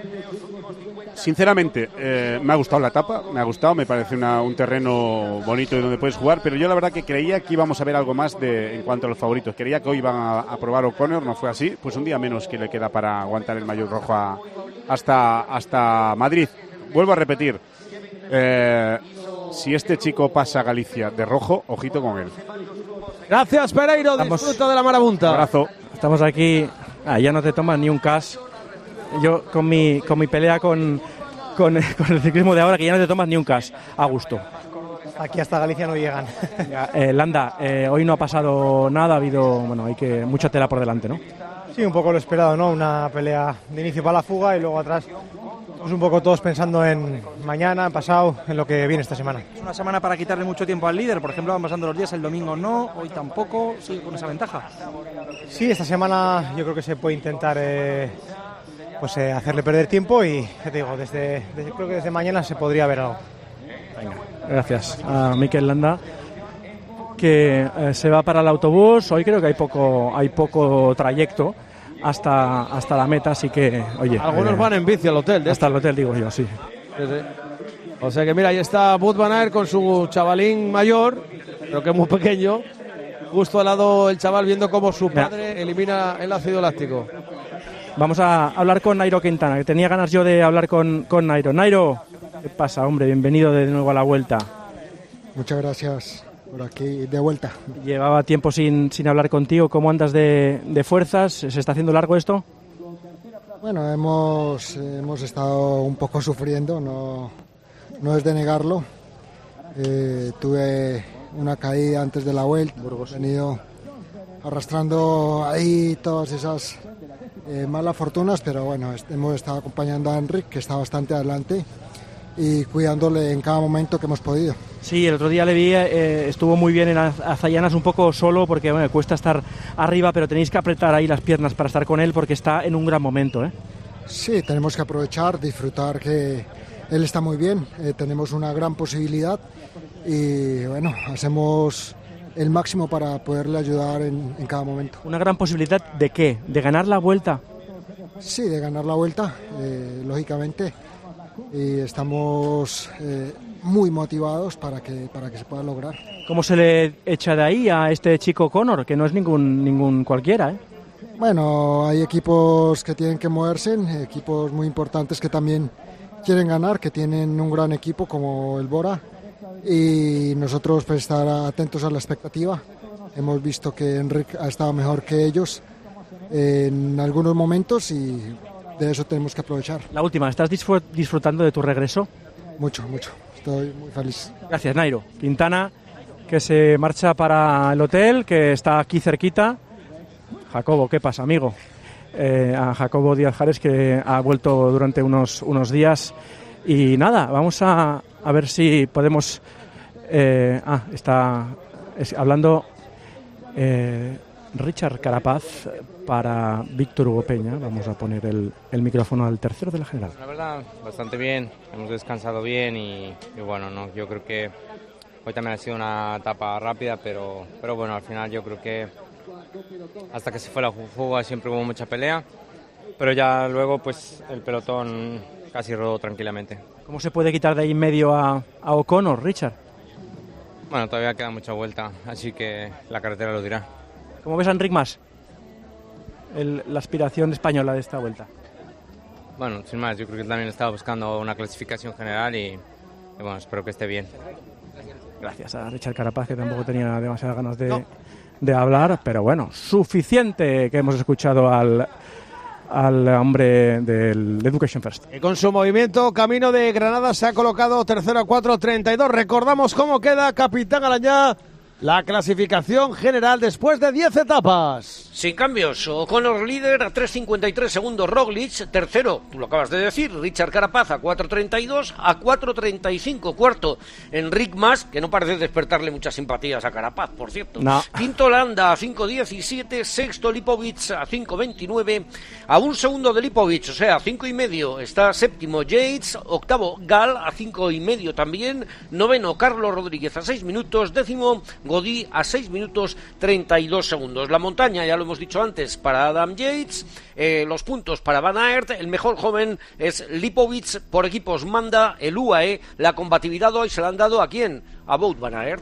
Sinceramente, eh, me ha gustado la etapa, me ha gustado, me parece una, un terreno bonito y donde puedes jugar, pero yo la verdad que creía que íbamos a ver algo más de, en cuanto a los favoritos. Creía que hoy iban a, a probar O'Connor, no fue así, pues un día menos que le queda para aguantar el maillot rojo a- hasta, hasta Madrid. Vuelvo a repetir, eh, si este chico pasa a Galicia de rojo, ojito con él. Gracias, Pereiro, Estamos- disfruta de la marabunta. Abrazo. Estamos aquí. Ah, ya no te tomas ni un cash. Yo con mi con mi pelea con, con, con el ciclismo de ahora, que ya no te tomas ni un cash. A gusto. Aquí hasta Galicia no llegan. Eh, Landa, eh, hoy no ha pasado nada, ha habido, bueno, hay que mucha tela por delante, ¿no? Sí, un poco lo esperado, ¿no? Una pelea de inicio para la fuga y luego atrás, pues un poco todos pensando en mañana, en pasado, en lo que viene esta semana. Es una semana para quitarle mucho tiempo al líder, por ejemplo, van pasando los días, el domingo no, hoy tampoco, sigue con esa ventaja. Sí, esta semana yo creo que se puede intentar eh, pues eh, hacerle perder tiempo y, ya te digo, desde, desde- creo que desde mañana se podría ver algo. Gracias a Mikel Landa, que eh, se va para el autobús. Hoy creo que hay poco hay poco trayecto hasta hasta la meta, así que, oye... Algunos eh, van en bici al hotel. de hasta el hotel, digo yo, sí. Sí, sí. O sea que mira, ahí está Wout van Aert con su chavalín mayor, pero que es muy pequeño. Justo al lado el chaval viendo cómo su Mira. padre elimina el ácido láctico. Vamos a hablar con Nairo Quintana, que tenía ganas yo de hablar con, con Nairo. Nairo, ¿qué pasa, hombre? Bienvenido de nuevo a la Vuelta. Muchas gracias por aquí de vuelta. Llevaba tiempo sin, sin hablar contigo. ¿Cómo andas de, de fuerzas? ¿Se está haciendo largo esto? Bueno, hemos, hemos estado un poco sufriendo, no, no es de negarlo. Eh, tuve una caída antes de la Vuelta, he venido arrastrando ahí todas esas eh, malas fortunas, pero bueno, est- hemos estado acompañando a Enric, que está bastante adelante, y cuidándole en cada momento que hemos podido. Sí, el otro día le vi, eh, estuvo muy bien en Az- Azayanas, un poco solo porque bueno, cuesta estar arriba, pero tenéis que apretar ahí las piernas para estar con él porque está en un gran momento, ¿eh? Sí, tenemos que aprovechar, disfrutar que él está muy bien, eh, tenemos una gran posibilidad y bueno, hacemos el máximo para poderle ayudar en, en cada momento. ¿Una gran posibilidad de qué? ¿De ganar la Vuelta? Sí, de ganar la Vuelta, eh, lógicamente, y estamos eh, muy motivados para que, para que se pueda lograr. ¿Cómo se le echa de ahí a este chico Connor, que no es ningún, ningún cualquiera, ¿eh? Bueno, hay equipos que tienen que moverse, equipos muy importantes que también quieren ganar, que tienen un gran equipo como el Bora, y nosotros pues estar atentos a la expectativa. Hemos visto que Enric ha estado mejor que ellos en algunos momentos y de eso tenemos que aprovechar. La última, ¿estás disfrut- disfrutando de tu regreso? Mucho, mucho. Estoy muy feliz. Gracias, Nairo. Quintana, que se marcha para el hotel, que está aquí cerquita. Jacobo, ¿qué pasa, amigo? Eh, a Jacobo Díaz Jares, que ha vuelto durante unos, unos días. Y nada, vamos a, a ver si podemos... Eh, ah, está es, hablando eh, Richard Carapaz para Víctor Hugo Peña. Vamos a poner el, el micrófono al tercero de la general. La verdad, bastante bien. Hemos descansado bien y, y bueno, no, yo creo que hoy también ha sido una etapa rápida, pero, pero bueno, al final yo creo que hasta que se fue la fuga siempre hubo mucha pelea, pero ya luego pues el pelotón casi rodó tranquilamente. ¿Cómo se puede quitar de ahí en medio a, a O'Connor, Richard? Bueno, todavía queda mucha vuelta, así que la carretera lo dirá. ¿Cómo ves a Enric Mas? El, la aspiración española de esta vuelta. Bueno, sin más, yo creo que también estaba buscando una clasificación general y, y bueno, espero que esté bien. Gracias a Richard Carapaz, que tampoco tenía demasiadas ganas de, no. de hablar, pero bueno, suficiente que hemos escuchado al, al hombre del Education First. Y con su movimiento, camino de Granada, se ha colocado tercero a cuatro treinta y dos. Recordamos cómo queda, capitán Arañá, la clasificación general después de diez etapas. Sin cambios, O'Connor líder a tres cincuenta y tres segundos, Roglic tercero, tú lo acabas de decir, Richard Carapaz a cuatro treinta y dos, a cuatro treinta y cinco, cuarto Enric Mas, que no parece despertarle muchas simpatías a Carapaz, por cierto. No. Quinto Landa a cinco diecisiete, sexto Lipovic a cinco veintinueve, a un segundo de Lipovic, o sea, a cinco y medio está séptimo Yates, octavo Gal a cinco y medio también, noveno Carlos Rodríguez a seis minutos, décimo Godí a seis minutos treinta y dos segundos. La montaña, ya lo hemos dicho antes, para Adam Yates, eh, los puntos para Van Aert, el mejor joven es Lipovic, por equipos manda el U A E, la combatividad hoy se la han dado ¿a quién? A Wout Van Aert.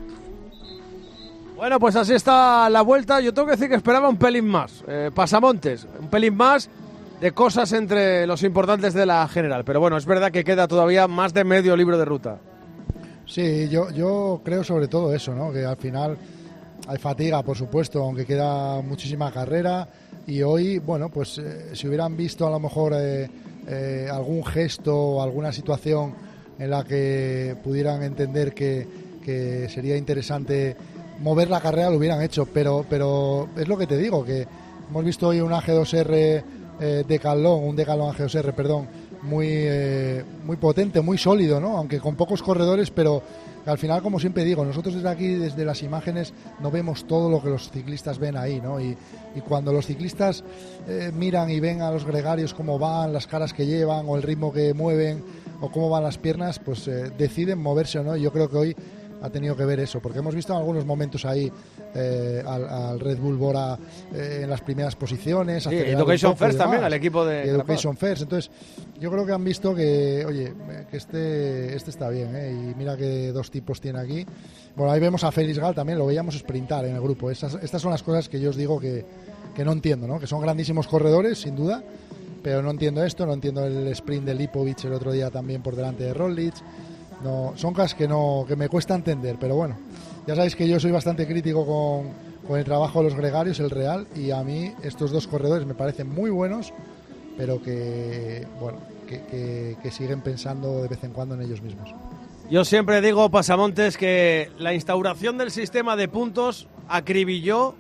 Bueno, pues así está la vuelta. Yo tengo que decir que esperaba un pelín más, eh, pasamontes, un pelín más de cosas entre los importantes de la general, pero bueno, es verdad que queda todavía más de medio libro de ruta. Sí, yo, yo creo sobre todo eso, ¿no? Que al final hay fatiga, por supuesto, aunque queda muchísima carrera. Y hoy, bueno, pues eh, si hubieran visto a lo mejor eh, eh, algún gesto o alguna situación en la que pudieran entender que, que sería interesante mover la carrera, lo hubieran hecho. Pero, pero es lo que te digo, que hemos visto hoy un A G dos R eh, Decathlon, un Decathlon A G dos R, perdón, muy eh, muy potente, muy sólido, ¿no? Aunque con pocos corredores, pero al final, como siempre digo, nosotros desde aquí, desde las imágenes, no vemos todo lo que los ciclistas ven ahí, ¿no? Y, y cuando los ciclistas eh, miran y ven a los gregarios cómo van, las caras que llevan o el ritmo que mueven o cómo van las piernas, pues eh, deciden moverse o no. Y yo creo que hoy ha tenido que ver eso, porque hemos visto en algunos momentos ahí eh, al, al Red Bull Bora eh, en las primeras posiciones. Sí, Education First también, al equipo de Education First. Entonces, yo creo que han visto que, oye, que este este está bien, ¿eh? Y mira que dos tipos tiene aquí. Bueno, ahí vemos a Félix Gal también, lo veíamos sprintar en el grupo. Estas, estas son las cosas que yo os digo que, que no entiendo, ¿no? Que son grandísimos corredores, sin duda, pero no entiendo esto, no entiendo el sprint de Lipovic el otro día también por delante de Roglic. No, son cosas que no que me cuesta entender, pero bueno, ya sabéis que yo soy bastante crítico con, con el trabajo de los gregarios, el Real, y a mí estos dos corredores me parecen muy buenos, pero que bueno que, que, que siguen pensando de vez en cuando en ellos mismos. Yo siempre digo, Pasamontes, que la instauración del sistema de puntos acribilló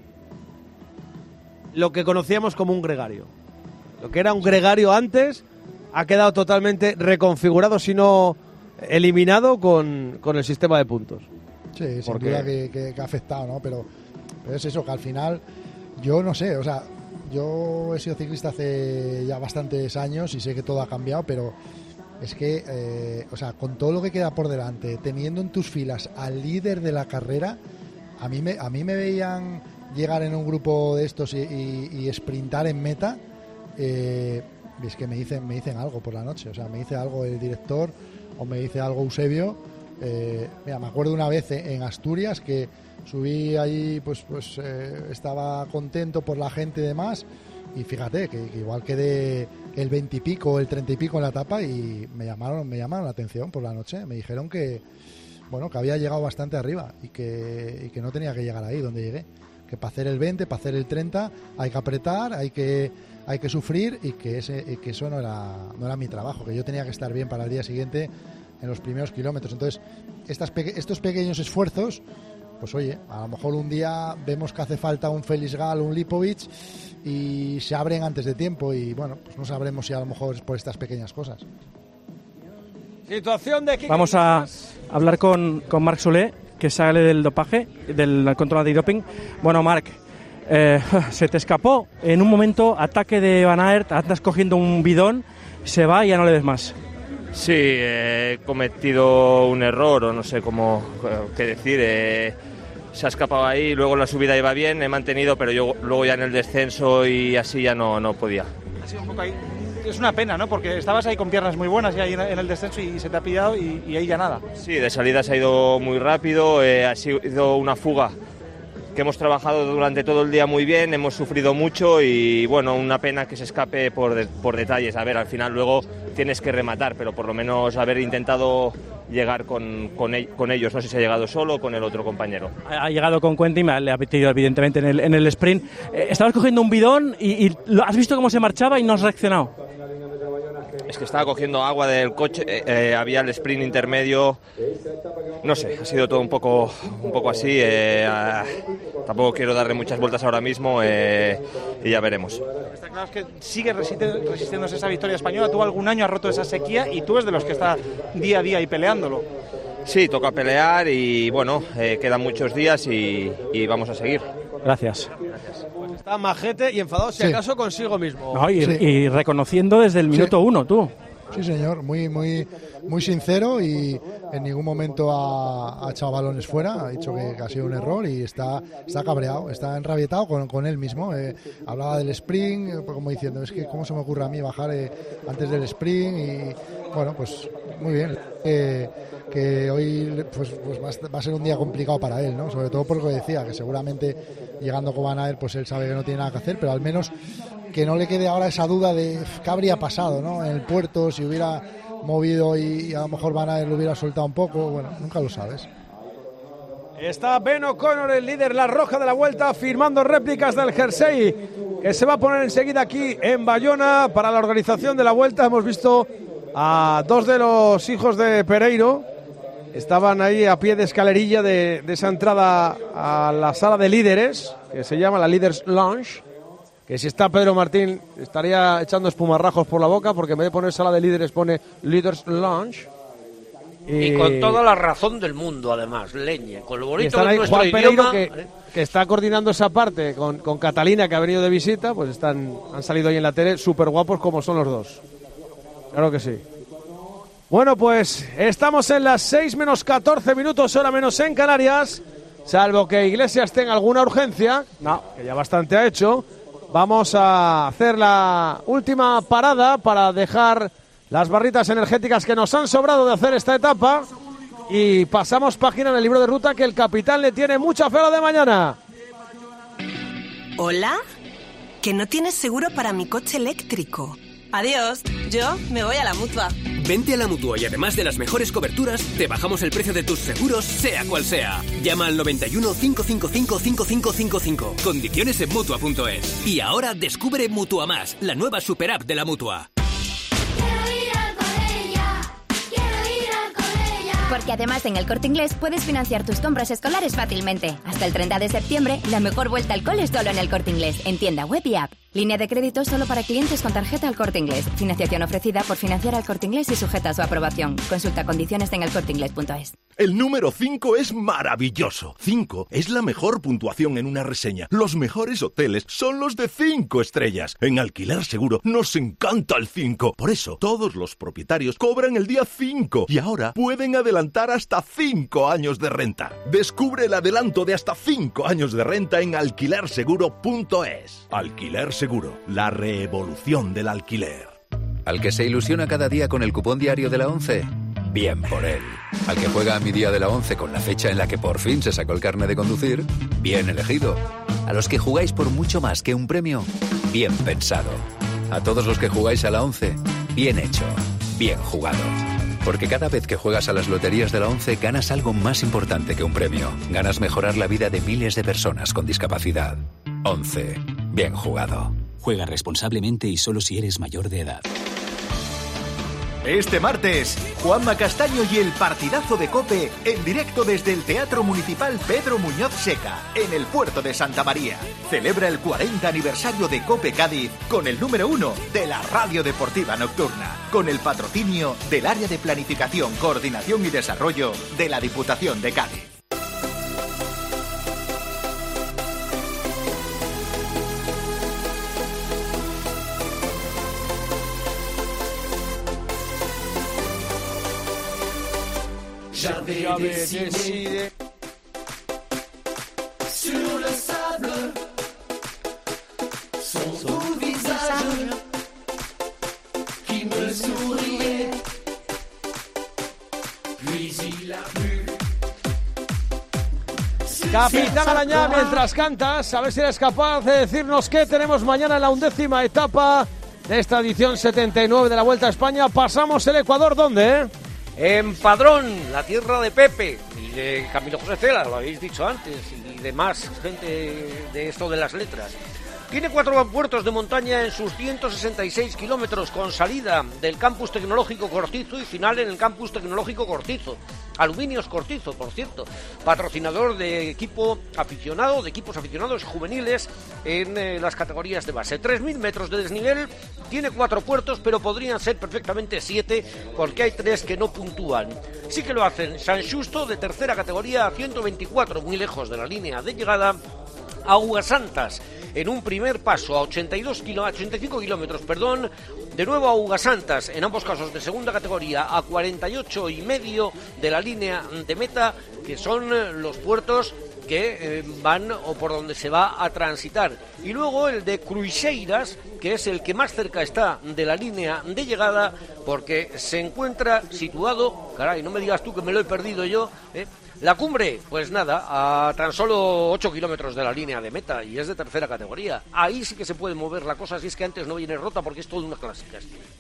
lo que conocíamos como un gregario. Lo que era un gregario antes ha quedado totalmente reconfigurado, si no eliminado con, con el sistema de puntos. Sí, sin Porque... duda que, que, que ha afectado, ¿no? Pero, pero es eso, que al final, yo no sé, o sea, yo he sido ciclista hace ya bastantes años y sé que todo ha cambiado, pero es que, eh, o sea, con todo lo que queda por delante, teniendo en tus filas al líder de la carrera, a mí me, a mí me veían llegar en un grupo de estos y, y, y sprintar en meta, eh, es que me dicen, me dicen algo por la noche, o sea, me dice algo el director o me dice algo Eusebio. Eh, mira, me acuerdo una vez en Asturias que subí ahí, pues, pues eh, estaba contento por la gente y demás, y fíjate que, que igual quedé el veinte y pico, el treinta y pico en la etapa, y me llamaron, me llamaron la atención por la noche, me dijeron que, bueno, que había llegado bastante arriba y que, y que no tenía que llegar ahí donde llegué, que para hacer el veinte, para hacer el treinta hay que apretar, hay que hay que sufrir, y que ese que eso no era no era mi trabajo, que yo tenía que estar bien para el día siguiente en los primeros kilómetros. Entonces, estas estos pequeños esfuerzos pues oye, a lo mejor un día vemos que hace falta un Félix Gal, un Lipovic y se abren antes de tiempo y bueno, pues no sabremos si a lo mejor es por estas pequeñas cosas. Situación de Kike. Vamos a hablar con, con Marc Solé, que sale del dopaje, del control de doping. Bueno, Marc, eh, se te escapó en un momento, ataque de Van Aert, andas cogiendo un bidón, se va y ya no le ves más. Sí, he cometido un error, o no sé cómo qué decir. Eh, se ha escapado ahí, luego la subida iba bien, he mantenido, pero yo luego ya en el descenso y así ya no, no podía. Ha sido un poco ahí. Es una pena, ¿no? Porque estabas ahí con piernas muy buenas y ahí en el descenso y se te ha pillado y, y ahí ya nada. Sí, de salida se ha ido muy rápido, eh, ha sido una fuga que hemos trabajado durante todo el día muy bien, hemos sufrido mucho y bueno, una pena que se escape por, de, por detalles. A ver, al final luego tienes que rematar, pero por lo menos haber intentado llegar con, con, el, con ellos. No sé si ha llegado solo o con el otro compañero. Ha llegado con Quentin, le ha metido evidentemente en el, en el sprint. Eh, estabas cogiendo un bidón y, y has visto cómo se marchaba y no has reaccionado. Es que estaba cogiendo agua del coche, eh, eh, había el sprint intermedio, no sé, ha sido todo un poco, un poco así, eh, eh, tampoco quiero darle muchas vueltas ahora mismo eh, y ya veremos. Está claro que sigue resiste, resistiéndose esa victoria española, tú algún año has roto esa sequía y tú eres de los que está día a día ahí peleándolo. Sí, toca pelear y bueno, eh, quedan muchos días y, y vamos a seguir. Gracias. Gracias. Está majete y enfadado, si sí. acaso consigo mismo. No, y, sí. y reconociendo desde el minuto sí. uno, tú. Sí, señor, muy muy muy sincero y en ningún momento ha, ha echado balones fuera, ha dicho que, que ha sido un error y está está cabreado, está enrabietado con, con él mismo. Eh, hablaba del sprint, como diciendo, es que cómo se me ocurre a mí bajar eh, antes del sprint y bueno, pues muy bien. Eh, que hoy pues, pues va a ser un día complicado para él, ¿no? Sobre todo por lo que decía, que seguramente llegando con Van Aert, pues él sabe que no tiene nada que hacer, pero al menos que no le quede ahora esa duda de qué habría pasado, ¿no? En el puerto, si hubiera movido y, y a lo mejor Van Aert lo hubiera soltado un poco, bueno, nunca lo sabes. Está Ben O'Connor, el líder, la roja de la vuelta, firmando réplicas del jersey que se va a poner enseguida aquí en Bayona para la organización de la vuelta. Hemos visto a dos de los hijos de Pereiro. Estaban ahí a pie de escalerilla de, de esa entrada a la sala de líderes, que se llama la Leaders Lounge, que si está Pedro Martín estaría echando espumarrajos por la boca, porque en vez de poner sala de líderes pone Leaders Lounge. Y, y con toda la razón del mundo, además, leñe, con lo bonito de nuestro Juan idioma. Pereiro, que, que está coordinando esa parte con, con Catalina, que ha venido de visita, pues están han salido ahí en la tele súper guapos como son los dos. Claro que sí. Bueno, pues estamos en las seis menos catorce minutos, hora menos en Canarias. Salvo que Iglesias tenga alguna urgencia, no, que ya bastante ha hecho. Vamos a hacer la última parada para dejar las barritas energéticas que nos han sobrado de hacer esta etapa. Y pasamos página en el libro de ruta, que el capitán le tiene mucha fe a la de mañana. ¿Hola? Que no tienes seguro para mi coche eléctrico. Adiós, yo me voy a la Mutua. Vente a la Mutua y además de las mejores coberturas, te bajamos el precio de tus seguros, sea cual sea. Llama al noventa y uno, cinco cinco cinco, cinco cinco cinco cinco. Condiciones en Mutua punto es. Y ahora descubre Mutua Más, la nueva super app de la Mutua. Porque además en el Corte Inglés puedes financiar tus compras escolares fácilmente. Hasta el treinta de septiembre, la mejor vuelta al cole es solo en el Corte Inglés, en tienda web y app. Línea de crédito solo para clientes con tarjeta al Corte Inglés. Financiación ofrecida por Financiar al Corte Inglés y sujeta a su aprobación. Consulta condiciones en el corte inglés punto es. El número cinco es maravilloso. cinco es la mejor puntuación en una reseña. Los mejores hoteles son los de cinco estrellas. En Alquiler Seguro nos encanta el cinco. Por eso, todos los propietarios cobran el día cinco y ahora pueden adelantar hasta cinco años de renta. Descubre el adelanto de hasta cinco años de renta en alquiler seguro punto es. Alquiler Seguro, la revolución del alquiler. Al que se ilusiona cada día con el cupón diario de la ONCE, bien por él. Al que juega a mi día de la ONCE con la fecha en la que por fin se sacó el carnet de conducir, bien elegido. A los que jugáis por mucho más que un premio, bien pensado. A todos los que jugáis a la ONCE, bien hecho, bien jugado. Porque cada vez que juegas a las loterías de la ONCE ganas algo más importante que un premio. Ganas mejorar la vida de miles de personas con discapacidad. ONCE. Bien jugado. Juega responsablemente y solo si eres mayor de edad. Este martes, Juanma Castaño y el partidazo de COPE en directo desde el Teatro Municipal Pedro Muñoz Seca, en el puerto de Santa María. Celebra el cuarenta aniversario de COPE Cádiz con el número uno de la radio deportiva nocturna, con el patrocinio del Área de Planificación, Coordinación y Desarrollo de la Diputación de Cádiz. J'avais dessiné sur le sable son beau visage qui me souriait, puis il a plu. Capitán Arañá, mientras cantas, a ver si eres capaz de decirnos qué tenemos mañana en la undécima etapa de esta edición setenta y nueve de la Vuelta a España. Pasamos el Ecuador, ¿dónde, eh? En Padrón, la tierra de Pepe y de Camilo José Cela, lo habéis dicho antes, y de más gente de esto de las letras. Tiene cuatro puertos de montaña en sus ciento sesenta y seis kilómetros, con salida del Campus Tecnológico Cortizo y final en el Campus Tecnológico Cortizo. Aluminios Cortizo, por cierto, patrocinador de equipo aficionado, de equipos aficionados juveniles en eh, las categorías de base. tres mil metros de desnivel, tiene cuatro puertos, pero podrían ser perfectamente siete, porque hay tres que no puntúan. Sí que lo hacen San Xusto, de tercera categoría, a ciento veinticuatro, muy lejos de la línea de llegada. Augasantas, en un primer paso a ochenta y dos kilo, ochenta y cinco kilómetros, perdón, de nuevo a Augasantas, en ambos casos de segunda categoría, a cuarenta y ocho y medio de la línea de meta, que son los puertos que eh, van o por donde se va a transitar. Y luego el de Cruixeiras, que es el que más cerca está de la línea de llegada, porque se encuentra situado, caray, no me digas tú que me lo he perdido yo, ¿eh? La Cumbre, pues nada, a tan solo ocho kilómetros de la línea de meta, y es de tercera categoría. Ahí sí que se puede mover la cosa, si es que antes no viene rota, porque es toda una clásica.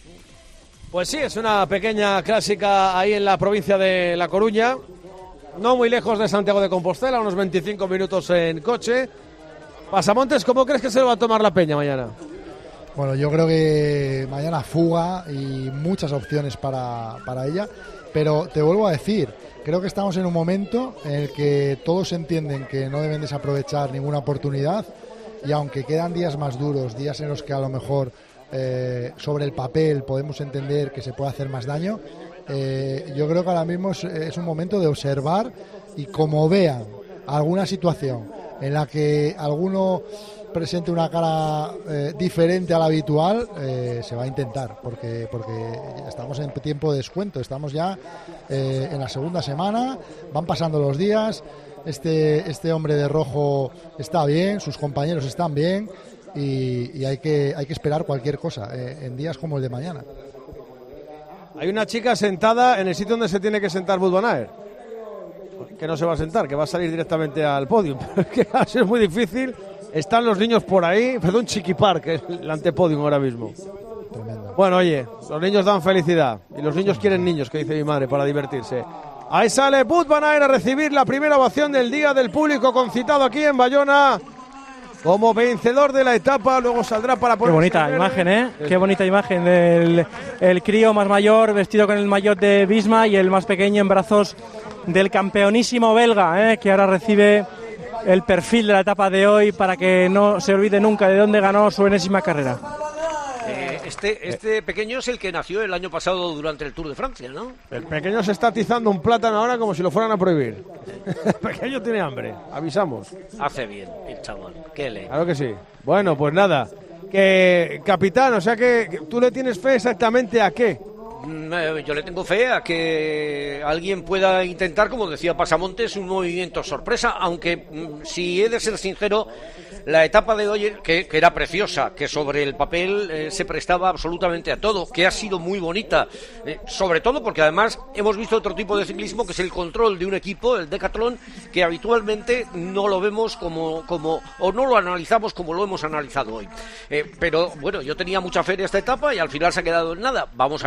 Pues sí, es una pequeña clásica ahí en la provincia de La Coruña, no muy lejos de Santiago de Compostela, unos veinticinco minutos en coche. Pasamontes, ¿cómo crees que se lo va a tomar la peña mañana? Bueno, yo creo que mañana fuga y muchas opciones para, para ella, pero te vuelvo a decir, creo que estamos en un momento en el que todos entienden que no deben desaprovechar ninguna oportunidad, y aunque quedan días más duros, días en los que a lo mejor eh, sobre el papel podemos entender que se puede hacer más daño, eh, yo creo que ahora mismo es, es un momento de observar, y como vean alguna situación en la que alguno presente una cara eh, diferente a la habitual, eh, se va a intentar, porque porque estamos en tiempo de descuento, estamos ya eh, en la segunda semana, van pasando los días, este este hombre de rojo está bien, sus compañeros están bien, y, y hay que hay que esperar cualquier cosa eh, en días como el de mañana. Hay una chica sentada en el sitio donde se tiene que sentar Wout van Aert, que no se va a sentar, que va a salir directamente al podio, pero que así es muy difícil. Están los niños por ahí, perdón, Chiquipar, que es el antepodium ahora mismo. Tremendo. Bueno, oye, los niños dan felicidad, y los niños quieren niños, que dice mi madre, para divertirse. Ahí sale Wout van Aert a recibir la primera ovación del día del público concitado aquí en Bayona, como vencedor de la etapa. Luego saldrá para poner... Qué bonita imagen, ¿eh? Qué bonita imagen del el crío más mayor vestido con el maillot de Visma, y el más pequeño en brazos del campeonísimo belga, ¿eh? Que ahora recibe el perfil de la etapa de hoy para que no se olvide nunca de dónde ganó su enésima carrera. Eh, este este pequeño es el que nació el año pasado durante el Tour de Francia, ¿no? El pequeño se está atizando un plátano ahora como si lo fueran a prohibir. El pequeño tiene hambre, avisamos. Hace bien el chaval, qué le. Claro que sí. Bueno, pues nada, que capitán, o sea que, que tú le tienes fe exactamente a qué. Yo le tengo fe a que alguien pueda intentar, como decía Pasamontes, un movimiento sorpresa, aunque si he de ser sincero, la etapa de hoy, que, que era preciosa, que sobre el papel eh, se prestaba absolutamente a todo, que ha sido muy bonita, eh, sobre todo porque además hemos visto otro tipo de ciclismo, que es el control de un equipo, el decatlón, que habitualmente no lo vemos como, como o no lo analizamos como lo hemos analizado hoy. Eh, pero bueno, yo tenía mucha fe en esta etapa y al final se ha quedado en nada. Vamos a ver si mañana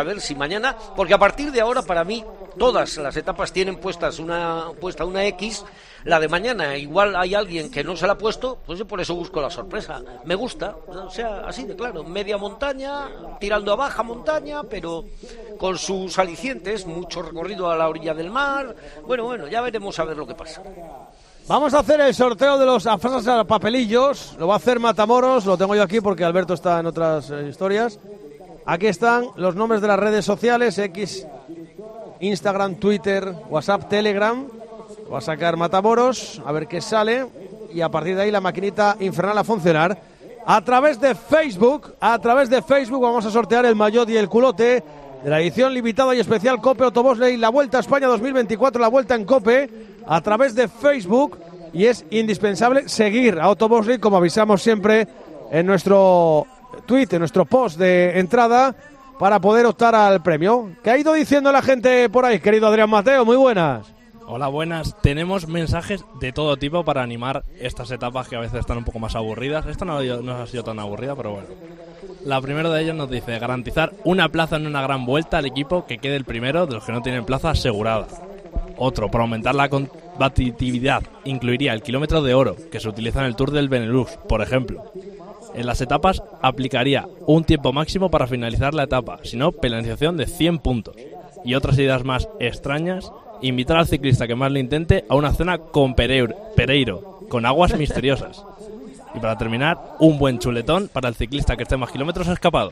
mañana, porque a partir de ahora para mí todas las etapas tienen puestas una puesta una X. La de mañana igual hay alguien que no se la ha puesto, pues yo por eso busco la sorpresa. Me gusta, o sea, así de claro, media montaña, tirando a baja montaña, pero con sus alicientes, mucho recorrido a la orilla del mar. Bueno, bueno, ya veremos a ver lo que pasa. Vamos a hacer el sorteo de los afrases a papelillos. Lo va a hacer Matamoros, lo tengo yo aquí porque Alberto está en otras eh, historias. Aquí están los nombres de las redes sociales, X, Instagram, Twitter, WhatsApp, Telegram. Va a sacar Matamoros, a ver qué sale, y a partir de ahí la maquinita infernal a funcionar. A través de Facebook, a través de Facebook vamos a sortear el maillot y el culote de la edición limitada y especial Cope Autobosley, la Vuelta a España dos mil veinticuatro, la Vuelta en Cope, a través de Facebook, y es indispensable seguir a Autobosley, como avisamos siempre en nuestro tweet, en nuestro post de entrada, para poder optar al premio. ¿Qué ha ido diciendo la gente por ahí, querido Adrián Mateo? Muy buenas. Hola, buenas. Tenemos mensajes de todo tipo para animar estas etapas que a veces están un poco más aburridas. Esta no, no ha sido tan aburrida, pero bueno. La primera de ellas nos dice: garantizar una plaza en una gran vuelta al equipo que quede el primero de los que no tienen plaza asegurada. Otro, para aumentar la competitividad, incluiría el kilómetro de oro que se utiliza en el Tour del Benelux, por ejemplo. En las etapas aplicaría un tiempo máximo para finalizar la etapa, si no, penalización de cien puntos. Y otras ideas más extrañas: invitar al ciclista que más lo intente a una cena con Pereiro, Pereiro con aguas misteriosas. Y para terminar, un buen chuletón para el ciclista que esté más kilómetros escapado.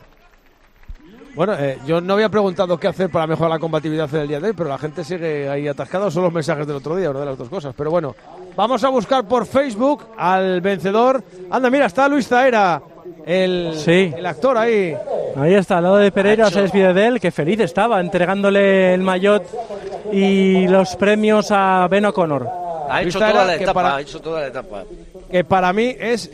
Bueno, eh, yo no había preguntado qué hacer para mejorar la compatibilidad del día de hoy, pero la gente sigue ahí atascada. Son los mensajes del otro día, una de las dos cosas. Pero bueno, vamos a buscar por Facebook al vencedor. Anda, mira, está Luis Zaera, el, sí. el actor ahí. Ahí está, al lado de Pereira, se despide de él, que feliz estaba entregándole el maillot y los premios a Ben O'Connor. Ha hecho toda la etapa, para, ha hecho toda la etapa. Que para mí es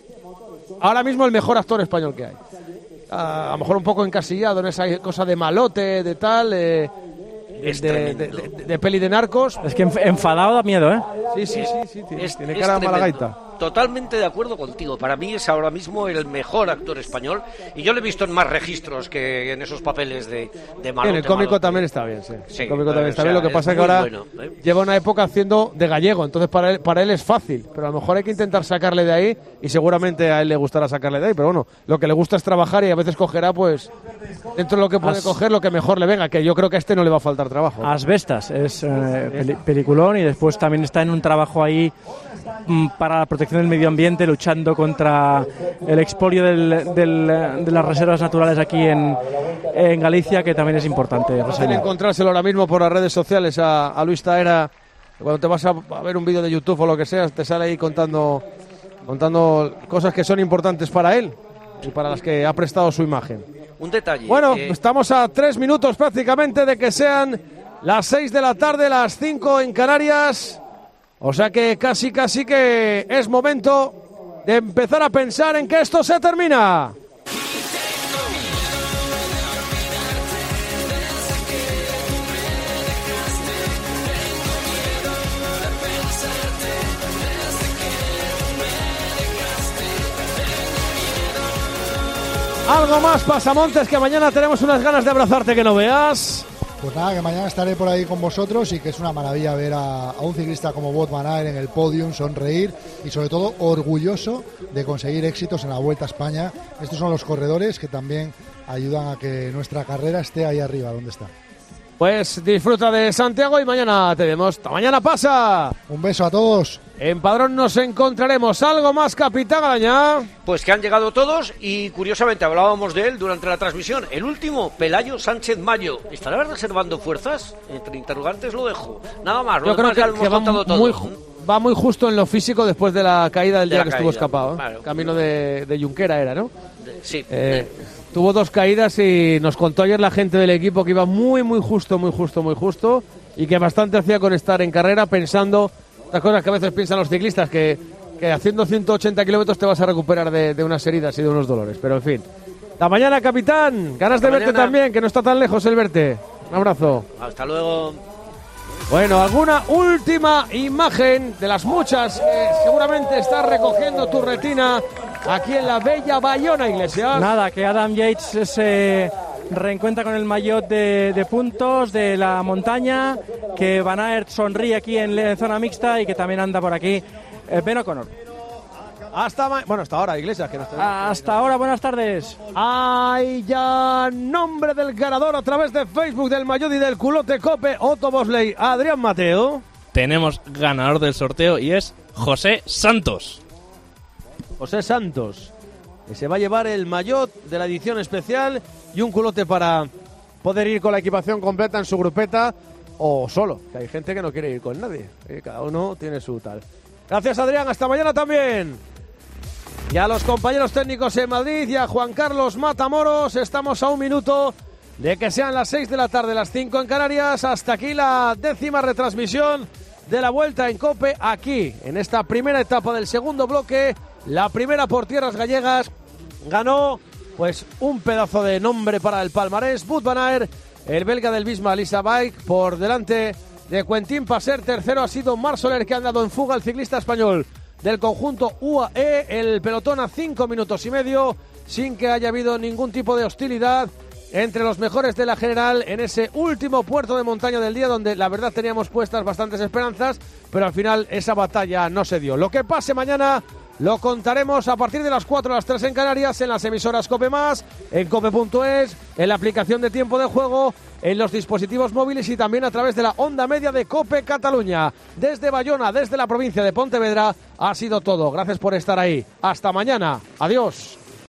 ahora mismo el mejor actor español que hay. A, a lo mejor un poco encasillado en esa cosa de malote, de tal, eh, es de, de, de, de, de peli de narcos. Es que enfadado da miedo, ¿eh? Sí, sí, sí, sí, tiene, es, tiene es cara de mala tremendo. gaita. Totalmente de acuerdo contigo. Para mí es ahora mismo el mejor actor español, y yo lo he visto en más registros que en esos papeles de, de malote. En el cómico malote. también está bien, sí. sí el cómico también está o sea, bien. Lo que pasa es que ahora bueno, ¿eh? lleva una época haciendo de gallego, entonces para él, para él es fácil, pero a lo mejor hay que intentar sacarle de ahí, y seguramente a él le gustará sacarle de ahí, pero bueno, lo que le gusta es trabajar y a veces cogerá, pues, dentro de lo que puede As... coger, lo que mejor le venga, que yo creo que a este no le va a faltar trabajo. Asbestas es eh, peli peliculón, y después también está en un trabajo ahí mm, para la protección del medio ambiente, luchando contra el expolio del, del, de las reservas naturales aquí en, en Galicia, que también es importante. Fácil encontrárselo ahora mismo por las redes sociales a, a Luis Zaera. Cuando te vas a, a ver un vídeo de YouTube o lo que sea, te sale ahí contando, contando cosas que son importantes para él y para las que ha prestado su imagen. Un detalle. Bueno, eh... estamos a tres minutos prácticamente de que sean las seis de la tarde, las cinco en Canarias. O sea que casi, casi que es momento de empezar a pensar en que esto se termina. Algo más, Pasamontes, que mañana tenemos unas ganas de abrazarte que no veas. Pues nada, que mañana estaré por ahí con vosotros, y que es una maravilla ver a, a un ciclista como Wout van Aert en el podium, sonreír y sobre todo orgulloso de conseguir éxitos en la Vuelta a España. Estos son los corredores que también ayudan a que nuestra carrera esté ahí arriba, donde está. Pues disfruta de Santiago y mañana te vemos. ¡Hasta mañana, pasa! Un beso a todos. En Padrón nos encontraremos. ¿Algo más, Capitán Galañá? Pues que han llegado todos, y curiosamente hablábamos de él durante la transmisión. El último, Pelayo Sánchez Mayo. ¿Estará reservando fuerzas? Entre interrogantes lo dejo. Nada más. Yo creo que, que, que va, muy, va muy justo en lo físico después de la caída del de día que caída, estuvo escapado. Claro. Camino de, de Junquera era, ¿no? De, sí. Eh, tuvo dos caídas y nos contó ayer la gente del equipo que iba muy, muy justo, muy justo, muy justo, y que bastante hacía con estar en carrera pensando las cosas que a veces piensan los ciclistas, que, que haciendo ciento ochenta kilómetros te vas a recuperar de, de unas heridas y de unos dolores. Pero en fin. Hasta mañana, capitán. Ganas Hasta de verte mañana. también, que no está tan lejos el verte. Un abrazo. Hasta luego. Bueno, alguna última imagen de las muchas que seguramente estás recogiendo tu retina aquí en la bella Bayona, Iglesias. Nada, que Adam Yates se reencuentra con el maillot de, de puntos de la montaña, que Van Aert sonríe aquí en, en zona mixta y que también anda por aquí eh, Ben O'Connor. Hasta ma- bueno, hasta ahora, Iglesias. Que no está... Hasta ahora, buenas tardes. Hay ya nombre del ganador a través de Facebook del maillot y del culote Cope Otto Bosley. Adrián Mateo. Tenemos ganador del sorteo y es José Santos. José Santos, que se va a llevar el maillot de la edición especial y un culote para poder ir con la equipación completa en su grupeta o solo, que hay gente que no quiere ir con nadie, ¿eh? Cada uno tiene su tal. Gracias, Adrián, hasta mañana también. Y a los compañeros técnicos en Madrid y a Juan Carlos Matamoros, estamos a un minuto de que sean las seis de la tarde, las cinco en Canarias. Hasta aquí la décima retransmisión de la Vuelta en COPE, aquí, en esta primera etapa del segundo bloque. La primera por tierras gallegas ganó pues un pedazo de nombre para el palmarés. Wout van Aert, el belga del Visma Lisa Bike, por delante de Quentin Passer. Tercero ha sido Marc Soler, que ha andado en fuga el ciclista español del conjunto U A E. El pelotón a cinco minutos y medio, sin que haya habido ningún tipo de hostilidad entre los mejores de la general en ese último puerto de montaña del día, donde la verdad teníamos puestas bastantes esperanzas, pero al final esa batalla no se dio. Lo que pase mañana lo contaremos a partir de las cuatro a las tres en Canarias, en las emisoras COPE más, en cope punto es, en la aplicación de tiempo de juego, en los dispositivos móviles y también a través de la onda media de COPE Cataluña. Desde Bayona, desde la provincia de Pontevedra, ha sido todo. Gracias por estar ahí. Hasta mañana. Adiós.